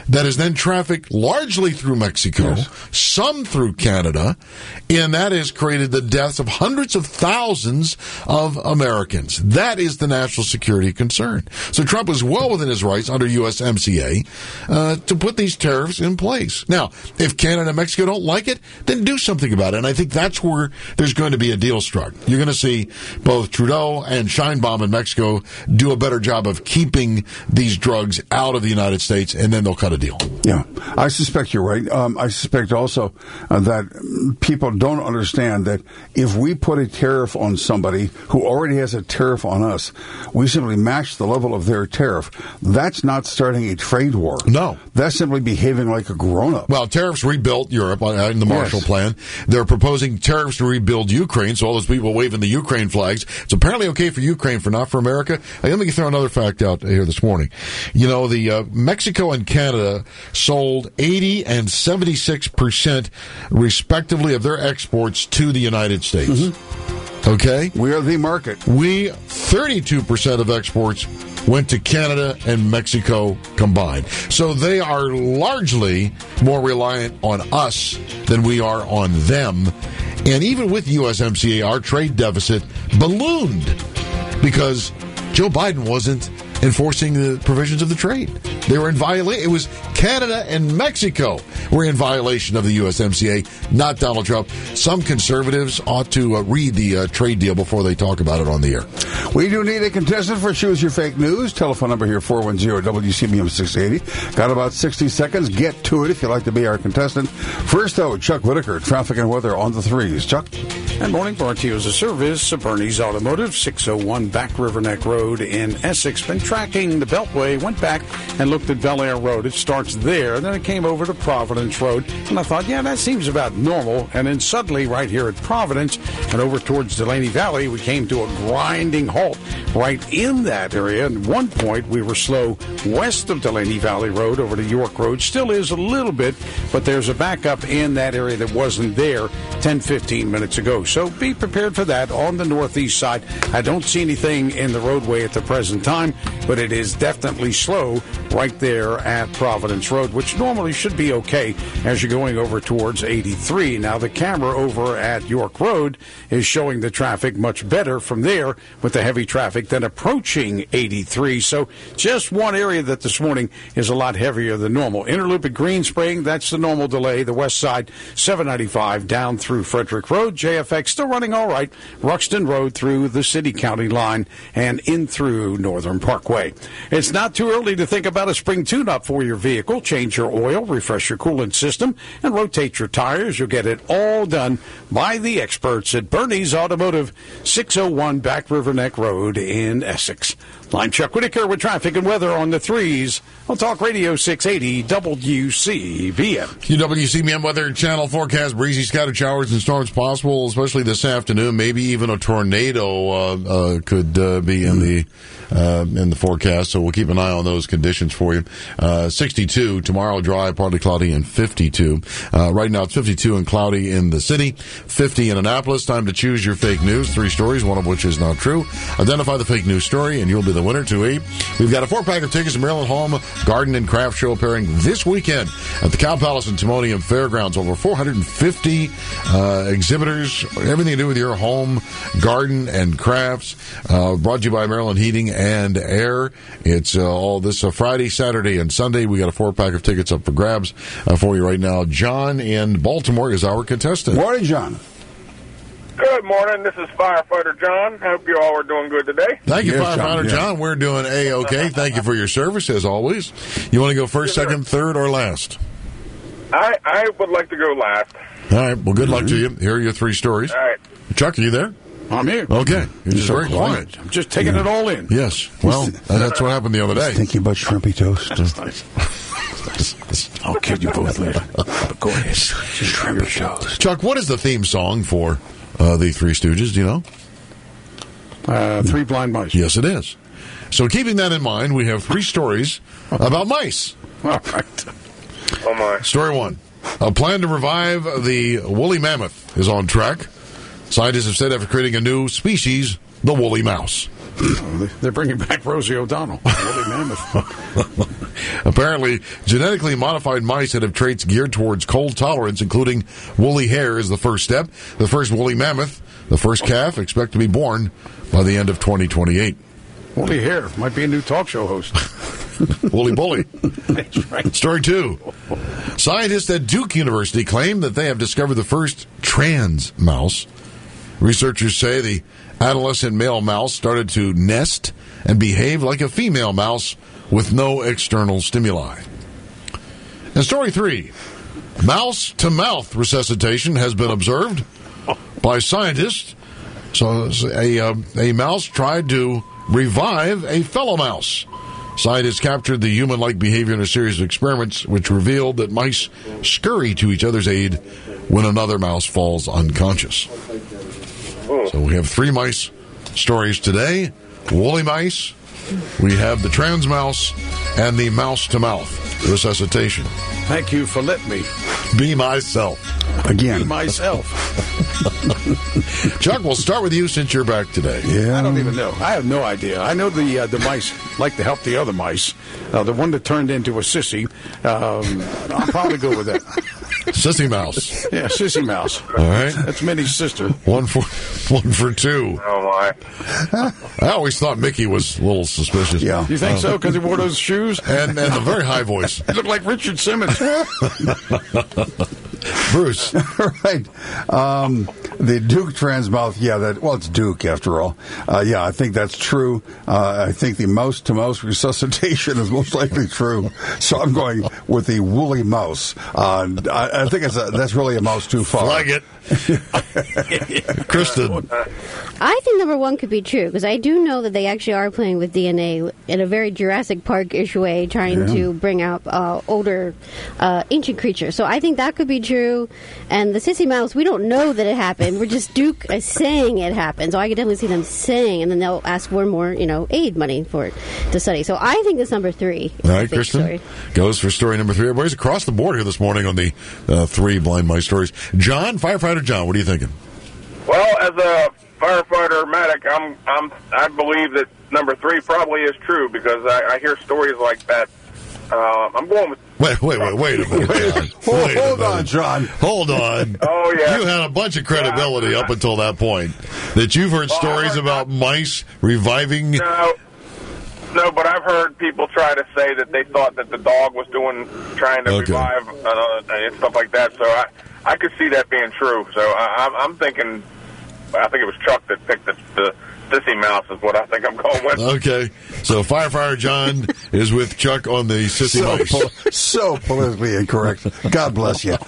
that is then trafficked largely through Mexico, yes. some through Canada, and that has created the deaths of hundreds of thousands of Americans. That is the national security concern. So Trump is well within his rights under U S M C A uh, to put these tariffs in place. Now, if Canada and Mexico don't like it, then do something about it. And I think that's where there's going to be a deal struck. You're going to see both Trudeau and Sheinbaum in Mexico do a better job of keeping these drugs out of the United States, and then they'll cut a deal. Yeah, I suspect you're right. Um, I suspect also uh, that people don't understand that if we put a tariff on somebody who already has a tariff on us, we simply match the level of their tariff. That's not starting a trade war. No. That's simply behaving like a grown-up. Well, tariffs rebuilt Europe in the Marshall yes. Plan. They're proposing tariffs to rebuild Ukraine, so all those people waving the Ukraine flags. It's apparently okay for Ukraine, for not for America. Hey, let me throw another fact out here this morning. You know, the uh, Mexico and Canada sold eighty and seventy-six percent respectively of their exports to the United States. Mm-hmm. Okay? We are the market. We, thirty-two percent of exports went to Canada and Mexico combined. So they are largely more reliant on us than we are on them. And even with U S M C A, our trade deficit ballooned because Joe Biden wasn't enforcing the provisions of the trade. They were in violation. It was Canada and Mexico were in violation of the U S M C A, not Donald Trump. Some conservatives ought to uh, read the uh, trade deal before they talk about it on the air. We do need a contestant for Choose Your Fake News. Telephone number here, four one zero W C B M six eighty. Got about sixty seconds. Get to it if you'd like to be our contestant. First, though, Chuck Whitaker, traffic and weather on the threes. Chuck? And morning brought to you as a service of Bernie's Automotive, six oh one Back River Neck Road in Essex. Been tracking the Beltway, went back and looked at Bel Air Road. It starts there, and then it came over to Providence Road. And I thought, yeah, that seems about normal. And then suddenly, right here at Providence and over towards Delaney Valley, we came to a grinding halt right in that area. And at one point, we were slow west of Delaney Valley Road over to York Road. Still is a little bit, but there's a backup in that area that wasn't there ten, fifteen minutes ago. So be prepared for that on the northeast side. I don't see anything in the roadway at the present time, but it is definitely slow right there at Providence Road, which normally should be okay as you're going over towards eighty-three. Now, the camera over at York Road is showing the traffic much better from there with the heavy traffic than approaching eighty-three. So just one area that this morning is a lot heavier than normal. Interloop at Green Spring, that's the normal delay. The west side, seven ninety-five down through Frederick Road. J F X still running all right. Ruxton Road through the city-county line and in through Northern Parkway. It's not too early to think about a spring tune-up for your vehicle. Change your oil, refresh your coolant system, and rotate your tires. You'll get it all done by the experts at Bernie's Automotive, six oh one Back River Neck Road in Essex. I'm Chuck Whitaker with traffic and weather on the threes on Talk Radio six eighty W C B M. Your W C B M weather channel forecast: breezy, scattered showers and storms possible, especially this afternoon. Maybe even a tornado uh, uh, could uh, be in the uh, in the forecast. So we'll keep an eye on those conditions for you. Uh, sixty-two tomorrow, dry, partly cloudy, and fifty-two. Uh, right now it's fifty-two and cloudy in the city, fifty in Annapolis. Time to choose your fake news. Three stories, one of which is not true. Identify the fake news story, and you'll be the winner to a. We've got a four-pack of tickets to Maryland Home Garden and Craft Show appearing this weekend at the Cow Palace and Timonium Fairgrounds. Over four hundred fifty uh, exhibitors, everything to do with your home, garden, and crafts. Uh, brought to you by Maryland Heating and Air. It's uh, all this uh, Friday, Saturday, and Sunday. We got a four-pack of tickets up for grabs uh, for you right now. John in Baltimore is our contestant. Morning, John. Good morning. This is Firefighter John. Hope you all are doing good today. Thank you, yes, Firefighter John. John. John. We're doing A-OK. Thank you for your service, as always. You want to go first, yes, second, third, or last? I, I would like to go last. All right. Well, good mm-hmm. luck to you. Here are your three stories. All right. Chuck, are you there? I'm here. Okay. You're just so very quiet. quiet. I'm just taking yeah. it all in. Yes. Well, that's what happened the other day. Thinking about shrimpy toast. That's nice. I'll kill you both later. But go ahead. Shrimpy toast. Chuck, what is the theme song for Uh, the Three Stooges, do you know? Uh, three Blind Mice. Yes, it is. So keeping that in mind, we have three stories about mice. All right. Oh, my. Story one. A plan to revive the woolly mammoth is on track. Scientists have said after creating a new species, the woolly mouse. They're bringing back Rosie O'Donnell. Woolly mammoth. Apparently, genetically modified mice that have traits geared towards cold tolerance, including woolly hair, is the first step. The first woolly mammoth, the first calf, expect to be born by the end of twenty twenty-eight. Woolly hair might be a new talk show host. Woolly bully. That's right. Story two. Scientists at Duke University claim that they have discovered the first trans mouse. Researchers say the adolescent male mouse started to nest and behave like a female mouse with no external stimuli. And story three. Mouse-to-mouth resuscitation has been observed by scientists. So a, uh, a mouse tried to revive a fellow mouse. Scientists captured the human-like behavior in a series of experiments which revealed that mice scurry to each other's aid when another mouse falls unconscious. So we have three mice stories today. Woolly mice, we have the trans mouse, and the mouse-to-mouth resuscitation. Thank you for letting me be myself. Again. Be myself. Chuck, we'll start with you since you're back today. Yeah. I don't even know. I have no idea. I know the uh, the mice like to help the other mice. Uh, the one that turned into a sissy, um, I'll probably go with that. Sissy mouse. Yeah, sissy mouse. All right. That's Minnie's sister. One for one for two. Oh, my. I always thought Mickey was a little suspicious. Yeah. You think uh, so? Because he wore those shoes? And, and a very high voice. He looked like Richard Simmons. Bruce. Right. Um, the Duke transmouth, yeah, that, well, it's Duke after all. Uh, yeah, I think that's true. Uh, I think the mouse-to-mouse resuscitation is most likely true. So I'm going with the woolly mouse. Uh, I, I think it's a, that's really a mouse too far. Flag it. Kristen. I think number one could be true, because I do know that they actually are playing with D N A in a very Jurassic Park-ish way, trying yeah. to bring out uh, older uh, ancient creatures. So I think that could be true. And the sissy mouse, we don't know that it happened. We're just Duke is saying it happened. So I could definitely see them saying, and then they'll ask for more, you know, aid money for it to study. So I think that's number three. All right, Kristen story. Goes for story number three. Everybody's across the board here this morning on the uh, three blind mice stories. John, firefighter John, what are you thinking? Well, as a firefighter medic, I'm I'm I believe that number three probably is true, because I, I hear stories like that. Uh, I'm going with. Wait, wait, wait, wait a minute. Wait, hold wait hold on, John. Hold on. Oh, yeah. You had a bunch of credibility up until that point. That you've heard well, stories heard about mice reviving. No, no, but I've heard people try to say that they thought that the dog was doing, trying to okay. revive uh, and stuff like that. So I, I could see that being true. So I, I'm, I'm thinking, I think it was Chuck that picked the, the sissy mouse is what I think I'm going with. Okay. So firefighter John is with Chuck on the sissy so mouse. Po- so politically incorrect. God bless you.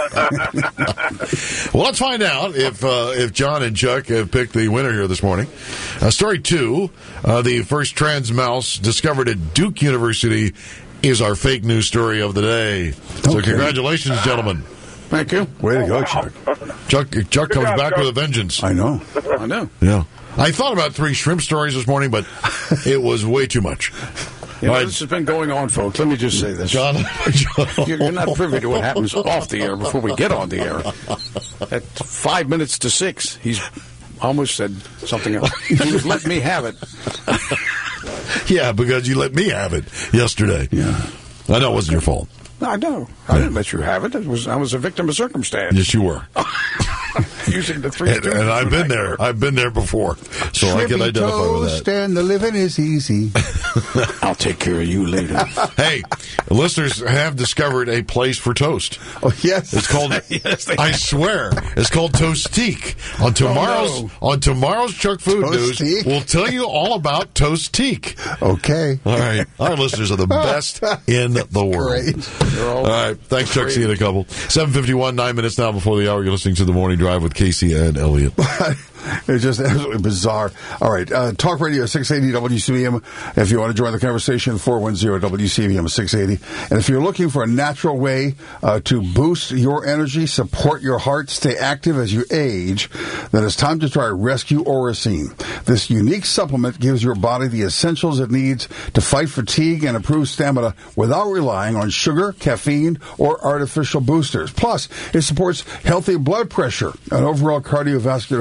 Well, let's find out if uh, if John and Chuck have picked the winner here this morning. Uh, story two, uh, the first trans mouse discovered at Duke University is our fake news story of the day. So okay. Congratulations, gentlemen. Thank you. Way to go, Chuck. Chuck, Chuck comes job, back Chuck. with a vengeance. I know. I know. Yeah. I thought about three shrimp stories this morning, but it was way too much. You know, this has been going on, folks. Let me just say this. John, John. You're not privy to what happens off the air before we get on the air. At five minutes to six, he's almost said something else. He was letting me have it. Yeah, because you let me have it yesterday. Yeah. I know it wasn't your fault. I know. I didn't let you have it. It was I was a victim of circumstance. Yes, you were. Using the three and, and I've been there. I've been there before, so Shrimpy I can identify with that. And the living is easy. I'll take care of you later. Hey, listeners have discovered a place for toast. Oh yes, it's called. Yes, they I have. swear, it's called Toastique. On tomorrow's oh, no. on tomorrow's Chuck Food Toastique? News, we'll tell you all about Toastique. Okay. All right. Our listeners are the best in the world. Great. All, all right. Thanks, Chuck. Great. See you in a couple. seven fifty-one, nine minutes now before the hour. You're listening to The Morning Drive with Casey and Elliot. It's just absolutely bizarre. All right. Uh, Talk Radio six eighty W C B M. If you want to join the conversation, four one zero W C B M six eighty. And if you're looking for a natural way uh, to boost your energy, support your heart, stay active as you age, then it's time to try Rescue Oracene. This unique supplement gives your body the essentials it needs to fight fatigue and improve stamina without relying on sugar, caffeine, or artificial boosters. Plus, it supports healthy blood pressure and overall cardiovascular function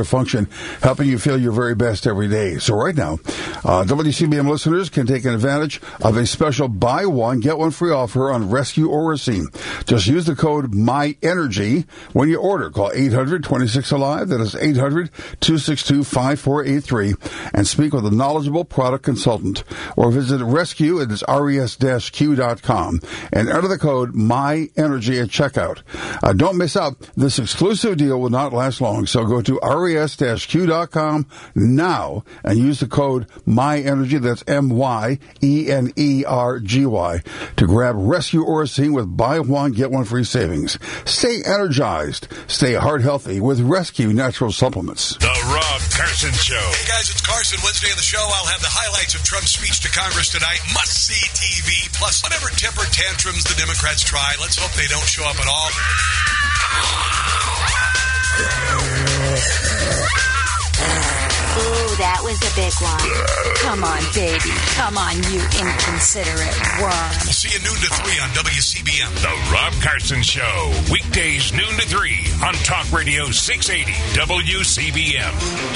attitude, helping you feel your very best every day. So right now, uh, W C B M listeners can take advantage of a special buy one, get one free offer on Rescue Oracene. Just use the code MyEnergy when you order. Call eight hundred twenty-six alive. That is eight hundred two six two five four eight three and speak with a knowledgeable product consultant. Or visit Rescue, it is R E S Q dot com, and enter the code MyEnergy at checkout. Uh, don't miss out. This exclusive deal will not last long, so go to R E S Q dot com now and use the code MyEnergy, that's M Y E N E R G Y, to grab Rescue Oracene with buy one, get one free savings. Stay energized, stay heart healthy with Rescue Natural Supplements. The Rob Carson Show. Hey guys, it's Carson. Wednesday on the show, I'll have the highlights of Trump's speech to Congress tonight. Must-see T V, plus whatever temper tantrums the Democrats try. Let's hope they don't show up at all. Ooh, that was a big one. Come on, baby. Come on, you inconsiderate worm. We'll see you noon to three on W C B M. The Rob Carson Show. Weekdays noon to three on Talk Radio six eighty W C B M.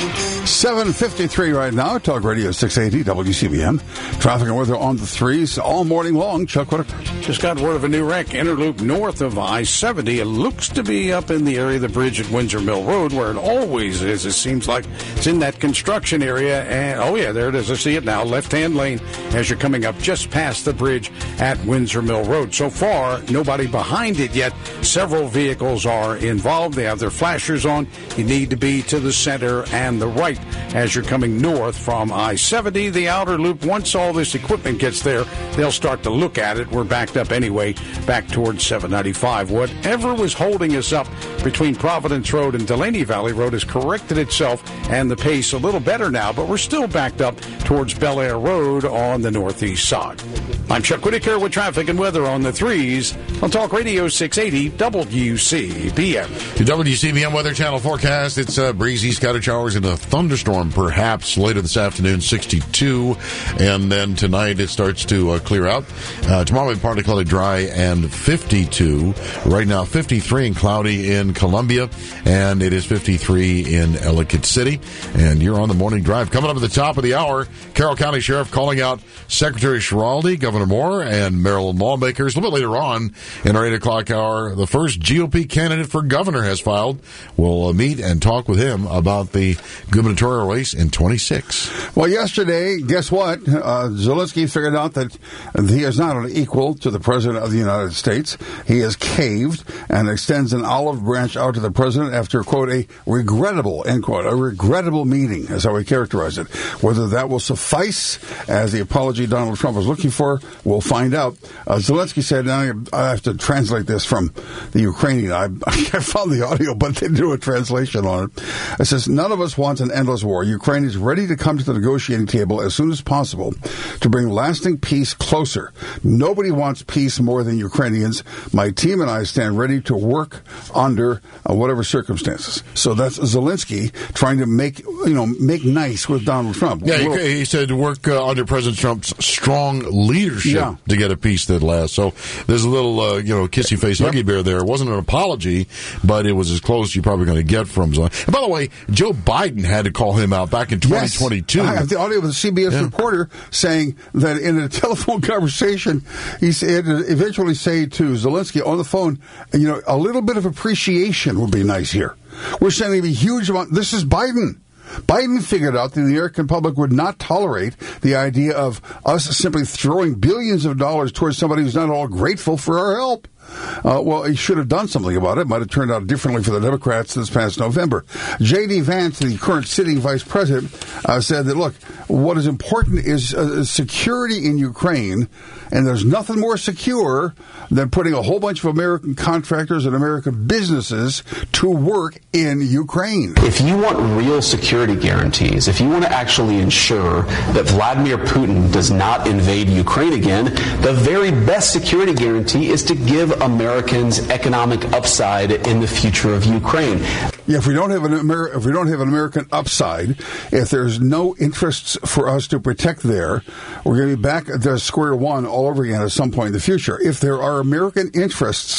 seven fifty-three right now, Talk Radio six eighty W C B M. Traffic and weather on the threes all morning long. Chuck Whitaker. Just got word of a new wreck, Interloop north of I seventy. It looks to be up in the area of the bridge at Windsor Mill Road, where it always is. It seems like it's in that construction area. And oh, yeah, there it is. I see it now. Left-hand lane as you're coming up just past the bridge at Windsor Mill Road. So far, nobody behind it yet. Several vehicles are involved. They have their flashers on. You need to be to the center and the right as you're coming north from I seventy. The outer loop, once all this equipment gets there, they'll start to look at it. We're backed up anyway, back towards seven ninety-five. Whatever was holding us up between Providence Road and Delaney Valley Road has corrected itself, and the pace a little better now, but we're still backed up towards Bel Air Road on the northeast side. I'm Chuck Whitaker with traffic and weather on the threes on Talk Radio six eighty W C B M. The W C B M Weather Channel forecast, it's uh, breezy, scattered showers, and a thunderstorm perhaps later this afternoon, sixty-two. And then tonight it starts to uh, clear out. Uh, tomorrow, partly cloudy, dry, and fifty-two. Right now, fifty-three and cloudy in Columbia, and it is fifty-three in Ellicott City. And you're on the morning drive. Coming up at the top of the hour, Carroll County Sheriff calling out Secretary Schiraldi, Governor Moore, and Maryland lawmakers. A little bit later on in our eight o'clock hour, the first G O P candidate for governor has filed. We'll uh, meet and talk with him about the gubernatorial race in twenty-six. Well, yesterday, guess what? Uh, Zelensky figured out that he is not an equal to the President of the United States. He has caved and extends an olive branch out to the President after, quote, a regrettable, end quote, a regrettable meeting, is how he characterized it. Whether that will suffice as the apology Donald Trump was looking for, we'll find out. Uh, Zelensky said, and I have to translate this from the Ukrainian. I, I found the audio, but they do a translation on it. It says, none of us wants an endless war. Ukraine is ready to come to the negotiating table as soon as possible to bring lasting peace closer. Nobody wants peace more than Ukrainians. My team and I stand ready to work under uh, whatever circumstances. So that's Zelensky trying to make, you know, make nice with Donald Trump. Yeah, little, he, he said to work uh, under President Trump's strong leadership yeah. to get a peace that lasts. So there's a little, uh, you know, kissy face yep. huggy bear there. It wasn't an apology, but it was as close as you're probably going to get from Zelensky. And by the way, Joe Biden had to call him out back in twenty twenty-two. Yes. I have the audio of the C B S yeah. reporter saying that in a telephone conversation, he said eventually say to Zelensky on the phone, you know, a little bit of appreciation would be nice here. We're sending a huge amount. This is Biden. Biden figured out that the American public would not tolerate the idea of us simply throwing billions of dollars towards somebody who's not all grateful for our help. Uh, well, he should have done something about it. It might have turned out differently for the Democrats this past November. J D. Vance, the current sitting vice president, uh, said that, look, what is important is uh, security in Ukraine, and there's nothing more secure than putting a whole bunch of American contractors and American businesses to work in Ukraine. If you want real security guarantees, if you want to actually ensure that Vladimir Putin does not invade Ukraine again, the very best security guarantee is to give Americans economic upside in the future of Ukraine. Yeah, if we don't have an Amer- if we don't have an American upside, if there's no interests for us to protect there, we're going to be back at the square one all over again at some point in the future. If there are American interests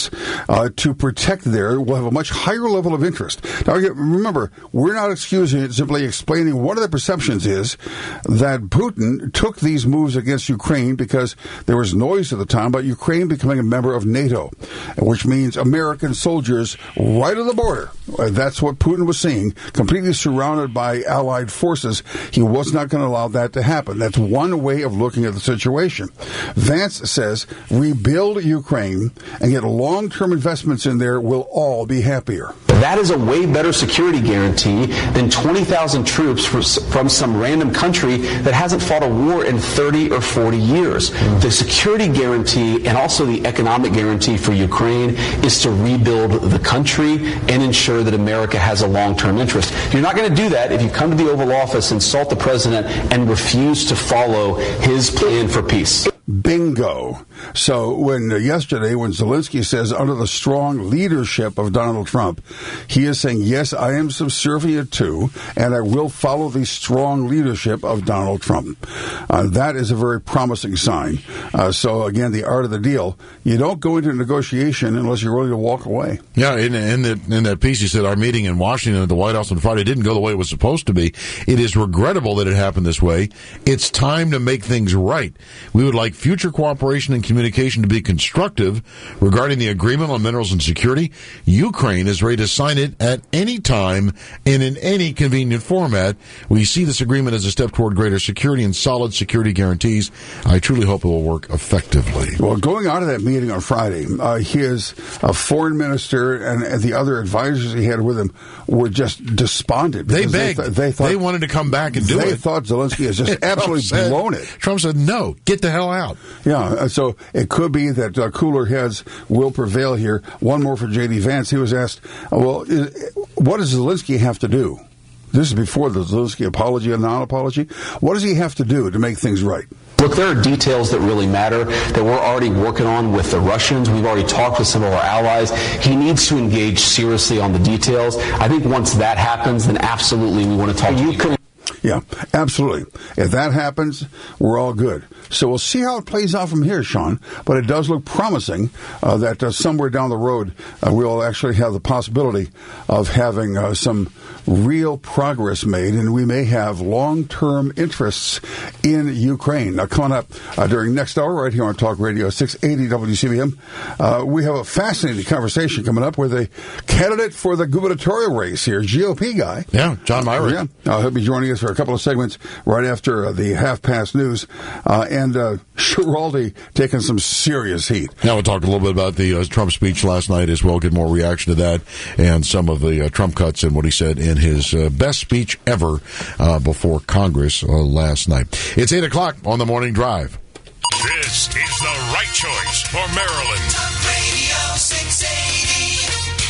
uh, to protect there will have a much higher level of interest. Now, remember, we're not excusing it, simply explaining one of the perceptions is that Putin took these moves against Ukraine because there was noise at the time about Ukraine becoming a member of NATO, which means American soldiers right on the border. That's what Putin was seeing, completely surrounded by allied forces. He was not going to allow that to happen. That's one way of looking at the situation. Vance says, rebuild Ukraine and get long-term investments in there, we'll all be happier. That is a way better security guarantee than twenty thousand troops from some random country that hasn't fought a war in thirty or forty years. The security guarantee and also the economic guarantee for Ukraine is to rebuild the country and ensure that America has a long-term interest. You're not going to do that if you come to the Oval Office, insult the president, and refuse to follow his plan for peace. Bingo. So when uh, yesterday, when Zelensky says under the strong leadership of Donald Trump, he is saying, yes, I am subservient to, and I will follow the strong leadership of Donald Trump. Uh, that is a very promising sign. Uh, so again, the art of the deal, you don't go into negotiation unless you're willing to walk away. Yeah, in, in, the, in that piece, he said our meeting in Washington at the White House on Friday didn't go the way it was supposed to be. It is regrettable that it happened this way. It's time to make things right. We would like future cooperation and communication to be constructive regarding the agreement on minerals and security. Ukraine is ready to sign it at any time and in any convenient format. We see this agreement as a step toward greater security and solid security guarantees. I truly hope it will work effectively. Well, going out of that meeting on Friday, uh, his uh, foreign minister and, and the other advisors he had with him were just despondent. They begged. They, th- they, thought, they wanted to come back and do they it. They thought Zelensky has just absolutely said, blown it. Trump said, no, get the hell out. Yeah, so it could be that uh, cooler heads will prevail here. One more for J D. Vance. He was asked, well, is, what does Zelensky have to do? This is before the Zelensky apology and non-apology. What does he have to do to make things right? Look, there are details that really matter that we're already working on with the Russians. We've already talked with some of our allies. He needs to engage seriously on the details. I think once that happens, then absolutely we want to talk to you. Yeah, absolutely. If that happens, we're all good. So we'll see how it plays out from here, Sean. But it does look promising uh, that uh, somewhere down the road uh, we'll actually have the possibility of having uh, some real progress made, and we may have long-term interests in Ukraine. Now, coming up uh, during next hour right here on Talk Radio six eighty W C B M, uh, we have a fascinating conversation coming up with a candidate for the gubernatorial race here, G O P guy. Yeah, John Myrick. Yeah, uh, he'll be joining us for a couple of segments right after uh, the half-past news. Uh, and uh, Schiraldi taking some serious heat. Now we'll talk a little bit about the uh, Trump speech last night as well, get more reaction to that, and some of the uh, Trump cuts and what he said in his uh, best speech ever uh, before Congress uh, last night. It's eight o'clock on the Morning Drive. This is the right choice for Maryland. Talk Radio six eighty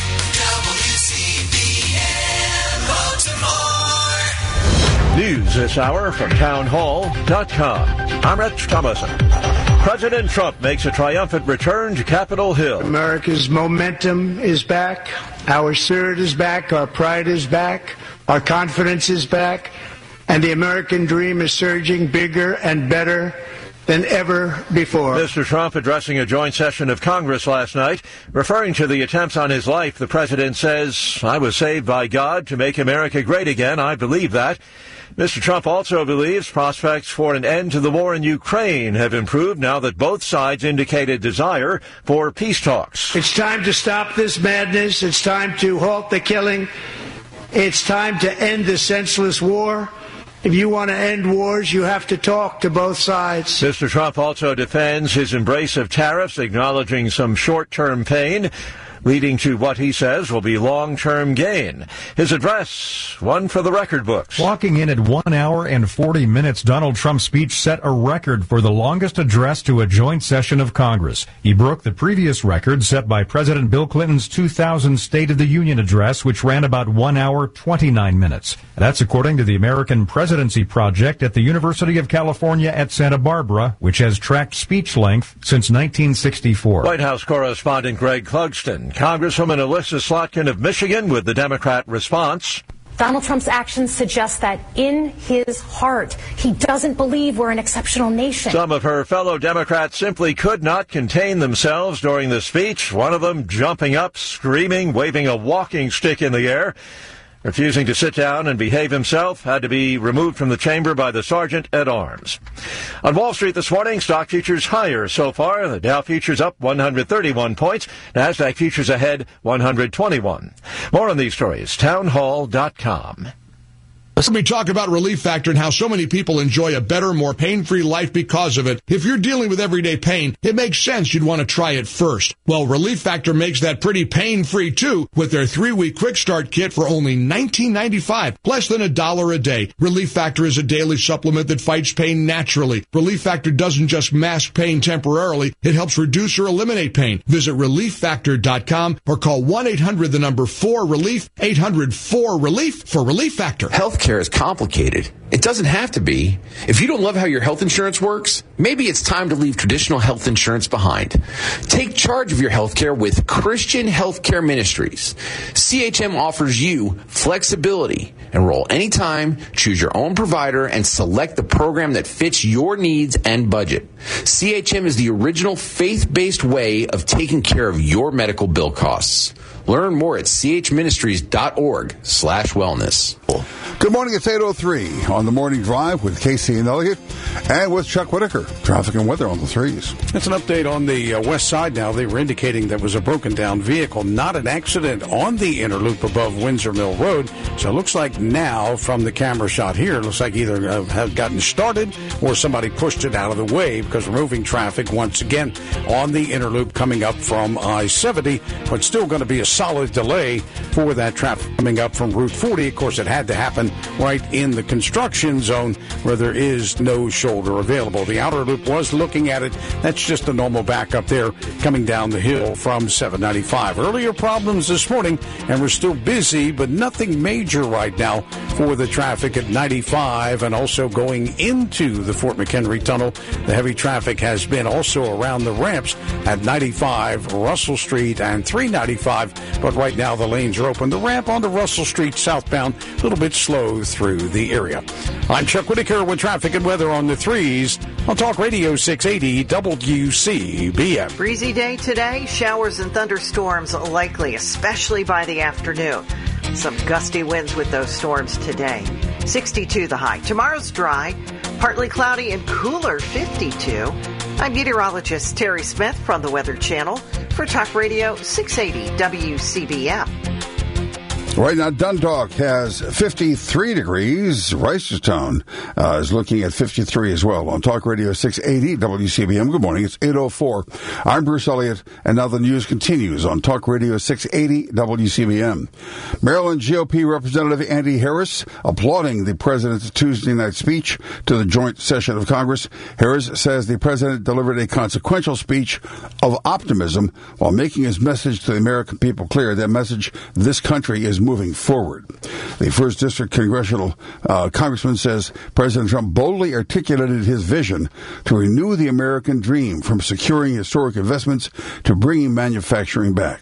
W C B M Baltimore. News this hour from town hall dot com. I'm Rich Thomason. President Trump makes a triumphant return to Capitol Hill. America's momentum is back. Our spirit is back. Our pride is back. Our confidence is back. And the American dream is surging bigger and better than ever before. Mister Trump addressing a joint session of Congress last night, referring to the attempts on his life. The president says, I was saved by God to make America great again. I believe that. Mister Trump also believes prospects for an end to the war in Ukraine have improved now that both sides indicated desire for peace talks. It's time to stop this madness. It's time to halt the killing. It's time to end the senseless war. If you want to end wars, you have to talk to both sides. Mister Trump also defends his embrace of tariffs, acknowledging some short-term pain, leading to what he says will be long-term gain. His address, one for the record books. Walking in at one hour and forty minutes, Donald Trump's speech set a record for the longest address to a joint session of Congress. He broke the previous record set by President Bill Clinton's two thousand State of the Union address, which ran about one hour, twenty-nine minutes. That's according to the American Presidency Project at the University of California at Santa Barbara, which has tracked speech length since nineteen sixty-four. White House correspondent Greg Clugston. Congresswoman Alyssa Slotkin of Michigan with the Democrat response. Donald Trump's actions suggest that in his heart, he doesn't believe we're an exceptional nation. Some of her fellow Democrats simply could not contain themselves during the speech, one of them jumping up, screaming, waving a walking stick in the air. Refusing to sit down and behave himself, had to be removed from the chamber by the sergeant at arms. On Wall Street this morning, stock futures higher so far. The Dow futures up one hundred thirty-one points. NASDAQ futures ahead one hundred twenty-one. More on these stories, townhall dot com. Let me talk about Relief Factor and how so many people enjoy a better, more pain-free life because of it. If you're dealing with everyday pain, it makes sense you'd want to try it first. Well, Relief Factor makes that pretty pain-free too with their three-week quick start kit for only nineteen ninety-five, less than a dollar a day. Relief Factor is a daily supplement that fights pain naturally. Relief Factor doesn't just mask pain temporarily, it helps reduce or eliminate pain. Visit relief factor dot com or call one eight hundred the number four relief, eight hundred four relief for Relief Factor. Healthcare is complicated. It doesn't have to be. If you don't love how your health insurance works, maybe it's time to leave traditional health insurance behind. Take charge of your healthcare with Christian Healthcare Ministries. C H M offers you flexibility. Enroll anytime, choose your own provider, and select the program that fits your needs and budget. C H M is the original faith-based way of taking care of your medical bill costs. Learn more at chministries.org slash wellness. Good morning, it's eight oh three on the Morning Drive with Casey and Elliott and with Chuck Whitaker. Traffic and weather on the threes. It's an update on the uh, west side now. They were indicating there was a broken down vehicle, not an accident on the inner loop above Windsor Mill Road. So it looks like now from the camera shot here, it looks like either uh, have gotten started or somebody pushed it out of the way because we're moving traffic once again on the inner loop coming up from I seventy, but still going to be a solid delay for that traffic coming up from Route forty. Of course, it had to happen right in the construction zone where there is no shoulder available. The outer loop was looking at it. That's just a normal backup there coming down the hill from seven ninety-five. Earlier problems this morning, and we're still busy, but nothing major right now for the traffic at ninety-five and also going into the Fort McHenry Tunnel. The heavy traffic has been also around the ramps at ninety-five, Russell Street, and three ninety-five, but right now the lanes are open. The ramp onto Russell Street southbound, a little bit slow through the area. I'm Chuck Whitaker with traffic and weather on the threes on Talk Radio six eighty W C B M. Breezy day today. Showers and thunderstorms likely, especially by the afternoon. Some gusty winds with those storms today. sixty-two the high. Tomorrow's dry, partly cloudy and cooler, fifty-two. I'm meteorologist Terry Smith from the Weather Channel for Talk Radio six eighty W C B M. Right now, Dundalk has fifty-three degrees. Reisterstown uh, is looking at fifty-three as well on Talk Radio six eighty W C B M. Good morning. It's eight oh four. I'm Bruce Elliott, and now the news continues on Talk Radio six eighty W C B M. Maryland G O P Representative Andy Harris applauding the president's Tuesday night speech to the joint session of Congress. Harris says the president delivered a consequential speech of optimism while making his message to the American people clear. That message, this country is moving forward. The first District Congressional uh, Congressman says President Trump boldly articulated his vision to renew the American dream from securing historic investments to bringing manufacturing back.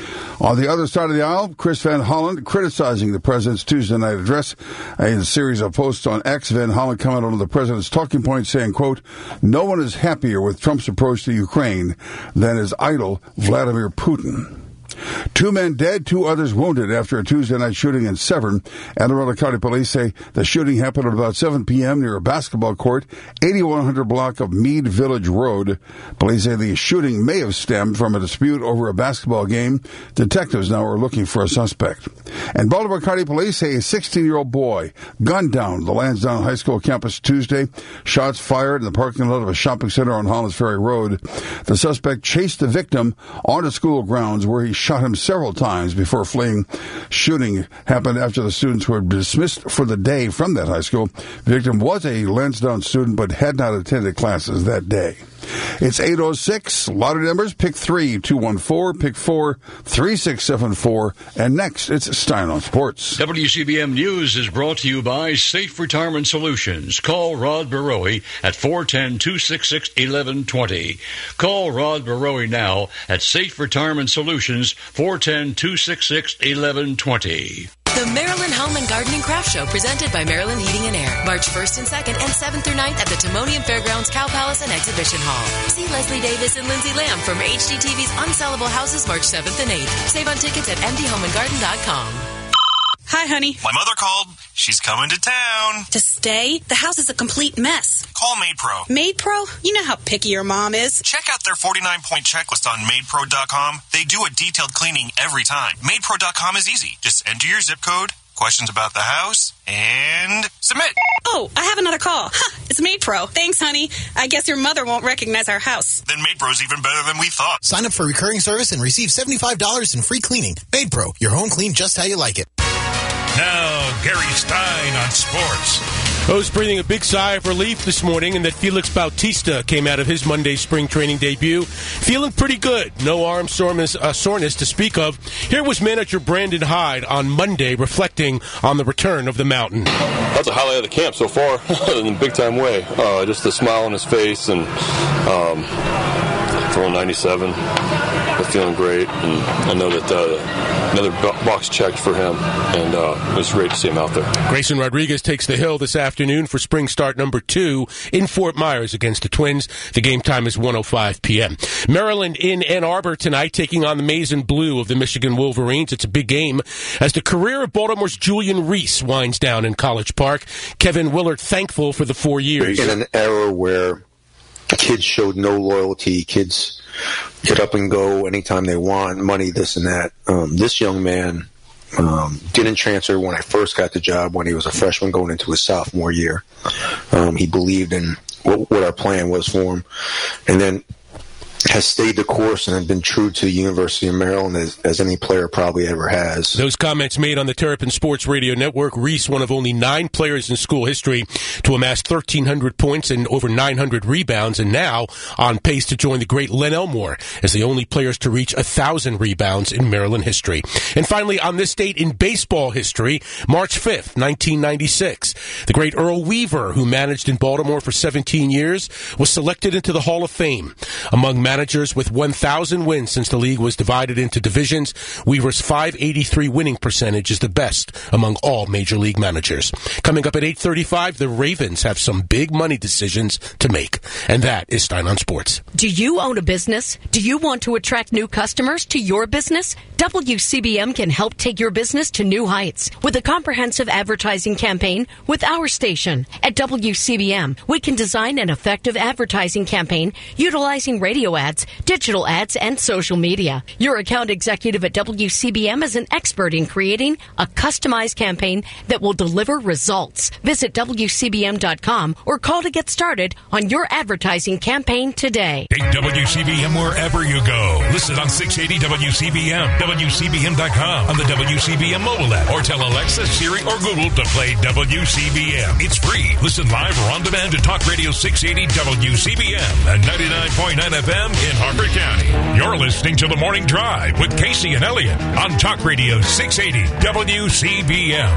On the other side of the aisle, Chris Van Hollen criticizing the president's Tuesday night address. In a series of posts on X, Van Hollen commented on the president's talking points saying, quote, "No one is happier with Trump's approach to Ukraine than his idol, Vladimir Putin." Two men dead, two others wounded after a Tuesday night shooting in Severn. Anne Arundel County Police say the shooting happened at about seven p.m. near a basketball court, eighty-one hundred block of Mead Village Road. Police say the shooting may have stemmed from a dispute over a basketball game. Detectives now are looking for a suspect. And Baltimore County Police say a sixteen-year-old boy gunned down the Lansdowne High School campus Tuesday. Shots fired in the parking lot of a shopping center on Hollis Ferry Road. The suspect chased the victim onto school grounds where he shot him several times before fleeing. Shooting happened after the students were dismissed for the day from that high school. The victim was a Lansdowne student but had not attended classes that day. It's eight oh six. Lottery numbers, pick three, two one four, pick four, three six seven four. And next, it's Stein on Sports. W C B M News is brought to you by Safe Retirement Solutions. Call Rod Barowie at four one zero, two six six, one one two zero. Call Rod Barowie now at Safe Retirement Solutions, four one zero, two six six, one one two zero. The Maryland Home and Garden and Craft Show, presented by Maryland Heating and Air. March first and second and seventh through ninth at the Timonium Fairgrounds, Cow Palace, and Exhibition Hall. See Leslie Davis and Lindsay Lamb from H G T V's Unsellable Houses March seventh and eighth. Save on tickets at m d home and garden dot com. Hi, honey. My mother called. She's coming to town. To stay? The house is a complete mess. Call MaidPro. MaidPro? You know how picky your mom is. Check out their forty-nine point checklist on maid pro dot com. They do a detailed cleaning every time. maid pro dot com is easy. Just enter your zip code, questions about the house, and submit. Oh, I have another call. Huh, it's MaidPro. Thanks, honey. I guess your mother won't recognize our house. Then MaidPro's even better than we thought. Sign up for recurring service and receive seventy-five dollars in free cleaning. MaidPro, your home clean just how you like it. Now, Gary Stein on sports. O's breathing a big sigh of relief this morning in that Felix Bautista came out of his Monday spring training debut feeling pretty good. No arm soreness, uh, soreness to speak of. Here was manager Brandon Hyde on Monday reflecting on the return of the Mountain. That's a highlight of the camp so far in a big-time way. Uh, just the smile on his face and um, throwing ninety-seven. Feeling great, and I know that uh, another box checked for him, and uh, it was great to see him out there. Grayson Rodriguez takes the hill this afternoon for spring start number two in Fort Myers against the Twins. The game time is one oh five p.m. Maryland in Ann Arbor tonight, taking on the maize and blue of the Michigan Wolverines. It's a big game as the career of Baltimore's Julian Reese winds down in College Park. Kevin Willard thankful for the four years. In an era where kids showed no loyalty, kids get up and go anytime they want, money, this and that. Um, this young man um, didn't transfer when I first got the job, when he was a freshman going into his sophomore year. Um, he believed in what, what our plan was for him, and then has stayed the course and has been true to the University of Maryland as, as any player probably ever has. Those comments made on the Terrapin Sports Radio Network. Reese, one of only nine players in school history to amass thirteen hundred points and over nine hundred rebounds, and now on pace to join the great Len Elmore as the only players to reach one thousand rebounds in Maryland history. And finally, on this date in baseball history, March fifth, nineteen ninety-six, the great Earl Weaver, who managed in Baltimore for seventeen years, was selected into the Hall of Fame. Among managers with one thousand wins since the league was divided into divisions, Weaver's five eighty-three winning percentage is the best among all major league managers. Coming up at eight thirty-five, the Ravens have some big money decisions to make. And that is Stein on Sports. Do you own a business? Do you want to attract new customers to your business? W C B M can help take your business to new heights with a comprehensive advertising campaign with our station. At W C B M, we can design an effective advertising campaign utilizing radio ads, digital ads, and social media. Your account executive at W C B M is an expert in creating a customized campaign that will deliver results. Visit W C B M dot com or call to get started on your advertising campaign today. Take W C B M wherever you go. Listen on six eighty W C B M, W C B M dot com, on the W C B M mobile app, or tell Alexa, Siri, or Google to play W C B M. It's free. Listen live or on demand to Talk Radio six eighty W C B M and ninety-nine point nine F M in Harford County. You're listening to The Morning Drive with Casey and Elliott on Talk Radio six eighty W C B M.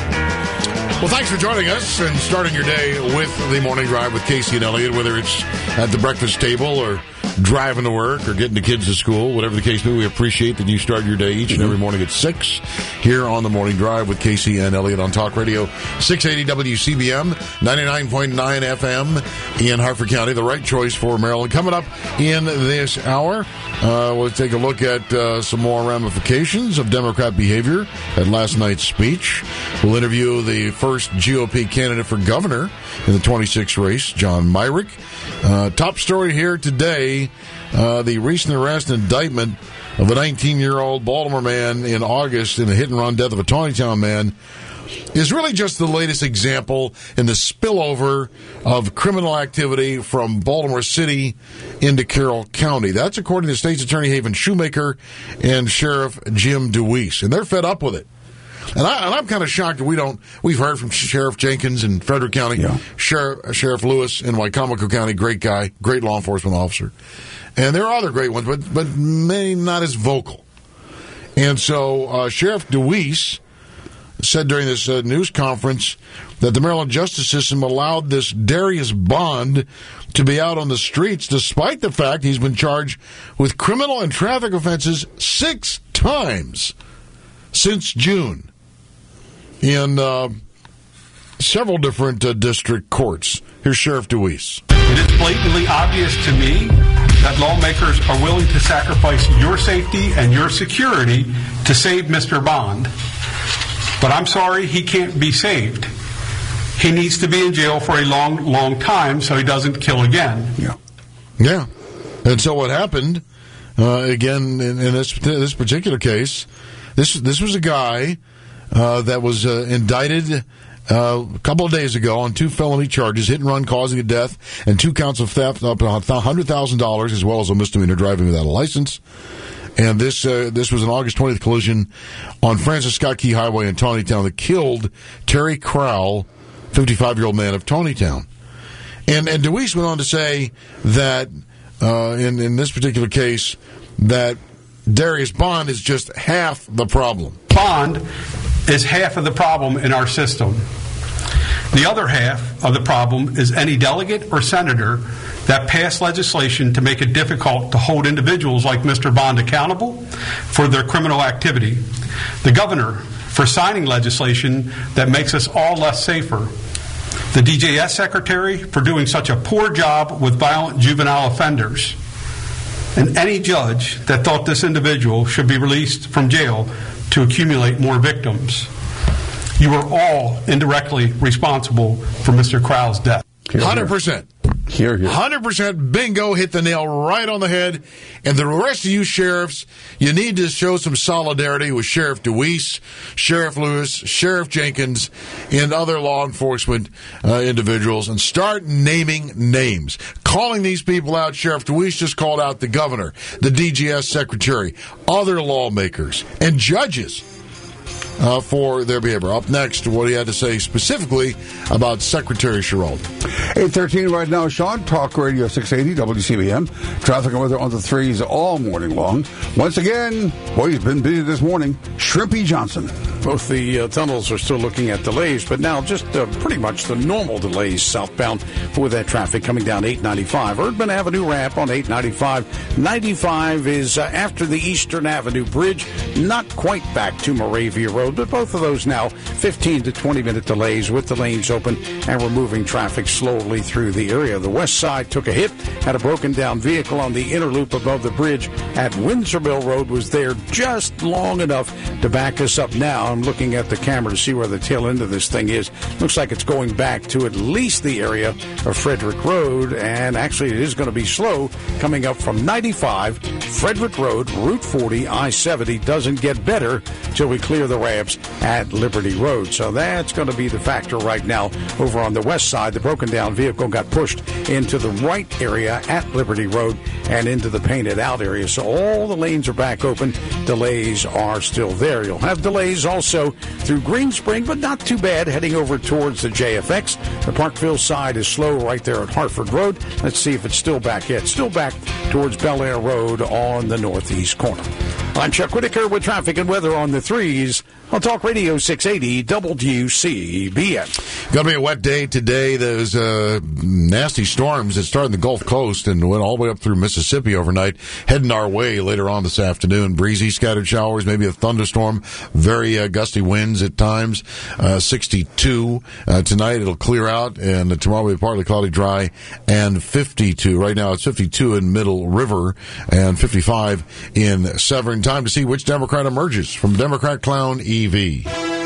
Well, thanks for joining us and starting your day with The Morning Drive with Casey and Elliott, whether it's at the breakfast table or driving to work or getting the kids to school, whatever the case may be. We appreciate that you start your day each and every morning at six here on The Morning Drive with Casey and Elliott on Talk Radio six eighty W C B M, ninety-nine point nine F M in Harford County, the right choice for Maryland. Coming up in this hour, uh, we'll take a look at uh, some more ramifications of Democrat behavior at last night's speech. We'll interview the first G O P candidate for governor in the twenty-six race, John Myrick. Uh, top story here today, uh, the recent arrest and indictment of a nineteen-year-old Baltimore man in August in the hit-and-run death of a Tawnytown man is really just the latest example in the spillover of criminal activity from Baltimore City into Carroll County. That's according to State's Attorney Haven Shoemaker and Sheriff Jim DeWeese, and they're fed up with it. And, I, and I'm kind of shocked that we don't. We've heard from Sheriff Jenkins in Frederick County, yeah. Sheriff Sheriff Lewis in Wicomico County, great guy, great law enforcement officer, and there are other great ones, but but many not as vocal. And so uh, Sheriff DeWeese said during this uh, news conference that the Maryland justice system allowed this Darius Bond to be out on the streets, despite the fact he's been charged with criminal and traffic offenses six times since June. in uh, several different uh, district courts. Here's Sheriff DeWeese. It is blatantly obvious to me that lawmakers are willing to sacrifice your safety and your security to save Mister Bond. But I'm sorry, he can't be saved. He needs to be in jail for a long, long time so he doesn't kill again. Yeah. Yeah. And so what happened, uh, again, in, in this this particular case, this this was a guy uh, that was uh, indicted uh, a couple of days ago on two felony charges, hit and run causing a death, and two counts of theft up to one hundred thousand dollars, as well as a misdemeanor driving without a license. And this uh, this was an August twentieth collision on Francis Scott Key Highway in Tawnytown that killed Terry Crowell, fifty-five-year-old man of Tawnytown. And and DeWeese went on to say that uh, in, in this particular case that Darius Bond is just half the problem. Bond is half of the problem in our system. The other half of the problem is any delegate or senator that passed legislation to make it difficult to hold individuals like Mister Bond accountable for their criminal activity. The governor for signing legislation that makes us all less safer. The D J S secretary for doing such a poor job with violent juvenile offenders. And any judge that thought this individual should be released from jail to accumulate more victims. You are all indirectly responsible for Mister Crowell's death. one hundred percent. Here, here. one hundred percent bingo, hit the nail right on the head. And the rest of you sheriffs, you need to show some solidarity with Sheriff DeWeese, Sheriff Lewis, Sheriff Jenkins, and other law enforcement uh, individuals, and start naming names. Calling these people out. Sheriff DeWeese just called out the governor, the D G S secretary, other lawmakers, and judges. Uh, for their behavior. Up next, what he had to say specifically about Secretary Sherald. eight thirteen right now, Sean. Talk Radio six eighty, W C B M. Traffic and weather on the threes all morning long. Once again, boy, he's been busy this morning. Shrimpy Johnson. Both the uh, tunnels are still looking at delays, but now just uh, pretty much the normal delays southbound for that traffic coming down eight ninety-five. Erdman Avenue ramp on eight ninety-five. ninety-five is uh, after the Eastern Avenue Bridge, not quite back to Moravia Road, but both of those now fifteen to twenty minute delays with the lanes open, and we're moving traffic slowly through the area. The west side took a hit, had a broken down vehicle on the inner loop above the bridge at Windsor Mill Road, was there just long enough to back us up. Now I'm looking at the camera to see where the tail end of this thing is. Looks like it's going back to at least the area of Frederick Road, and actually it is going to be slow coming up from ninety-five, Frederick Road, Route forty, I seventy. Doesn't get better till we clear the ramps at Liberty Road. So that's going to be the factor right now over on the west side. The broken down vehicle got pushed into the right area at Liberty Road and into the painted out area. So all the lanes are back open. Delays are still there. You'll have delays also through Green Spring, but not too bad heading over towards the J F X. The Parkville side is slow right there at Hartford Road. Let's see if it's still back yet. Still back towards Bel Air Road on the northeast corner. I'm Chuck Whitaker with traffic and weather on the threes on Talk Radio six eighty W C B M. Going to be a wet day today. There's uh, nasty storms that started in the Gulf Coast and went all the way up through Mississippi overnight, heading our way later on this afternoon. Breezy, scattered showers, maybe a thunderstorm, very uh, gusty winds at times, uh, sixty-two. Uh, tonight it'll clear out, and tomorrow will be partly cloudy, dry, and fifty-two. Right now it's fifty-two in Middle River and fifty-five in Severn. Time to see which Democrat emerges from Democrat Clown E V.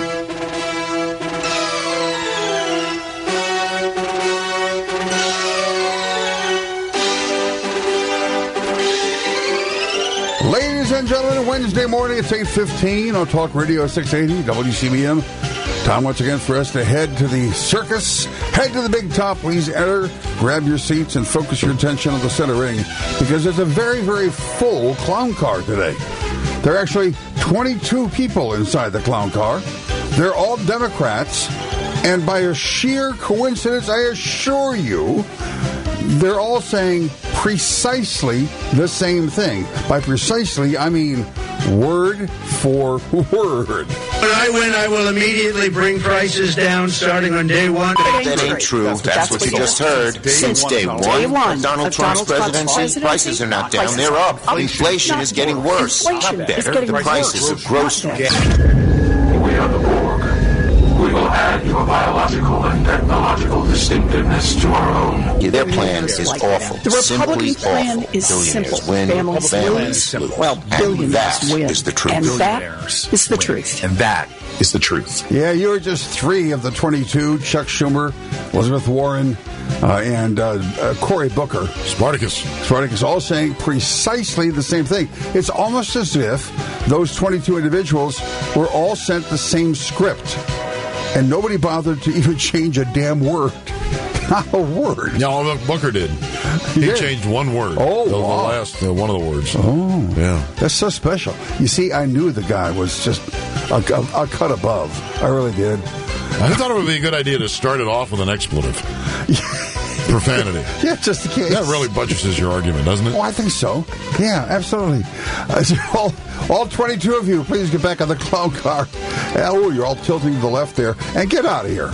Ladies and gentlemen, Wednesday morning, it's eight fifteen on Talk Radio six eighty W C B M. Time once again for us to head to the circus, head to the big top. Please enter, grab your seats, and focus your attention on the center ring, because there's a very, very full clown car today. There are actually twenty-two people inside the clown car. They're all Democrats, and by a sheer coincidence, I assure you, they're all saying precisely the same thing. By precisely, I mean word for word. When I win, I will immediately bring prices down starting on day one. That ain't true. That's, That's what, what you just heard. Day Since one, day one, day one Donald Trump's presidency, presidency, prices are not down, they're up. Inflation, Inflation is getting worse, not better. The prices of groceries. We are the Borg. We will add your biological and technological distinctiveness to our own. Yeah, their plan is like awful. The Republican Simply plan awful. is simple. Win, Families families lose. lose. Well, billionaires that win. is the truth. And that Billionaires is the win. truth. And that is the truth. Yeah, you were just three of the twenty-two. Chuck Schumer, Elizabeth Warren, uh, and uh, uh, Cory Booker. Spartacus. Spartacus, all saying precisely the same thing. It's almost as if those twenty-two individuals were all sent the same script, and nobody bothered to even change a damn word. Not a word. No, Booker did. He, he did. changed one word. Oh, the, wow. the last uh, one of the words. Oh, yeah. That's so special. You see, I knew the guy was just a, a, a cut above. I really did. I thought it would be a good idea to start it off with an expletive. Profanity. Yeah, just in case. That really buttresses your argument, doesn't it? Oh, I think so. Yeah, absolutely. Uh, so all, all twenty-two of you, please get back on the clown car. Oh, you're all tilting to the left there. And get out of here.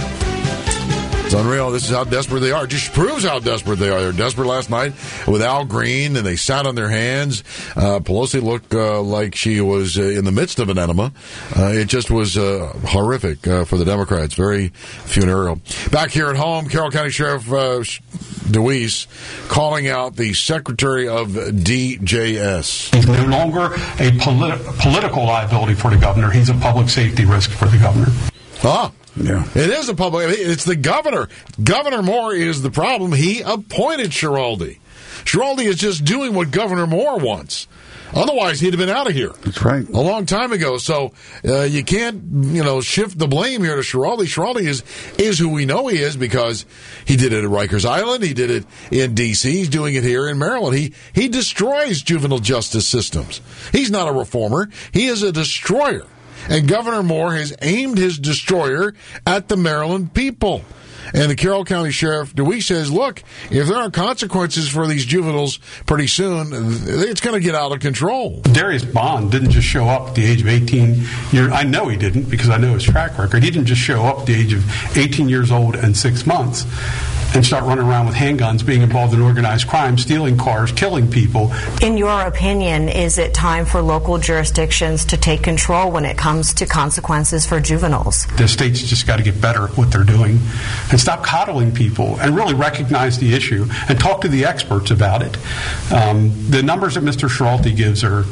It's unreal. This is how desperate they are. It just proves how desperate they are. They were desperate last night with Al Green, and they sat on their hands. Uh, Pelosi looked uh, like she was uh, in the midst of an enema. Uh, it just was uh, horrific uh, for the Democrats. Very funereal. Back here at home, Carroll County Sheriff uh, DeWeese calling out the Secretary of D J S. He's no longer a politi- political liability for the governor. He's a public safety risk for the governor. Ah. Yeah. It is a public, it's the governor. Governor Moore is the problem. He appointed Schiraldi. Schiraldi is just doing what Governor Moore wants. Otherwise, he'd have been out of here. That's right. A long time ago. So uh, you can't, you know, shift the blame here to Schiraldi. Schiraldi is, is who we know he is because he did it at Rikers Island. He did it in D C. He's doing it here in Maryland. He, he destroys juvenile justice systems. He's not a reformer. He is a destroyer. And Governor Moore has aimed his destroyer at the Maryland people. And the Carroll County Sheriff DeWeese says, look, if there are consequences for these juveniles pretty soon, it's going to get out of control. Darius Bond didn't just show up at the age of eighteen years. I know he didn't because I know his track record. He didn't just show up at the age of eighteen years old and six months and start running around with handguns, being involved in organized crime, stealing cars, killing people. In your opinion, is it time for local jurisdictions to take control when it comes to consequences for juveniles? The state's just got to get better at what they're doing and stop coddling people and really recognize the issue and talk to the experts about it. Um, the numbers that Mister Schiraldi gives are...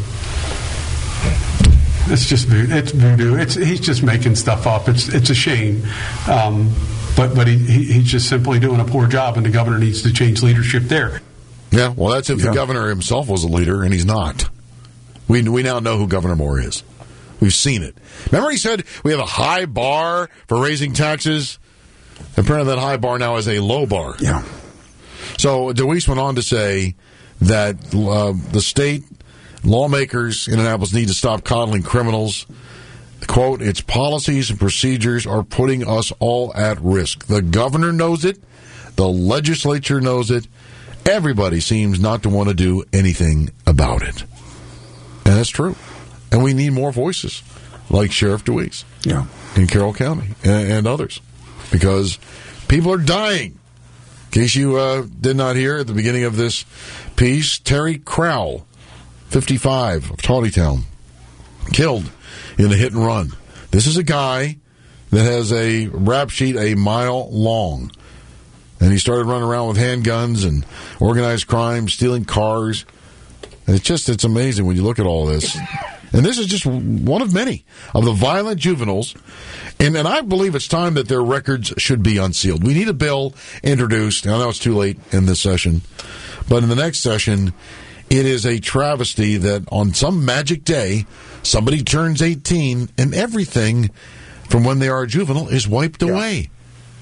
It's just it's voodoo. It's he's just making stuff up. It's it's a shame, um, but but he, he he's just simply doing a poor job, and the governor needs to change leadership there. Yeah, well, that's if yeah. the governor himself was a leader, and he's not. We we now know who Governor Moore is. We've seen it. Remember, he said we have a high bar for raising taxes. Apparently, that high bar now is a low bar. Yeah. So DeWeese went on to say that uh, the state. Lawmakers in Annapolis need to stop coddling criminals. Quote, its policies and procedures are putting us all at risk. The governor knows it. The legislature knows it. Everybody seems not to want to do anything about it. And that's true. And we need more voices like Sheriff DeWeese yeah. in Carroll County and, and others because people are dying. In case you uh, did not hear at the beginning of this piece, Terry Crowell, fifty-five, of Tawnytown, killed in a hit and run. This is a guy that has a rap sheet a mile long. And he started running around with handguns and organized crime, stealing cars. And it's just, it's amazing when you look at all this. And this is just one of many of the violent juveniles. And, and I believe it's time that their records should be unsealed. We need a bill introduced. I know it's too late in this session. But in the next session, it is a travesty that on some magic day, somebody turns eighteen and everything from when they are a juvenile is wiped yeah. away.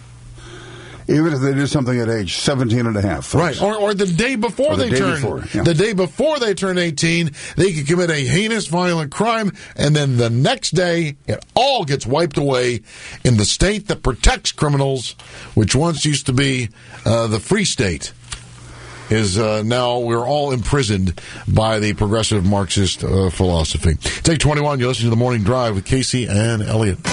Even if they do something at age seventeen and a half. Folks. Right. Or, or the day before the they day turn before, yeah. the day before they turn eighteen, they can commit a heinous violent crime, and then the next day it all gets wiped away in the state that protects criminals, which once used to be uh, the Free State. Is uh, now we're all imprisoned by the progressive Marxist uh, philosophy. It's eight twenty-one. You're listening to The Morning Drive with Casey and Elliott.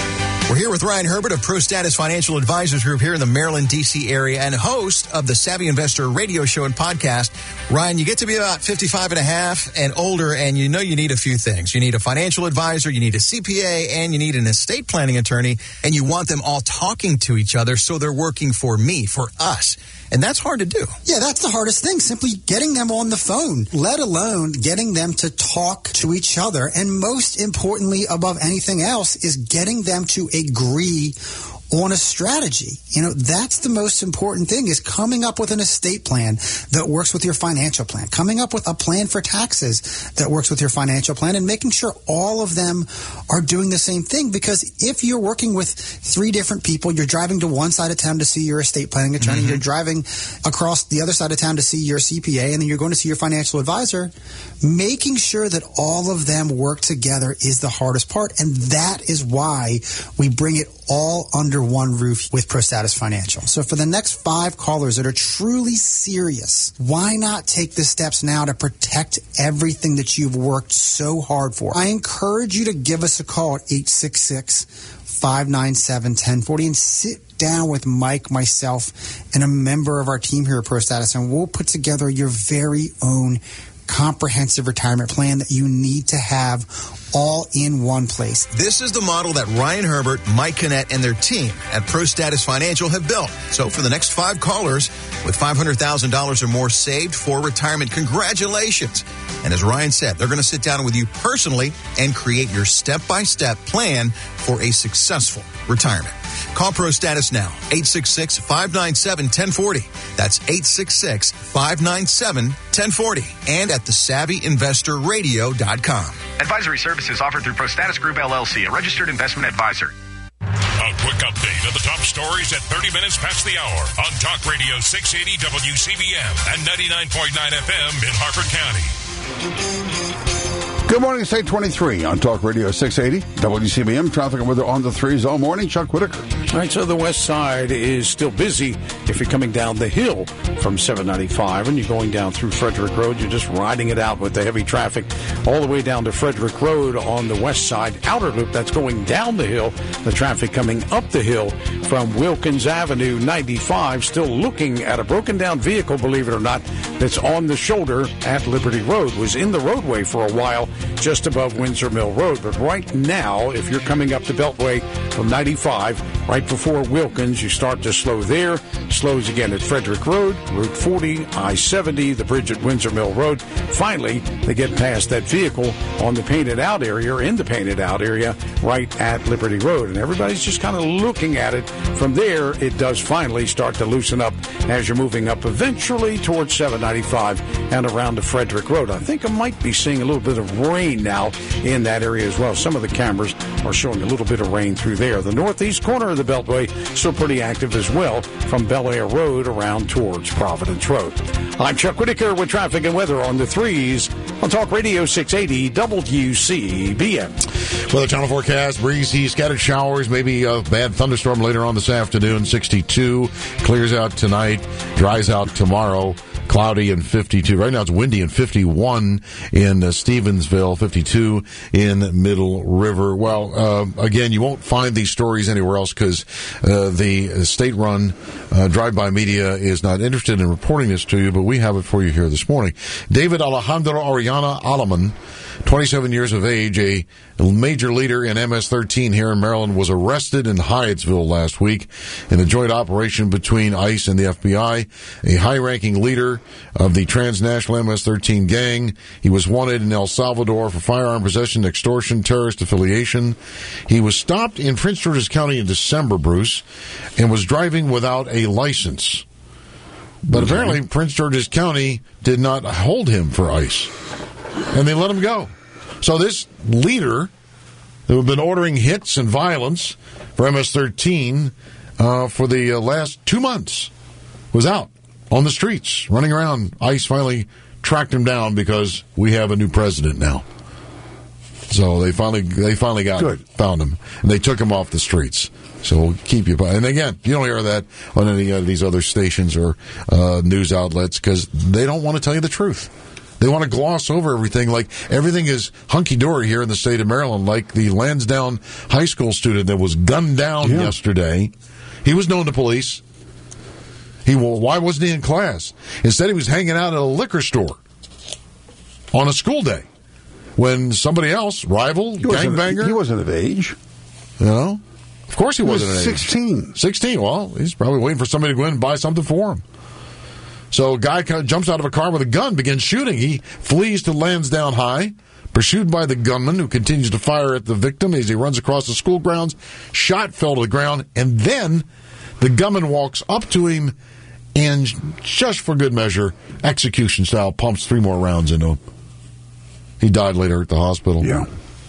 We're here with Ryan Herbert of ProStatus Financial Advisors Group here in the Maryland, D C area and host of the Savvy Investor radio show and podcast. Ryan, you get to be about fifty-five and a half and older, and you know you need a few things. You need a financial advisor, you need a C P A, and you need an estate planning attorney, and you want them all talking to each other so they're working for me, for us. And that's hard to do. Yeah, that's the hardest thing, simply getting them on the phone, let alone getting them to talk to each other. And most importantly, above anything else, is getting them to agree on a strategy. You know, that's the most important thing, is coming up with an estate plan that works with your financial plan, coming up with a plan for taxes that works with your financial plan, and making sure all of them are doing the same thing. Because if you're working with three different people, you're driving to one side of town to see your estate planning attorney, mm-hmm. you're driving across the other side of town to see your C P A, and then you're going to see your financial advisor, making sure that all of them work together is the hardest part. And that is why we bring it all under one roof with ProStatus Financial. So for the next five callers that are truly serious, why not take the steps now to protect everything that you've worked so hard for? I encourage you to give us a call at eight six six, five nine seven, one zero four zero and sit down with Mike, myself, and a member of our team here at ProStatus, and we'll put together your very own comprehensive retirement plan that you need to have all in one place. This is the model that Ryan Herbert, Mike Kinnett, and their team at ProStatus Financial have built. So for the next five callers with five hundred thousand dollars or more saved for retirement, congratulations. And as Ryan said, they're going to sit down with you personally and create your step-by-step plan for a successful retirement. Call ProStatus now, eight six six, five nine seven, one zero four zero. That's eight six six, five nine seven, one zero four zero. And at the savvy investor radio dot com. Advisory services offered through ProStatus Group, L L C, a registered investment advisor. A quick update of the top stories at thirty minutes past the hour on Talk Radio six eighty W C B M and ninety-nine point nine F M in Harford County. Good morning, it's eight twenty-three on Talk Radio six eighty W C B M. Traffic and weather on the threes all morning. Chuck Whitaker. All right, so the west side is still busy if you're coming down the hill from seven ninety-five and you're going down through Frederick Road. You're just riding it out with the heavy traffic all the way down to Frederick Road on the west side. Outer loop, that's going down the hill. The traffic coming up the hill from Wilkins Avenue ninety-five. Still looking at a broken down vehicle, believe it or not, that's on the shoulder at Liberty Road. Was in the roadway for a while, just above Windsor Mill Road. But right now, if you're coming up the Beltway from ninety-five, right before Wilkins, you start to slow there. Slows again at Frederick Road, Route forty, I seventy, the bridge at Windsor Mill Road. Finally, they get past that vehicle on the painted out area, or in the painted out area, right at Liberty Road. And everybody's just kind of looking at it. From there, it does finally start to loosen up as you're moving up eventually towards seven ninety-five and around to Frederick Road. I think I might be seeing a little bit of rain now in that area as well. Some of the cameras are showing a little bit of rain through there. The northeast corner of the Beltway still pretty active as well from Bel Air Road around towards Providence Road. I'm Chuck Whitaker with traffic and weather on the threes on Talk Radio six eighty W C B M. Weather channel forecast, breezy, scattered showers, maybe a bad thunderstorm later on this afternoon, sixty-two. Clears out tonight, dries out tomorrow. Cloudy and fifty-two. Right now it's windy and fifty-one in uh, Stevensville, fifty-two in Middle River. Well, uh, again, you won't find these stories anywhere else because uh, the state-run uh, drive-by media is not interested in reporting this to you, but we have it for you here this morning. David Alejandro Oriana Alaman, twenty-seven years of age, a major leader in M S thirteen here in Maryland, was arrested in Hyattsville last week in a joint operation between ICE and the F B I. A high-ranking leader of the transnational M S thirteen gang. He was wanted in El Salvador for firearm possession, extortion, terrorist affiliation. He was stopped in Prince George's County in December, Bruce, and was driving without a license. But okay. Apparently Prince George's County did not hold him for ICE, and they let him go. So this leader, who had been ordering hits and violence for M S thirteen uh, for the uh, last two months, was out on the streets, running around. ICE finally tracked him down because we have a new president now. So they finally they finally got Good. him, found him, and they took him off the streets. So we'll keep you. And again, you don't hear that on any of these other stations or uh, news outlets because they don't want to tell you the truth. They want to gloss over everything like everything is hunky-dory here in the state of Maryland, like the Lansdowne High School student that was gunned down yeah. yesterday. He was known to police. He well, why wasn't he in class? Instead, he was hanging out at a liquor store on a school day when somebody else, rival, he gangbanger. Wasn't, he wasn't of age. You know? Of course he, he wasn't was of age. sixteen. sixteen. Well, he's probably waiting for somebody to go in and buy something for him. So a guy kind of jumps out of a car with a gun, begins shooting. He flees to Lansdowne High, pursued by the gunman, who continues to fire at the victim as he runs across the school grounds. Shot fell to the ground, and then the gunman walks up to him and, just for good measure, execution style, pumps three more rounds into him. He died later at the hospital. Yeah.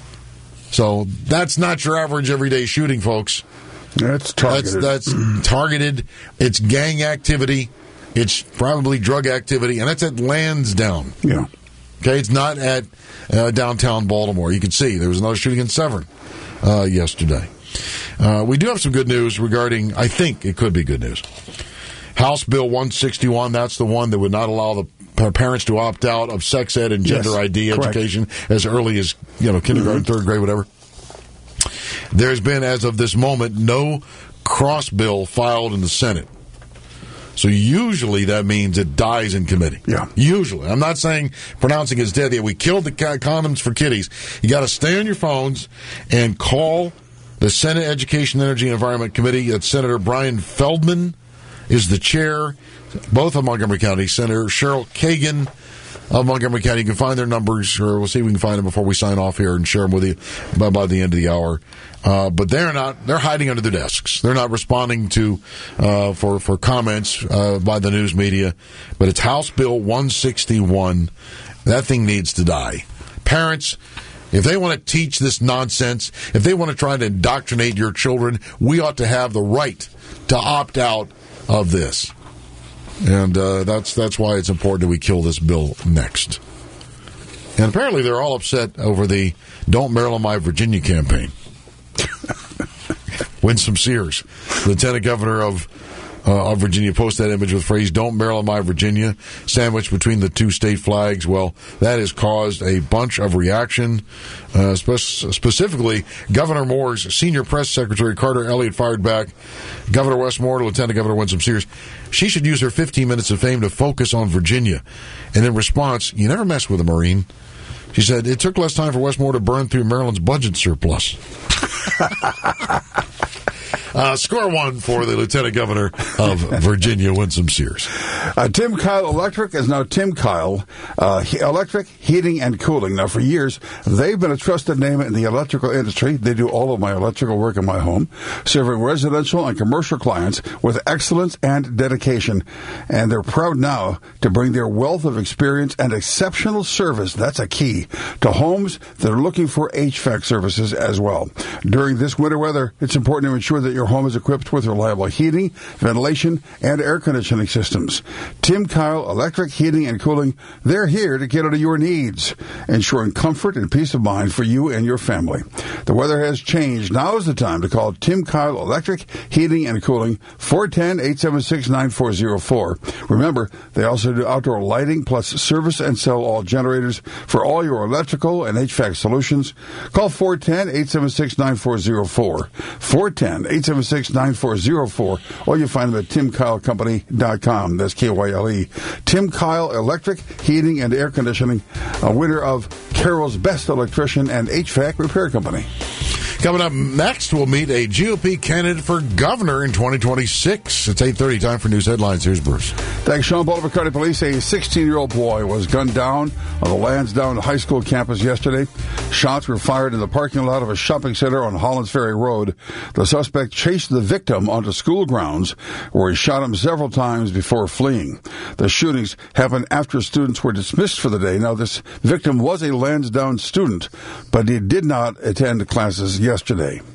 So that's not your average everyday shooting, folks. That's targeted. That's, that's targeted. It's gang activity. It's probably drug activity, and that's at Lansdowne. Yeah. Okay, it's not at uh, downtown Baltimore. You can see there was another shooting in Severn uh, yesterday. Uh, we do have some good news regarding, I think it could be good news. House Bill one sixty-one, that's the one that would not allow the parents to opt out of sex ed and gender yes, I D correct. education as early as, you know, kindergarten, mm-hmm. third grade, whatever. There's been, as of this moment, no cross bill filed in the Senate. So usually that means it dies in committee. Yeah. Usually. I'm not saying pronouncing it's dead. Yeah, we killed the condoms for kiddies. You got to stay on your phones and call the Senate Education, Energy, and Environment Committee. That Senator Brian Feldman is the chair, both of Montgomery County. Senator Cheryl Kagan of Montgomery County. You can find their numbers, or we'll see if we can find them before we sign off here and share them with you by, by the end of the hour. Uh, but they're not, they're hiding under their desks. They're not responding to, uh, for, for comments, uh, by the news media. But it's House Bill one sixty-one. That thing needs to die. Parents, if they want to teach this nonsense, if they want to try to indoctrinate your children, we ought to have the right to opt out of this. And, uh, that's, that's why it's important that we kill this bill next. And apparently they're all upset over the Don't Maryland My Virginia campaign. Winsome Sears, Lieutenant Governor of uh, of Virginia, posted that image with the phrase "Don't Maryland My Virginia" sandwiched between the two state flags. Well, that has caused a bunch of reaction. Uh, spe- specifically, Governor Moore's senior press secretary Carter Elliott fired back. Governor Wes Moore to Lieutenant Governor Winsome Sears. She should use her fifteen minutes of fame to focus on Virginia. And in response, you never mess with a Marine. She said, it took less time for Wes Moore to burn through Maryland's budget surplus. Uh, score one for the Lieutenant Governor of Virginia, Winsome Sears. Uh, Tim Kyle Electric is now Tim Kyle uh, Electric Heating and Cooling. Now, for years, they've been a trusted name in the electrical industry. They do all of my electrical work in my home, serving residential and commercial clients with excellence and dedication. And they're proud now to bring their wealth of experience and exceptional service, that's a key, to homes that are looking for H V A C services as well. During this winter weather, it's important to ensure that your home is equipped with reliable heating, ventilation, and air conditioning systems. Tim Kyle Electric Heating and Cooling, they're here to cater to your needs, ensuring comfort and peace of mind for you and your family. The weather has changed. Now is the time to call Tim Kyle Electric Heating and Cooling, four one zero, eight seven six, nine four zero four. Remember, they also do outdoor lighting plus service and sell all generators for all your electrical and H V A C solutions. Call four one zero, eight seven six, nine four zero four. four one zero, eight seven six, nine four zero four, or you find them at tim kyle company dot com. That's K Y L E. Tim Kyle Electric Heating and Air Conditioning, a winner of Carroll's Best Electrician and H V A C Repair Company. Coming up next, we'll meet a G O P candidate for governor in twenty twenty-six. It's eight thirty, time for news headlines. Here's Bruce. Thanks, Sean. Boulder County Police, a sixteen-year-old boy was gunned down on the Lansdowne High School campus yesterday. Shots were fired in the parking lot of a shopping center on Hollands Ferry Road. The suspect chased the victim onto school grounds, where he shot him several times before fleeing. The shootings happened after students were dismissed for the day. Now, this victim was a Lansdowne student, but he did not attend classes yesterday.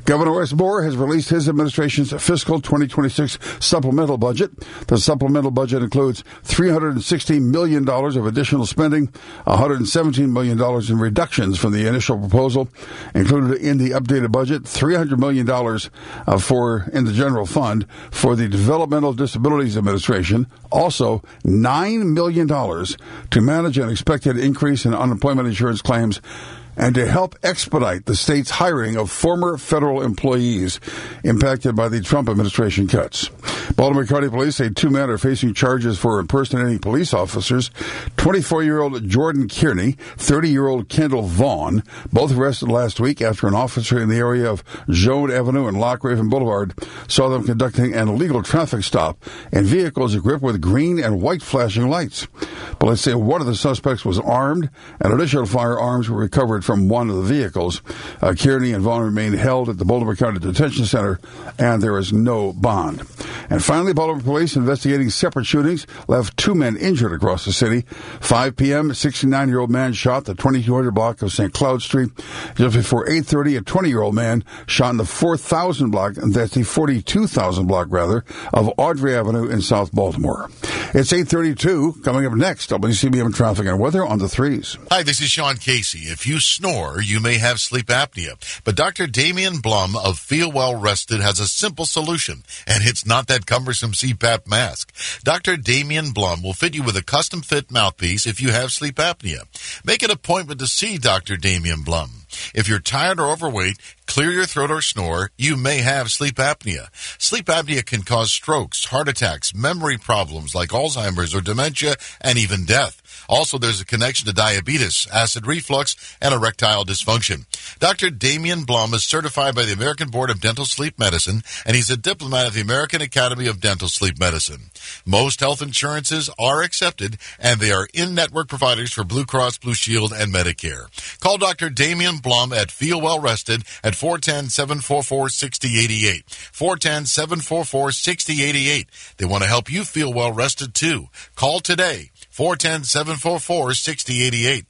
Governor Wes Moore has released his administration's fiscal twenty twenty-six supplemental budget. The supplemental budget includes three hundred sixty million dollars of additional spending, one hundred seventeen million dollars in reductions from the initial proposal. Included in the updated budget, three hundred million dollars uh, for in the general fund for the Developmental Disabilities Administration. Also, nine million dollars to manage an expected increase in unemployment insurance claims and to help expedite the state's hiring of former federal employees impacted by the Trump administration cuts. Baltimore County Police say two men are facing charges for impersonating police officers. twenty-four-year-old Jordan Kearney, thirty-year-old Kendall Vaughn, both arrested last week after an officer in the area of Joan Avenue and Loch Raven Boulevard saw them conducting an illegal traffic stop in vehicles equipped with green and white flashing lights. Police say one of the suspects was armed and additional firearms were recovered from one of the vehicles. Uh, Kearney and Vaughn remain held at the Baltimore County Detention Center, and there is no bond. And finally, Baltimore police investigating separate shootings left two men injured across the city. five p.m., a sixty-nine-year-old man shot the twenty-two hundred block of Saint Cloud Street. Just before eight thirty, a twenty-year-old man shot in the four thousand block, that's the forty-two thousand block, rather, of Audrey Avenue in South Baltimore. It's eight thirty-two. Coming up next, W C B M traffic and weather on the threes. Hi, this is Sean Casey. If you snore, you may have sleep apnea. But Doctor Damian Blum of Feel Well Rested has a simple solution, and it's not that cumbersome C PAP mask. Doctor Damian Blum will fit you with a custom-fit mouthpiece if you have sleep apnea. Make an appointment to see Doctor Damian Blum. If you're tired or overweight, clear your throat or snore, you may have sleep apnea. Sleep apnea can cause strokes, heart attacks, memory problems like Alzheimer's or dementia, and even death. Also, there's a connection to diabetes, acid reflux, and erectile dysfunction. Doctor Damian Blum is certified by the American Board of Dental Sleep Medicine, and he's a diplomat of the American Academy of Dental Sleep Medicine. Most health insurances are accepted, and they are in-network providers for Blue Cross Blue Shield and Medicare. Call Doctor Damian Blum at Feel Well Rested at four one zero, seven four four, six zero eight eight. four one zero, seven four four, six zero eight eight. They want to help you feel well rested, too. Call today. four one zero, seven four four, six zero eight eight.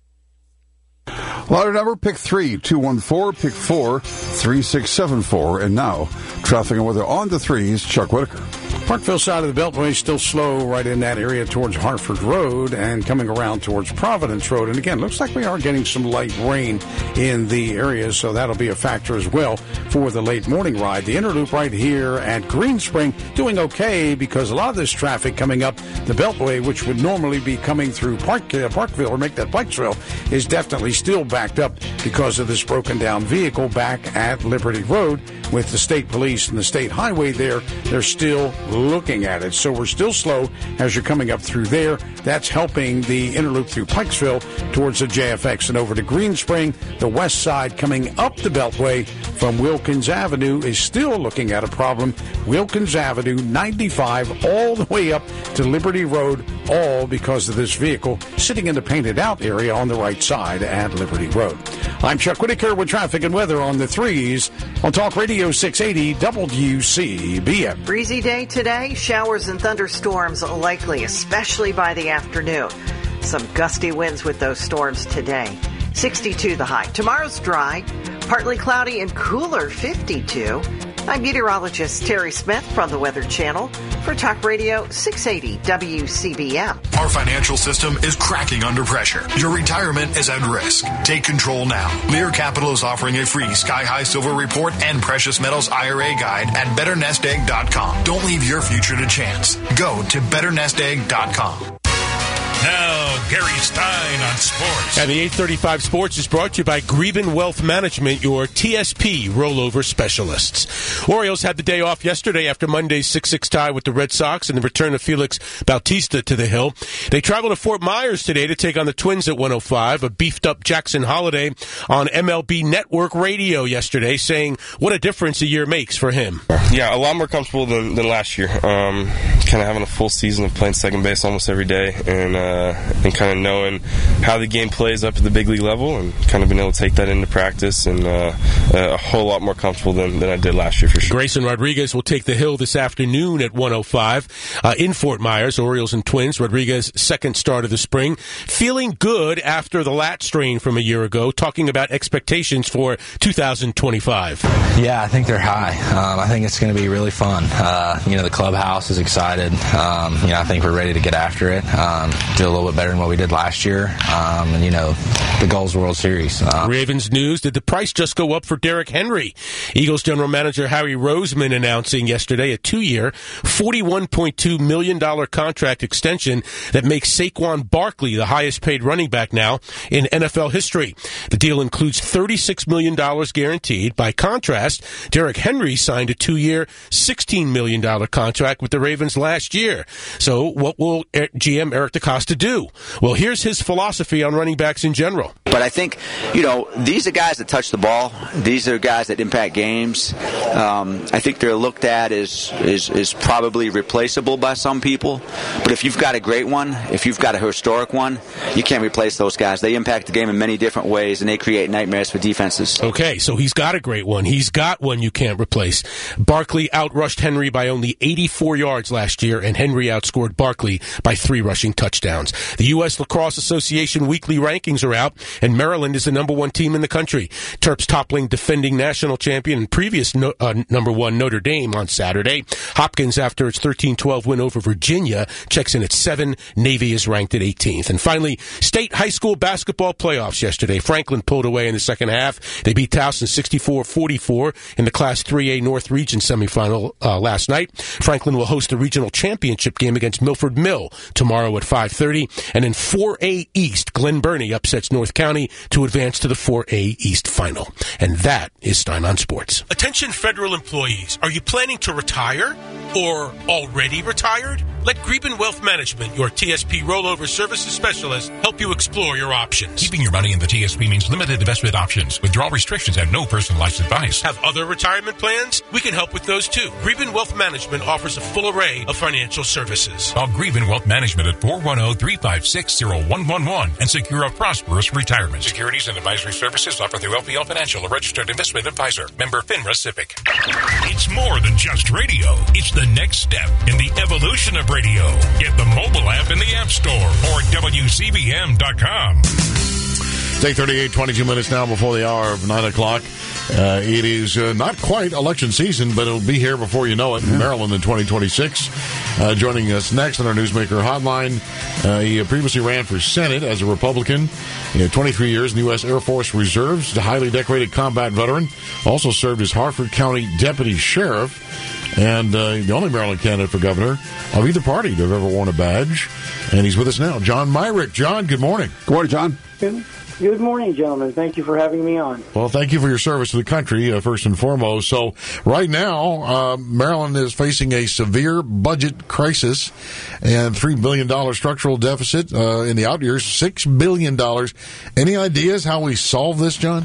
Lottery number, pick three, two one four, pick four, three six seven four. And now, traffic and weather on the threes, Chuck Whitaker. Parkville side of the Beltway still slow right in that area towards Hartford Road and coming around towards Providence Road. And again, looks like we are getting some light rain in the area, so that'll be a factor as well for the late morning ride. The inner loop right here at Green Spring doing okay because a lot of this traffic coming up the Beltway, which would normally be coming through Park, uh, Parkville or make that bike trail, is definitely still backed up because of this broken down vehicle back at Liberty Road with the state police and the state highway there. They're still looking at it. So we're still slow as you're coming up through there. That's helping the inner loop through Pikesville towards the J F X and over to Green Spring. The west side coming up the Beltway from Wilkins Avenue is still looking at a problem. Wilkins Avenue, ninety-five, all the way up to Liberty Road, all because of this vehicle sitting in the painted out area on the right side at Liberty Road. I'm Chuck Whitaker with traffic and weather on the threes on Talk Radio six eighty W C B M. Breezy day today. Showers and thunderstorms likely, especially by the afternoon. Some gusty winds with those storms today. sixty-two the high. Tomorrow's dry, partly cloudy and cooler, fifty-two. I'm meteorologist Terry Smith from the Weather Channel for Talk Radio six eighty W C B M. Our financial system is cracking under pressure. Your retirement is at risk. Take control now. Lear Capital is offering a free Sky High Silver Report and Precious Metals I R A guide at better nest egg dot com. Don't leave your future to chance. Go to better nest egg dot com. Now, Gary Stein on sports. And the eight thirty-five Sports is brought to you by Greben Wealth Management, your T S P rollover specialists. Orioles had the day off yesterday after Monday's six six tie with the Red Sox and the return of Felix Bautista to the Hill. They travel to Fort Myers today to take on the Twins at one oh five. A beefed-up Jackson Holiday on M L B Network Radio yesterday saying what a difference a year makes for him. Yeah, a lot more comfortable than, than last year. Um, kind of having a full season of playing second base almost every day and uh, and kind kind of knowing how the game plays up at the big league level and kind of being able to take that into practice, and uh, a whole lot more comfortable than, than I did last year for sure. Grayson Rodriguez will take the hill this afternoon at one oh five uh, in Fort Myers, Orioles and Twins. Rodriguez, second start of the spring. Feeling good after the lat strain from a year ago, talking about expectations for two thousand twenty-five. Yeah, I think they're high. Um, I think it's going to be really fun. Uh, you know, the clubhouse is excited. Um, you know, I think we're ready to get after it, um, do a little bit better than what we did last year. Um, and, you know, the goal's World Series. Uh, Ravens news, did the price just go up for Derrick Henry? Eagles general manager Harry Roseman announcing yesterday a two-year, forty-one point two million dollars contract extension that makes Saquon Barkley the highest-paid running back now in N F L history. The deal includes thirty-six million dollars guaranteed. By contrast, Derrick Henry signed a two-year, sixteen million dollars contract with the Ravens last year. So what will G M Eric DeCosta do? Well, here's his philosophy on running backs in general. But I think, you know, these are guys that touch the ball. These are guys that impact games. Um, I think they're looked at as is, is probably replaceable by some people. But if you've got a great one, if you've got a historic one, you can't replace those guys. They impact the game in many different ways, and they create nightmares for defenses. Okay, so he's got a great one. He's got one you can't replace. Barkley outrushed Henry by only eighty-four yards last year, and Henry outscored Barkley by three rushing touchdowns. The U S Lacrosse Association weekly rankings are out, and Maryland is the number one team in the country. Terps toppling defending national champion and previous no, uh, number one Notre Dame on Saturday. Hopkins, after its thirteen twelve win over Virginia, checks in at seven. Navy is ranked at eighteenth. And finally, state high school basketball playoffs yesterday. Franklin pulled away in the second half. They beat Towson sixty-four forty-four in the Class three A North Region semifinal uh, last night. Franklin will host the regional championship game against Milford Mill tomorrow at five thirty. And in four A East, Glen Burnie upsets North County to advance to the four A East final. And that is Stein on Sports. Attention federal employees. Are you planning to retire or already retired? Let Greben Wealth Management, your T S P rollover services specialist, help you explore your options. Keeping your money in the T S P means limited investment options, withdrawal restrictions, and no personalized advice. Have other retirement plans? We can help with those too. Greben Wealth Management offers a full array of financial services. Call Greben Wealth Management at four one zero, three five six, zero one one one and secure a prosperous retirement. Securities and advisory services offered through L P L Financial, a registered investment advisor. Member FINRA Civic. It's more than just radio. It's the next step in the evolution of radio. Get the mobile app in the App Store or W C B M dot com. It's eight thirty-eight, twenty-two minutes now before the hour of nine o'clock. Uh, it is uh, not quite election season, but it'll be here before you know it in Maryland in twenty twenty-six. Uh, joining us next on our Newsmaker Hotline, uh, he previously ran for Senate as a Republican. He had twenty-three years in the U S Air Force Reserves, a highly decorated combat veteran. Also served as Harford County Deputy Sheriff, and uh, the only Maryland candidate for governor of either party to have ever worn a badge. And he's with us now, John Myrick. John, good morning. Good morning, John. Good, good morning, gentlemen. Thank you for having me on. Well, thank you for your service to the country, uh, first and foremost. So right now, uh, Maryland is facing a severe budget crisis and three billion dollars structural deficit uh, in the out years, six billion dollars. Any ideas how we solve this, John?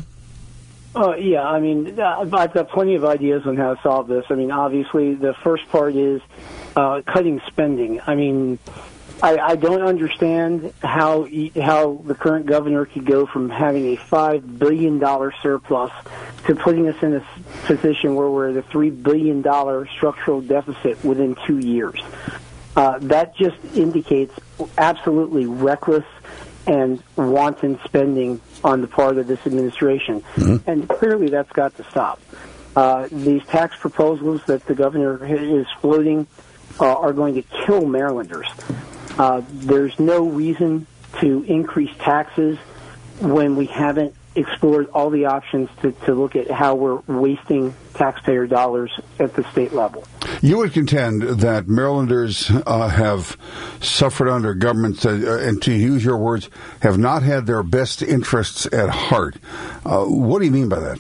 Uh, yeah, I mean, I've got plenty of ideas on how to solve this. I mean, obviously, the first part is uh, cutting spending. I mean, I, I don't understand how how the current governor could go from having a five billion dollars surplus to putting us in a position where we're at a three billion dollars structural deficit within two years. Uh, that just indicates absolutely reckless and wanton spending on the part of this administration. Mm-hmm. And clearly that's got to stop. Uh, these tax proposals that the governor is floating uh, are going to kill Marylanders. Uh, there's no reason to increase taxes when we haven't explored all the options to, to look at how we're wasting taxpayer dollars at the state level. You would contend that Marylanders uh, have suffered under governments that, uh, and to use your words, have not had their best interests at heart. Uh, what do you mean by that?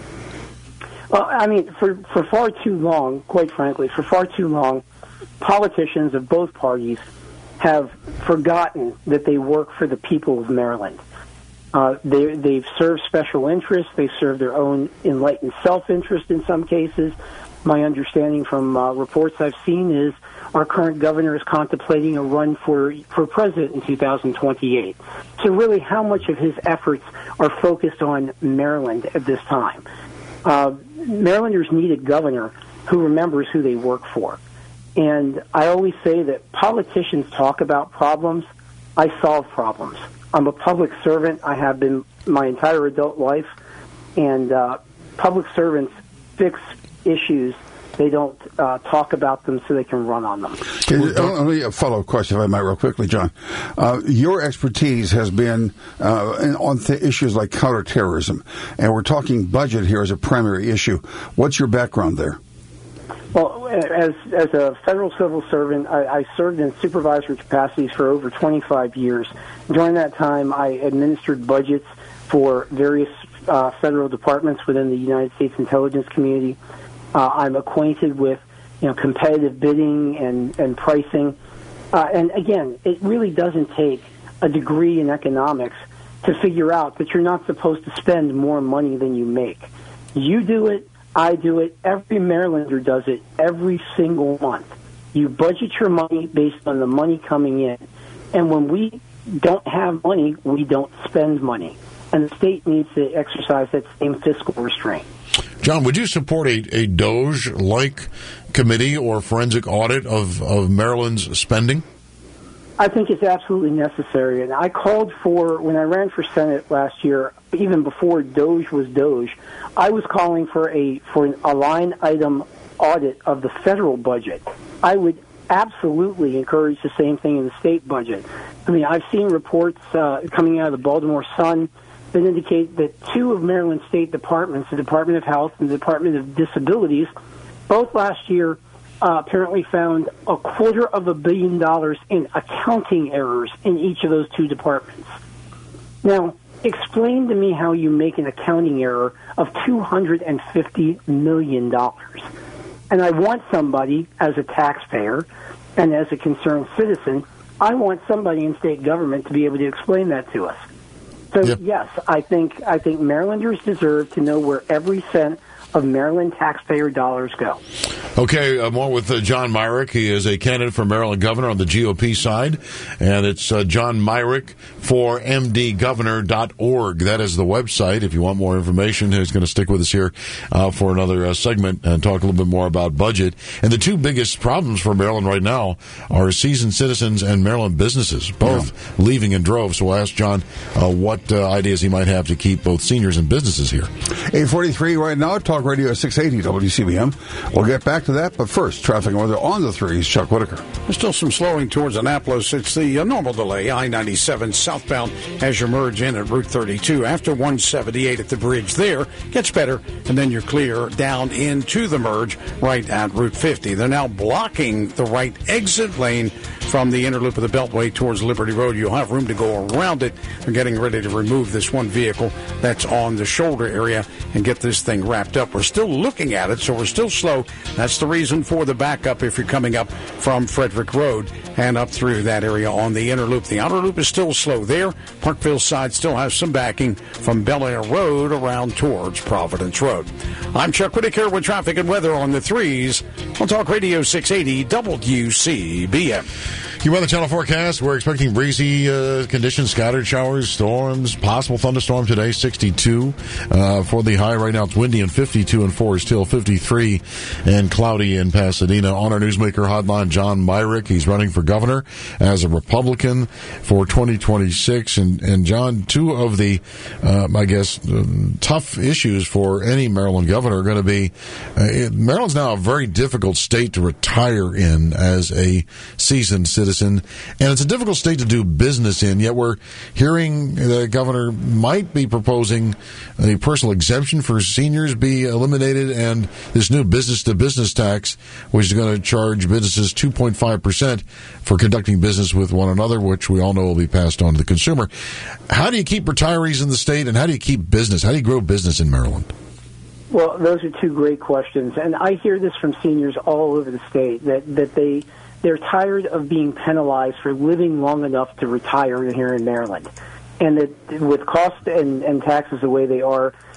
Well, I mean, for, for far too long, quite frankly, for far too long, politicians of both parties have forgotten that they work for the people of Maryland. Uh, they, they've served special interests. They serve their own enlightened self-interest in some cases. my understanding from uh, reports I've seen is our current governor is contemplating a run for, for president in two thousand twenty-eight. So really, how much of his efforts are focused on Maryland at this time? Uh, Marylanders need a governor who remembers who they work for. And I always say that politicians talk about problems. I solve problems. I'm a public servant. I have been my entire adult life. And uh, public servants fix issues. They don't uh, talk about them so they can run on them. Let me a follow-up question, if I might, real quickly, John. Uh, your expertise has been uh, on th- issues like counterterrorism, and we're talking budget here as a primary issue. What's your background there? Well, as as a federal civil servant, I, I served in supervisory capacities for over twenty-five years. During that time, I administered budgets for various uh, federal departments within the United States intelligence community. Uh, I'm acquainted with, you know, competitive bidding and, and pricing. Uh, and again, it really doesn't take a degree in economics to figure out that you're not supposed to spend more money than you make. You do it, I do it, every Marylander does it every single month. You budget your money based on the money coming in. And when we don't have money, we don't spend money. And the state needs to exercise that same fiscal restraint. John, would you support a, a DOJ-like committee or forensic audit of, of Maryland's spending? I think it's absolutely necessary. And I called for, when I ran for Senate last year, even before DOJ was DOJ, I was calling for a for an, a line item audit of the federal budget. I would absolutely encourage the same thing in the state budget. I mean, I've seen reports uh, coming out of the Baltimore Sun that indicate that two of Maryland state departments, the Department of Health and the Department of Disabilities, both last year uh, apparently found a quarter of a billion dollars in accounting errors in each of those two departments. Now, explain to me how you make an accounting error of two hundred fifty million dollars. And I want somebody, as a taxpayer and as a concerned citizen, I want somebody in state government to be able to explain that to us. So, yep. yes, I think I think Marylanders deserve to know where every cent of Maryland taxpayer dollars go. Okay, uh, more with uh, John Myrick. He is a candidate for Maryland governor on the G O P side, and it's uh, John Myrick for m d governor dot org. That is the website. If you want more information, he's going to stick with us here uh, for another uh, segment and talk a little bit more about budget. And the two biggest problems for Maryland right now are seasoned citizens and Maryland businesses, both yeah. leaving in droves. So we'll ask John uh, what uh, ideas he might have to keep both seniors and businesses here. eight forty-three right now, Talk Radio six eighty W C B M. We'll get back to that, but first, traffic and weather on the threes. Chuck Whitaker. There's still some slowing towards Annapolis. It's the uh, normal delay, I ninety-seven southbound as you merge in at Route thirty-two. After one seventy-eight at the bridge there, gets better, and then you're clear down into the merge right at Route fifty. They're now blocking the right exit lane from the inner loop of the Beltway towards Liberty Road. You'll have room to go around it. They're getting ready to remove this one vehicle that's on the shoulder area and get this thing wrapped up. We're still looking at it, so we're still slow. That's the reason for the backup if you're coming up from Frederick Road and up through that area on the inner loop. The outer loop is still slow there. Parkville side still has some backing from Bel Air Road around towards Providence Road. I'm Chuck Whitaker with traffic and weather on the threes on Talk Radio six eighty W C B M. Your weather channel forecast, we're expecting breezy uh, conditions, scattered showers, storms, possible thunderstorm today, sixty-two uh, for the high. Right now it's windy and fifty-two, and Forest Hill fifty-three, and cloudy in Pasadena. On our Newsmaker hotline, John Myrick. He's running for governor as a Republican for twenty twenty-six. And, and John, two of the, uh, I guess, uh, tough issues for any Maryland governor are going to be, uh, it, Maryland's now a very difficult state to retire in as a seasoned citizen. And it's a difficult state to do business in, yet we're hearing the governor might be proposing a personal exemption for seniors be eliminated, and this new business-to-business tax, which is going to charge businesses two point five percent for conducting business with one another, which we all know will be passed on to the consumer. How do you keep retirees in the state, and how do you keep business? How do you grow business in Maryland? Well, those are two great questions, and I hear this from seniors all over the state, that, that they... They're tired of being penalized for living long enough to retire here in Maryland. And that with costs and, and taxes the way they are,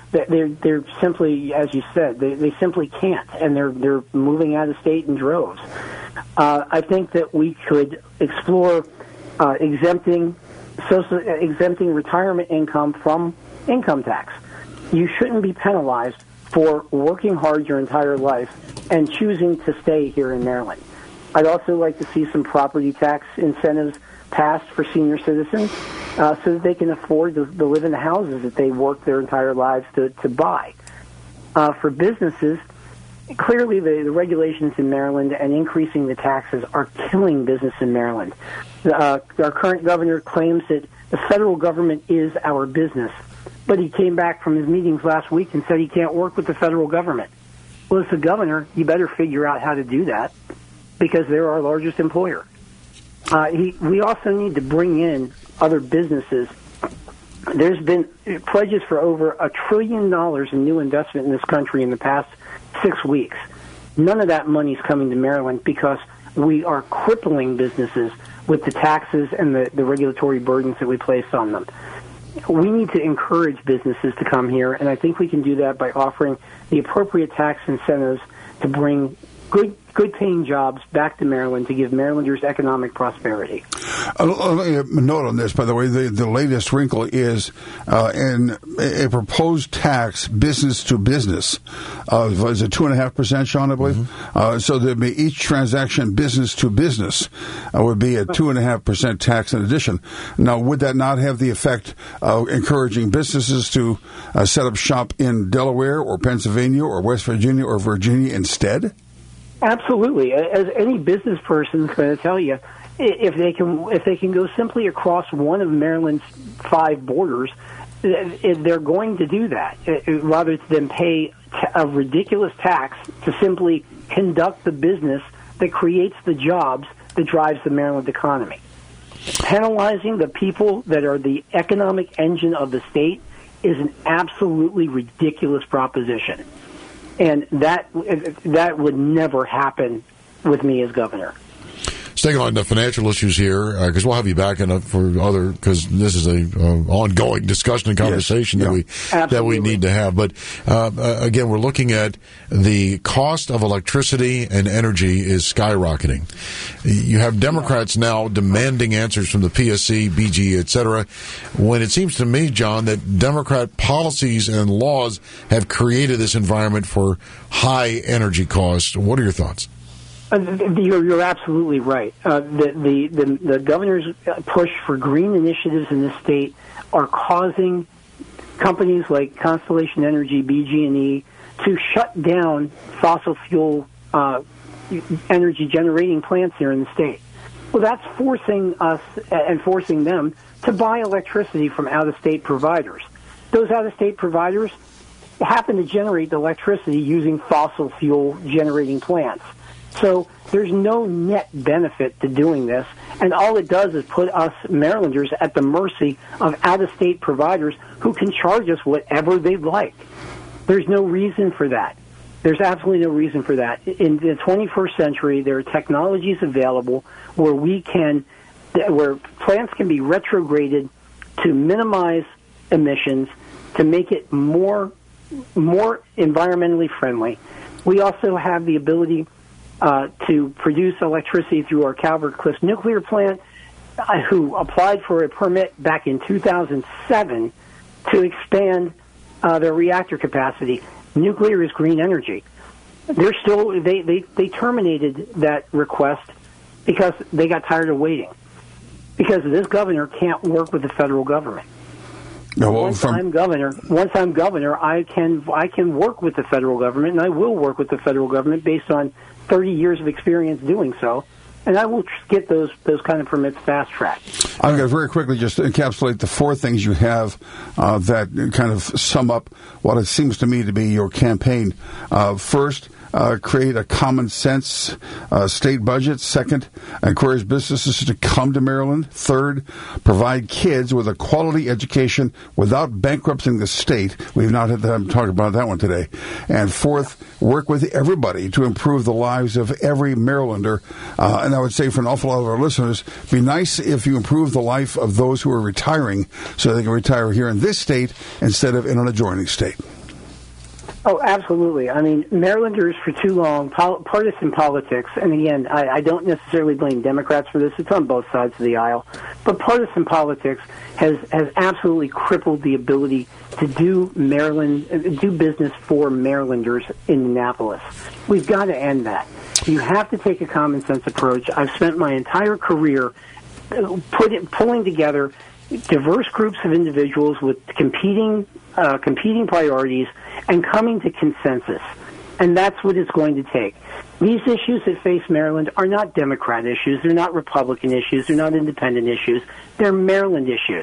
They're they're simply, as you said, they, they simply can't, and they're they're moving out of state in droves. Uh, I think that we could explore uh, exempting social, exempting retirement income from income tax. You shouldn't be penalized for working hard your entire life and choosing to stay here in Maryland. I'd also like to see some property tax incentives passed for senior citizens uh, so that they can afford to, to live in the houses that they worked their entire lives to, to buy. Uh, for businesses, clearly the, the regulations in Maryland and increasing the taxes are killing business in Maryland. Uh, our current governor claims that the federal government is our business, but he came back from his meetings last week and said he can't work with the federal government. Well, as the governor, you better figure out how to do that because they're our largest employer. Uh, he, we also need to bring in other businesses. There's been pledges for over a trillion dollars in new investment in this country in the past six weeks. None of that money is coming to Maryland because we are crippling businesses with the taxes and the, the regulatory burdens that we place on them. We need to encourage businesses to come here, and I think we can do that by offering the appropriate tax incentives to bring good good-paying jobs back to Maryland to give Marylanders economic prosperity. A note on this, by the way, the, the latest wrinkle is uh, in a proposed tax business to business. Uh, is it two and a half percent, Sean, I believe? Mm-hmm. Uh, so there'd be each transaction business to business uh, would be a two and a half percent tax in addition. Now, would that not have the effect of encouraging businesses to uh, set up shop in Delaware or Pennsylvania or West Virginia or Virginia instead? Absolutely. As any business person is going to tell you, if they can if they can go simply across one of Maryland's five borders, they're going to do that rather than pay a ridiculous tax to simply conduct the business that creates the jobs that drives the Maryland economy. Penalizing the people that are the economic engine of the state is an absolutely ridiculous proposition. And that that would never happen with me as governor. Staying on the financial issues here, because uh, we'll have you back in a, for other, because this is a uh, ongoing discussion and conversation yes. that yeah. we Absolutely. that we need to have. But uh, uh, again, we're looking at the cost of electricity and energy is skyrocketing. You have Democrats yeah. now demanding answers from the P S C, B G, et cetera, when it seems to me, John, that Democrat policies and laws have created this environment for high energy costs. What are your thoughts? Uh, you're, you're absolutely right. Uh, the, the, the, the governor's push for green initiatives in this state are causing companies like Constellation Energy, B G and E, to shut down fossil fuel uh, energy generating plants here in the state. Well, that's forcing us and forcing them to buy electricity from out-of-state providers. Those out-of-state providers happen to generate the electricity using fossil fuel generating plants. So there's no net benefit to doing this, and all it does is put us Marylanders at the mercy of out-of-state providers who can charge us whatever they'd like. There's no reason for that. There's absolutely no reason for that. In the twenty-first century, there are technologies available where we can, where plants can be retrograded to minimize emissions, to make it more, more environmentally friendly. We also have the ability Uh, to produce electricity through our Calvert Cliffs nuclear plant, uh, who applied for a permit back in two thousand seven to expand uh, their reactor capacity. Nuclear is green energy. They're still they, they, they terminated that request because they got tired of waiting. Because this governor can't work with the federal government. No, well, once from... I'm governor, once I'm governor, I can I can work with the federal government, and I will work with the federal government based on thirty years of experience doing so, and I will get those those kind of permits fast tracked. I'm going to very quickly just encapsulate the four things you have uh, that kind of sum up what it seems to me to be your campaign. Uh, first, Uh, create a common sense uh, state budget. Second, encourage businesses to come to Maryland. Third, provide kids with a quality education without bankrupting the state. We've not had time to talk about that one today. And fourth, work with everybody to improve the lives of every Marylander. Uh, and I would say for an awful lot of our listeners, it'd be nice if you improve the life of those who are retiring so they can retire here in this state instead of in an adjoining state. Oh, absolutely. I mean, Marylanders for too long, pol- partisan politics, and again, I, I don't necessarily blame Democrats for this. It's on both sides of the aisle. But partisan politics has, has absolutely crippled the ability to do Maryland, do business for Marylanders in Annapolis. We've got to end that. You have to take a common sense approach. I've spent my entire career put it, pulling together diverse groups of individuals with competing uh, competing priorities and coming to consensus. And that's what it's going to take. These issues that face Maryland are not Democrat issues. They're not Republican issues. They're not independent issues. They're Maryland issues.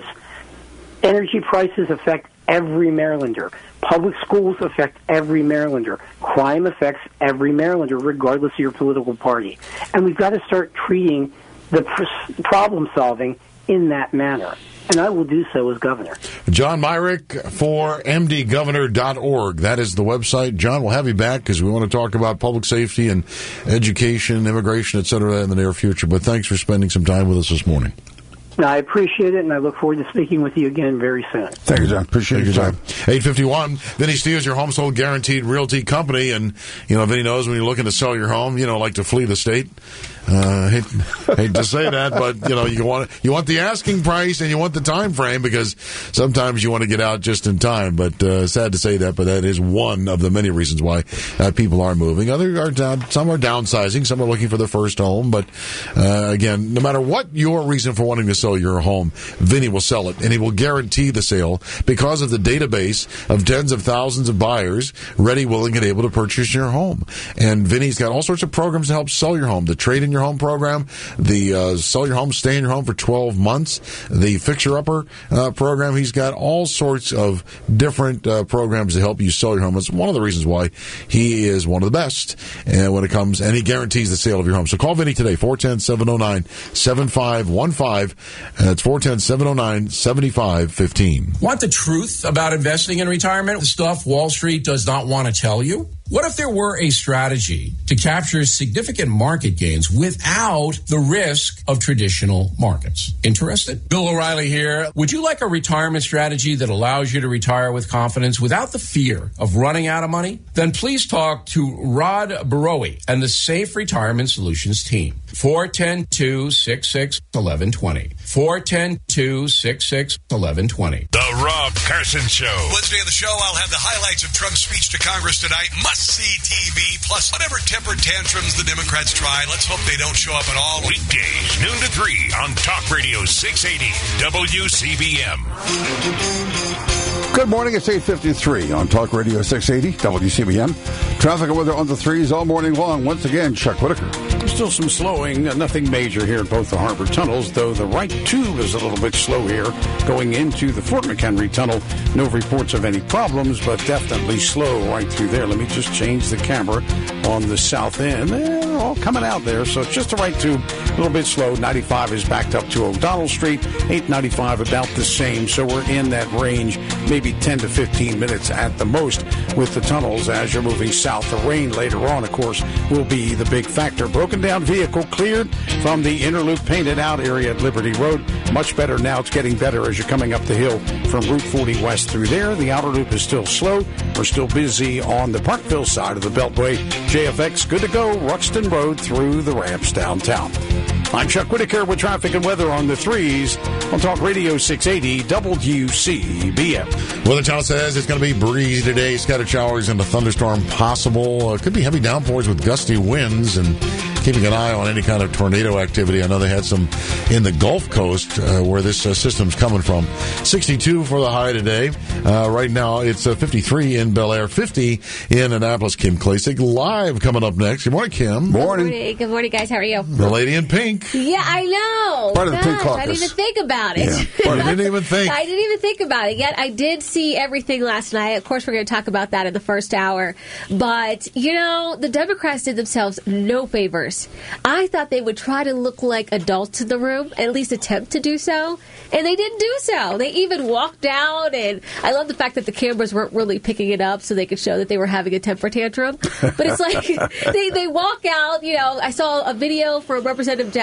Energy prices affect every Marylander. Public schools affect every Marylander. Crime affects every Marylander, regardless of your political party. And we've got to start treating the pr- problem solving in that manner. And I will do so as governor. John Myrick for M D governor dot org. That is the website. John, we'll have you back because we want to talk about public safety and education, immigration, et cetera, in the near future. But thanks for spending some time with us this morning. I appreciate it, and I look forward to speaking with you again very soon. Thank you, John. Appreciate your time. eight fifty-one, Vinny Steers, your home sold guaranteed realty company. And, you know, Vinny knows when you're looking to sell your home, you know, like to flee the state. Uh, hate, hate to say that, but you know you want you want the asking price and you want the time frame because sometimes you want to get out just in time. But uh, sad to say that, but that is one of the many reasons why uh, people are moving. Others are down, some are downsizing, some are looking for their first home. But uh, again, no matter what your reason for wanting to sell your home, Vinny will sell it and he will guarantee the sale because of the database of tens of thousands of buyers ready, willing, and able to purchase your home. And Vinny's got all sorts of programs to help sell your home. The trade-in your home program, the uh, sell your home, stay in your home for twelve months, the fixer-upper uh, program. He's got all sorts of different uh, programs to help you sell your home. It's one of the reasons why he is one of the best uh, when it comes, and he guarantees the sale of your home. So call Vinny today, four one zero, seven zero nine, seven five one five. That's four one zero, seven zero nine, seven five one five. Want the truth about investing in retirement? The stuff Wall Street does not want to tell you? What if there were a strategy to capture significant market gains without the risk of traditional markets? Interested? Bill O'Reilly here. Would you like a retirement strategy that allows you to retire with confidence without the fear of running out of money? Then please talk to Rod Barowie and the Safe Retirement Solutions team. four one zero, two six six, one one two zero. four one zero, two six six, one one two zero. The Rob Carson Show. Wednesday on the show, I'll have the highlights of Trump's speech to Congress tonight. Must-see T V, plus whatever temper tantrums the Democrats try. Let's hope they don't show up at all. Weekdays, noon to three on Talk Radio six eighty W C B M. Good morning. It's eight fifty-three on Talk Radio six eighty W C B M. Traffic and weather on the threes all morning long. Once again, Chuck Whitaker. Still some slowing, nothing major here at both the harbor tunnels, though the right tube is a little bit slow here going into the Fort McHenry tunnel. No reports of any problems, but definitely slow right through there. Let me just change the camera on the south end. They're all coming out there, so it's just the right tube, a little bit slow. ninety-five is backed up to O'Donnell Street, eight ninety-five about the same, so we're in that range, maybe ten to fifteen minutes at the most with the tunnels as you're moving south. The rain later on, of course, will be the big factor. Broken down vehicle cleared from the inner loop painted out area at Liberty Road. Much better now. It's getting better as you're coming up the hill from Route forty West through there. The outer loop is still slow. We're still busy on the Parkville side of the Beltway. J F X, good to go. Ruxton Road through the ramps downtown. I'm Chuck Whitaker with traffic and weather on the threes on Talk Radio six eighty W C B M. Weather Channel says it's going to be breezy today. Scattered showers and a thunderstorm possible. Uh, could be heavy downpours with gusty winds and keeping an eye on any kind of tornado activity. I know they had some in the Gulf Coast uh, where this uh, system's coming from. sixty-two for the high today. Uh, right now it's uh, fifty-three in Bel Air, fifty in Annapolis. Kim Klacik live coming up next. Good morning, Kim. Morning. Good morning, Good morning guys. How are you? The lady in pink. Yeah, I know. Part of the Gosh, Pink Caucus. I didn't even think about it. Yeah. You didn't even think. I didn't even think about it yet. I did see everything last night. Of course, we're going to talk about that in the first hour. But, you know, the Democrats did themselves no favors. I thought they would try to look like adults in the room, at least attempt to do so. And they didn't do so. They even walked out, and I love the fact that the cameras weren't really picking it up so they could show that they were having a temper tantrum. But it's like they, they walk out, you know, I saw a video from Representative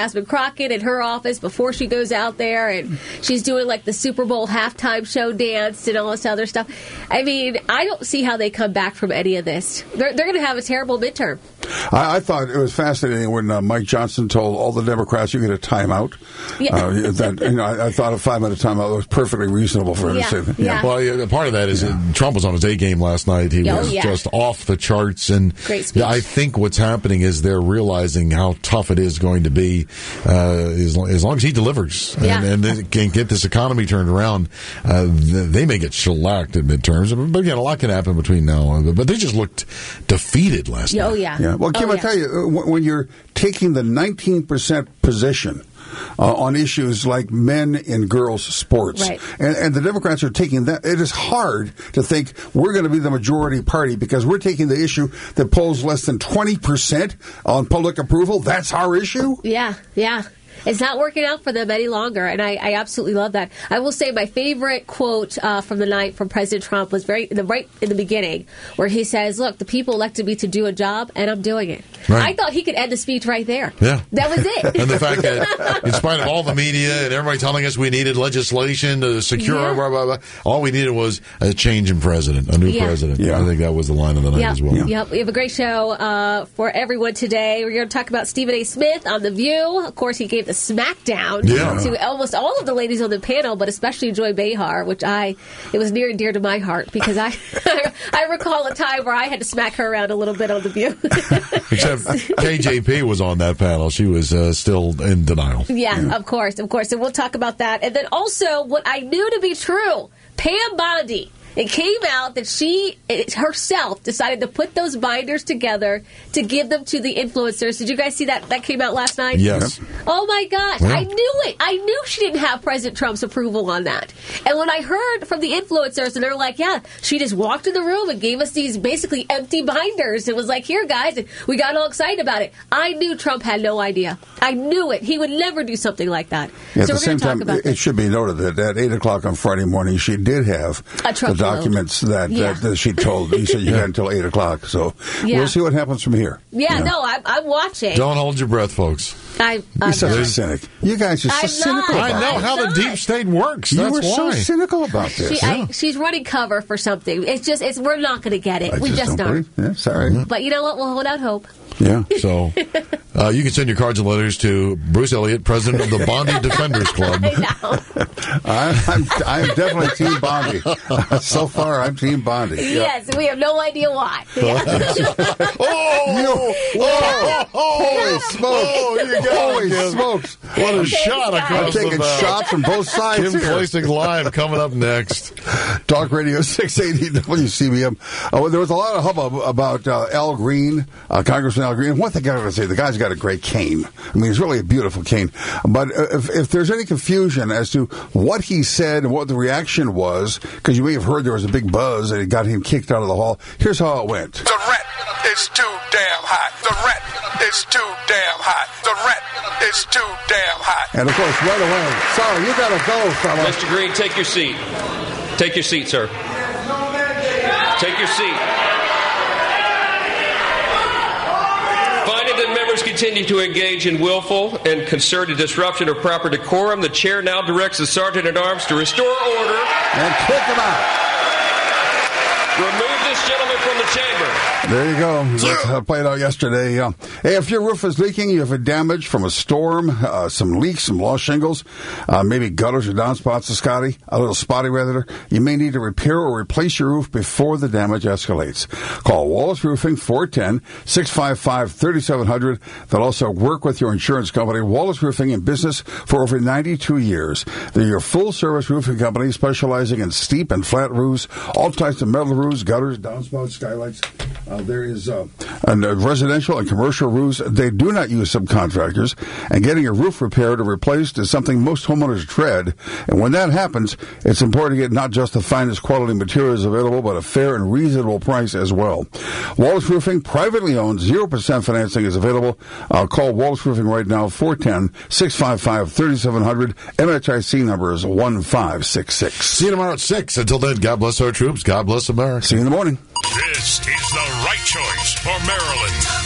Jasmine Crockett in her office before she goes out there, and she's doing like the Super Bowl halftime show dance and all this other stuff. I mean, I don't see how they come back from any of this. They're, they're going to have a terrible midterm. I, I thought it was fascinating when uh, Mike Johnson told all the Democrats you get a timeout. Yeah. Uh, that, you know, I, I thought a five-minute timeout was perfectly reasonable for him Yeah. to say. Yeah. Well, yeah, part of that is Yeah. that Trump was on his A game last night. He Oh, was yeah. just off the charts, and Great speech. I think what's happening is they're realizing how tough it is going to be uh, as, long, as long as he delivers Yeah. and, and they can get this economy turned around. Uh, they may get shellacked at midterms, but again, a lot can happen between now and then. But they just looked defeated last Oh, night. yeah. Yeah. Well, Kim, Oh, I yeah. tell you, uh, when when you're taking the nineteen percent position uh, on issues like men and girls sports, Right. and, and the Democrats are taking that, it is hard to think we're going to be the majority party because we're taking the issue that polls less than twenty percent on public approval. That's our issue? Yeah, yeah. It's not working out for them any longer, and I, I absolutely love that. I will say my favorite quote uh, from the night from President Trump was very the right in the beginning, where he says, "Look, the people elected me to do a job, and I'm doing it." Right. I thought he could end the speech right there. Yeah. That was it. And the fact that, in spite of all the media and everybody telling us we needed legislation to secure, Yeah. blah, blah, blah, all we needed was a change in president, a new Yeah. president. Yeah. I think that was the line of the night Yep. as well. Yep. We have a great show uh, for everyone today. We're going to talk about Stephen A. Smith on The View. Of course, he gave the smackdown Yeah. to almost all of the ladies on the panel, but especially Joy Behar, which I it was near and dear to my heart because I I recall a time where I had to smack her around a little bit on The View. Except K J P was on that panel. She was uh, still in denial. Yeah, of course, of course. And we'll talk about that. And then also what I knew to be true, Pam Bondi. It came out that she it, herself decided to put those binders together to give them to the influencers. Did you guys see that? That came out last night? Yes. Oh, my gosh. Yeah. I knew it. I knew she didn't have President Trump's approval on that. And when I heard from the influencers, and they're like, yeah, she just walked in the room and gave us these basically empty binders. It was like, here, guys. And we got all excited about it. I knew Trump had no idea. I knew it. He would never do something like that. Yeah, so at the we're same going to talk time, about it this. should be noted that at eight o'clock on Friday morning, she did have A the truckload. documents that, Yeah. that, that she told. You said you had until eight o'clock. So Yeah. we'll see what happens from here. Yeah, no, I'm, I'm watching. Don't hold your breath, folks. I, You're I'm such a not. cynic. You guys are so I'm cynical not. about I know it. how the deep state works. You That's were so why. cynical about this. She, I, she's running cover for something. It's just, it's we're not going to get it. I we just just don't aren't. believe- Yeah, sorry. But you know what? We'll hold out hope. Yeah. So uh, you can send your cards and letters to Bruce Elliott, president of the Bondi Defenders Club. I'm, I'm, I'm definitely Team Bondi. So far, I'm Team Bondi. Yeah. Yes, we have no idea why. Oh, You- oh, Holy smokes! Oh, you got it, Holy Kim. smokes! What a Thanks, shot guys. across I'm taking the bow. shots from both sides Kim here. Clasing live coming up next. Talk Radio six eighty W C B M. Oh, there was a lot of hubbub about uh, Al Green, uh, Congressman Al Green. One thing I got to say, the guy's got a great cane. I mean, it's really a beautiful cane. But uh, if, if there's any confusion as to what he said and what the reaction was, because you may have heard there was a big buzz and it got him kicked out of the hall, here's how it went. The rent is too damn hot. The rent is too damn hot. The rent is too damn hot. And of course, right away, sorry, you got to go, fella. Mister Green, take your seat. Take your seat, sir. Take your seat. Finding that members continue to engage in willful and concerted disruption of proper decorum, the chair now directs the sergeant at arms to restore order and kick him out. Remove this gentleman from the chamber. There you go. That uh, played out yesterday. Uh, hey, if your roof is leaking, you have a damage from a storm, uh, some leaks, some lost shingles, uh, maybe gutters or downspouts, a Scotty, a little spotty rather, you may need to repair or replace your roof before the damage escalates. Call Wallace Roofing, four one zero, six five five, three seven zero zero. They'll also work with your insurance company. Wallace Roofing in business for over ninety-two years. They're your full-service roofing company specializing in steep and flat roofs, all types of metal roofs, gutters, downspouts, skylights. Uh, there is uh, and, uh, residential and commercial roofs. They do not use subcontractors, and getting a roof repaired or replaced is something most homeowners dread. And when that happens, it's important to get not just the finest quality materials available, but a fair and reasonable price as well. Wallace Roofing, privately owned, zero percent financing is available. Uh, call Wallace Roofing right now, four one zero, six five five, three seven zero zero. M H I C number is one five six six. See you tomorrow at six. Until then, God bless our troops. God bless America. See you in the morning. This is the right choice for Maryland.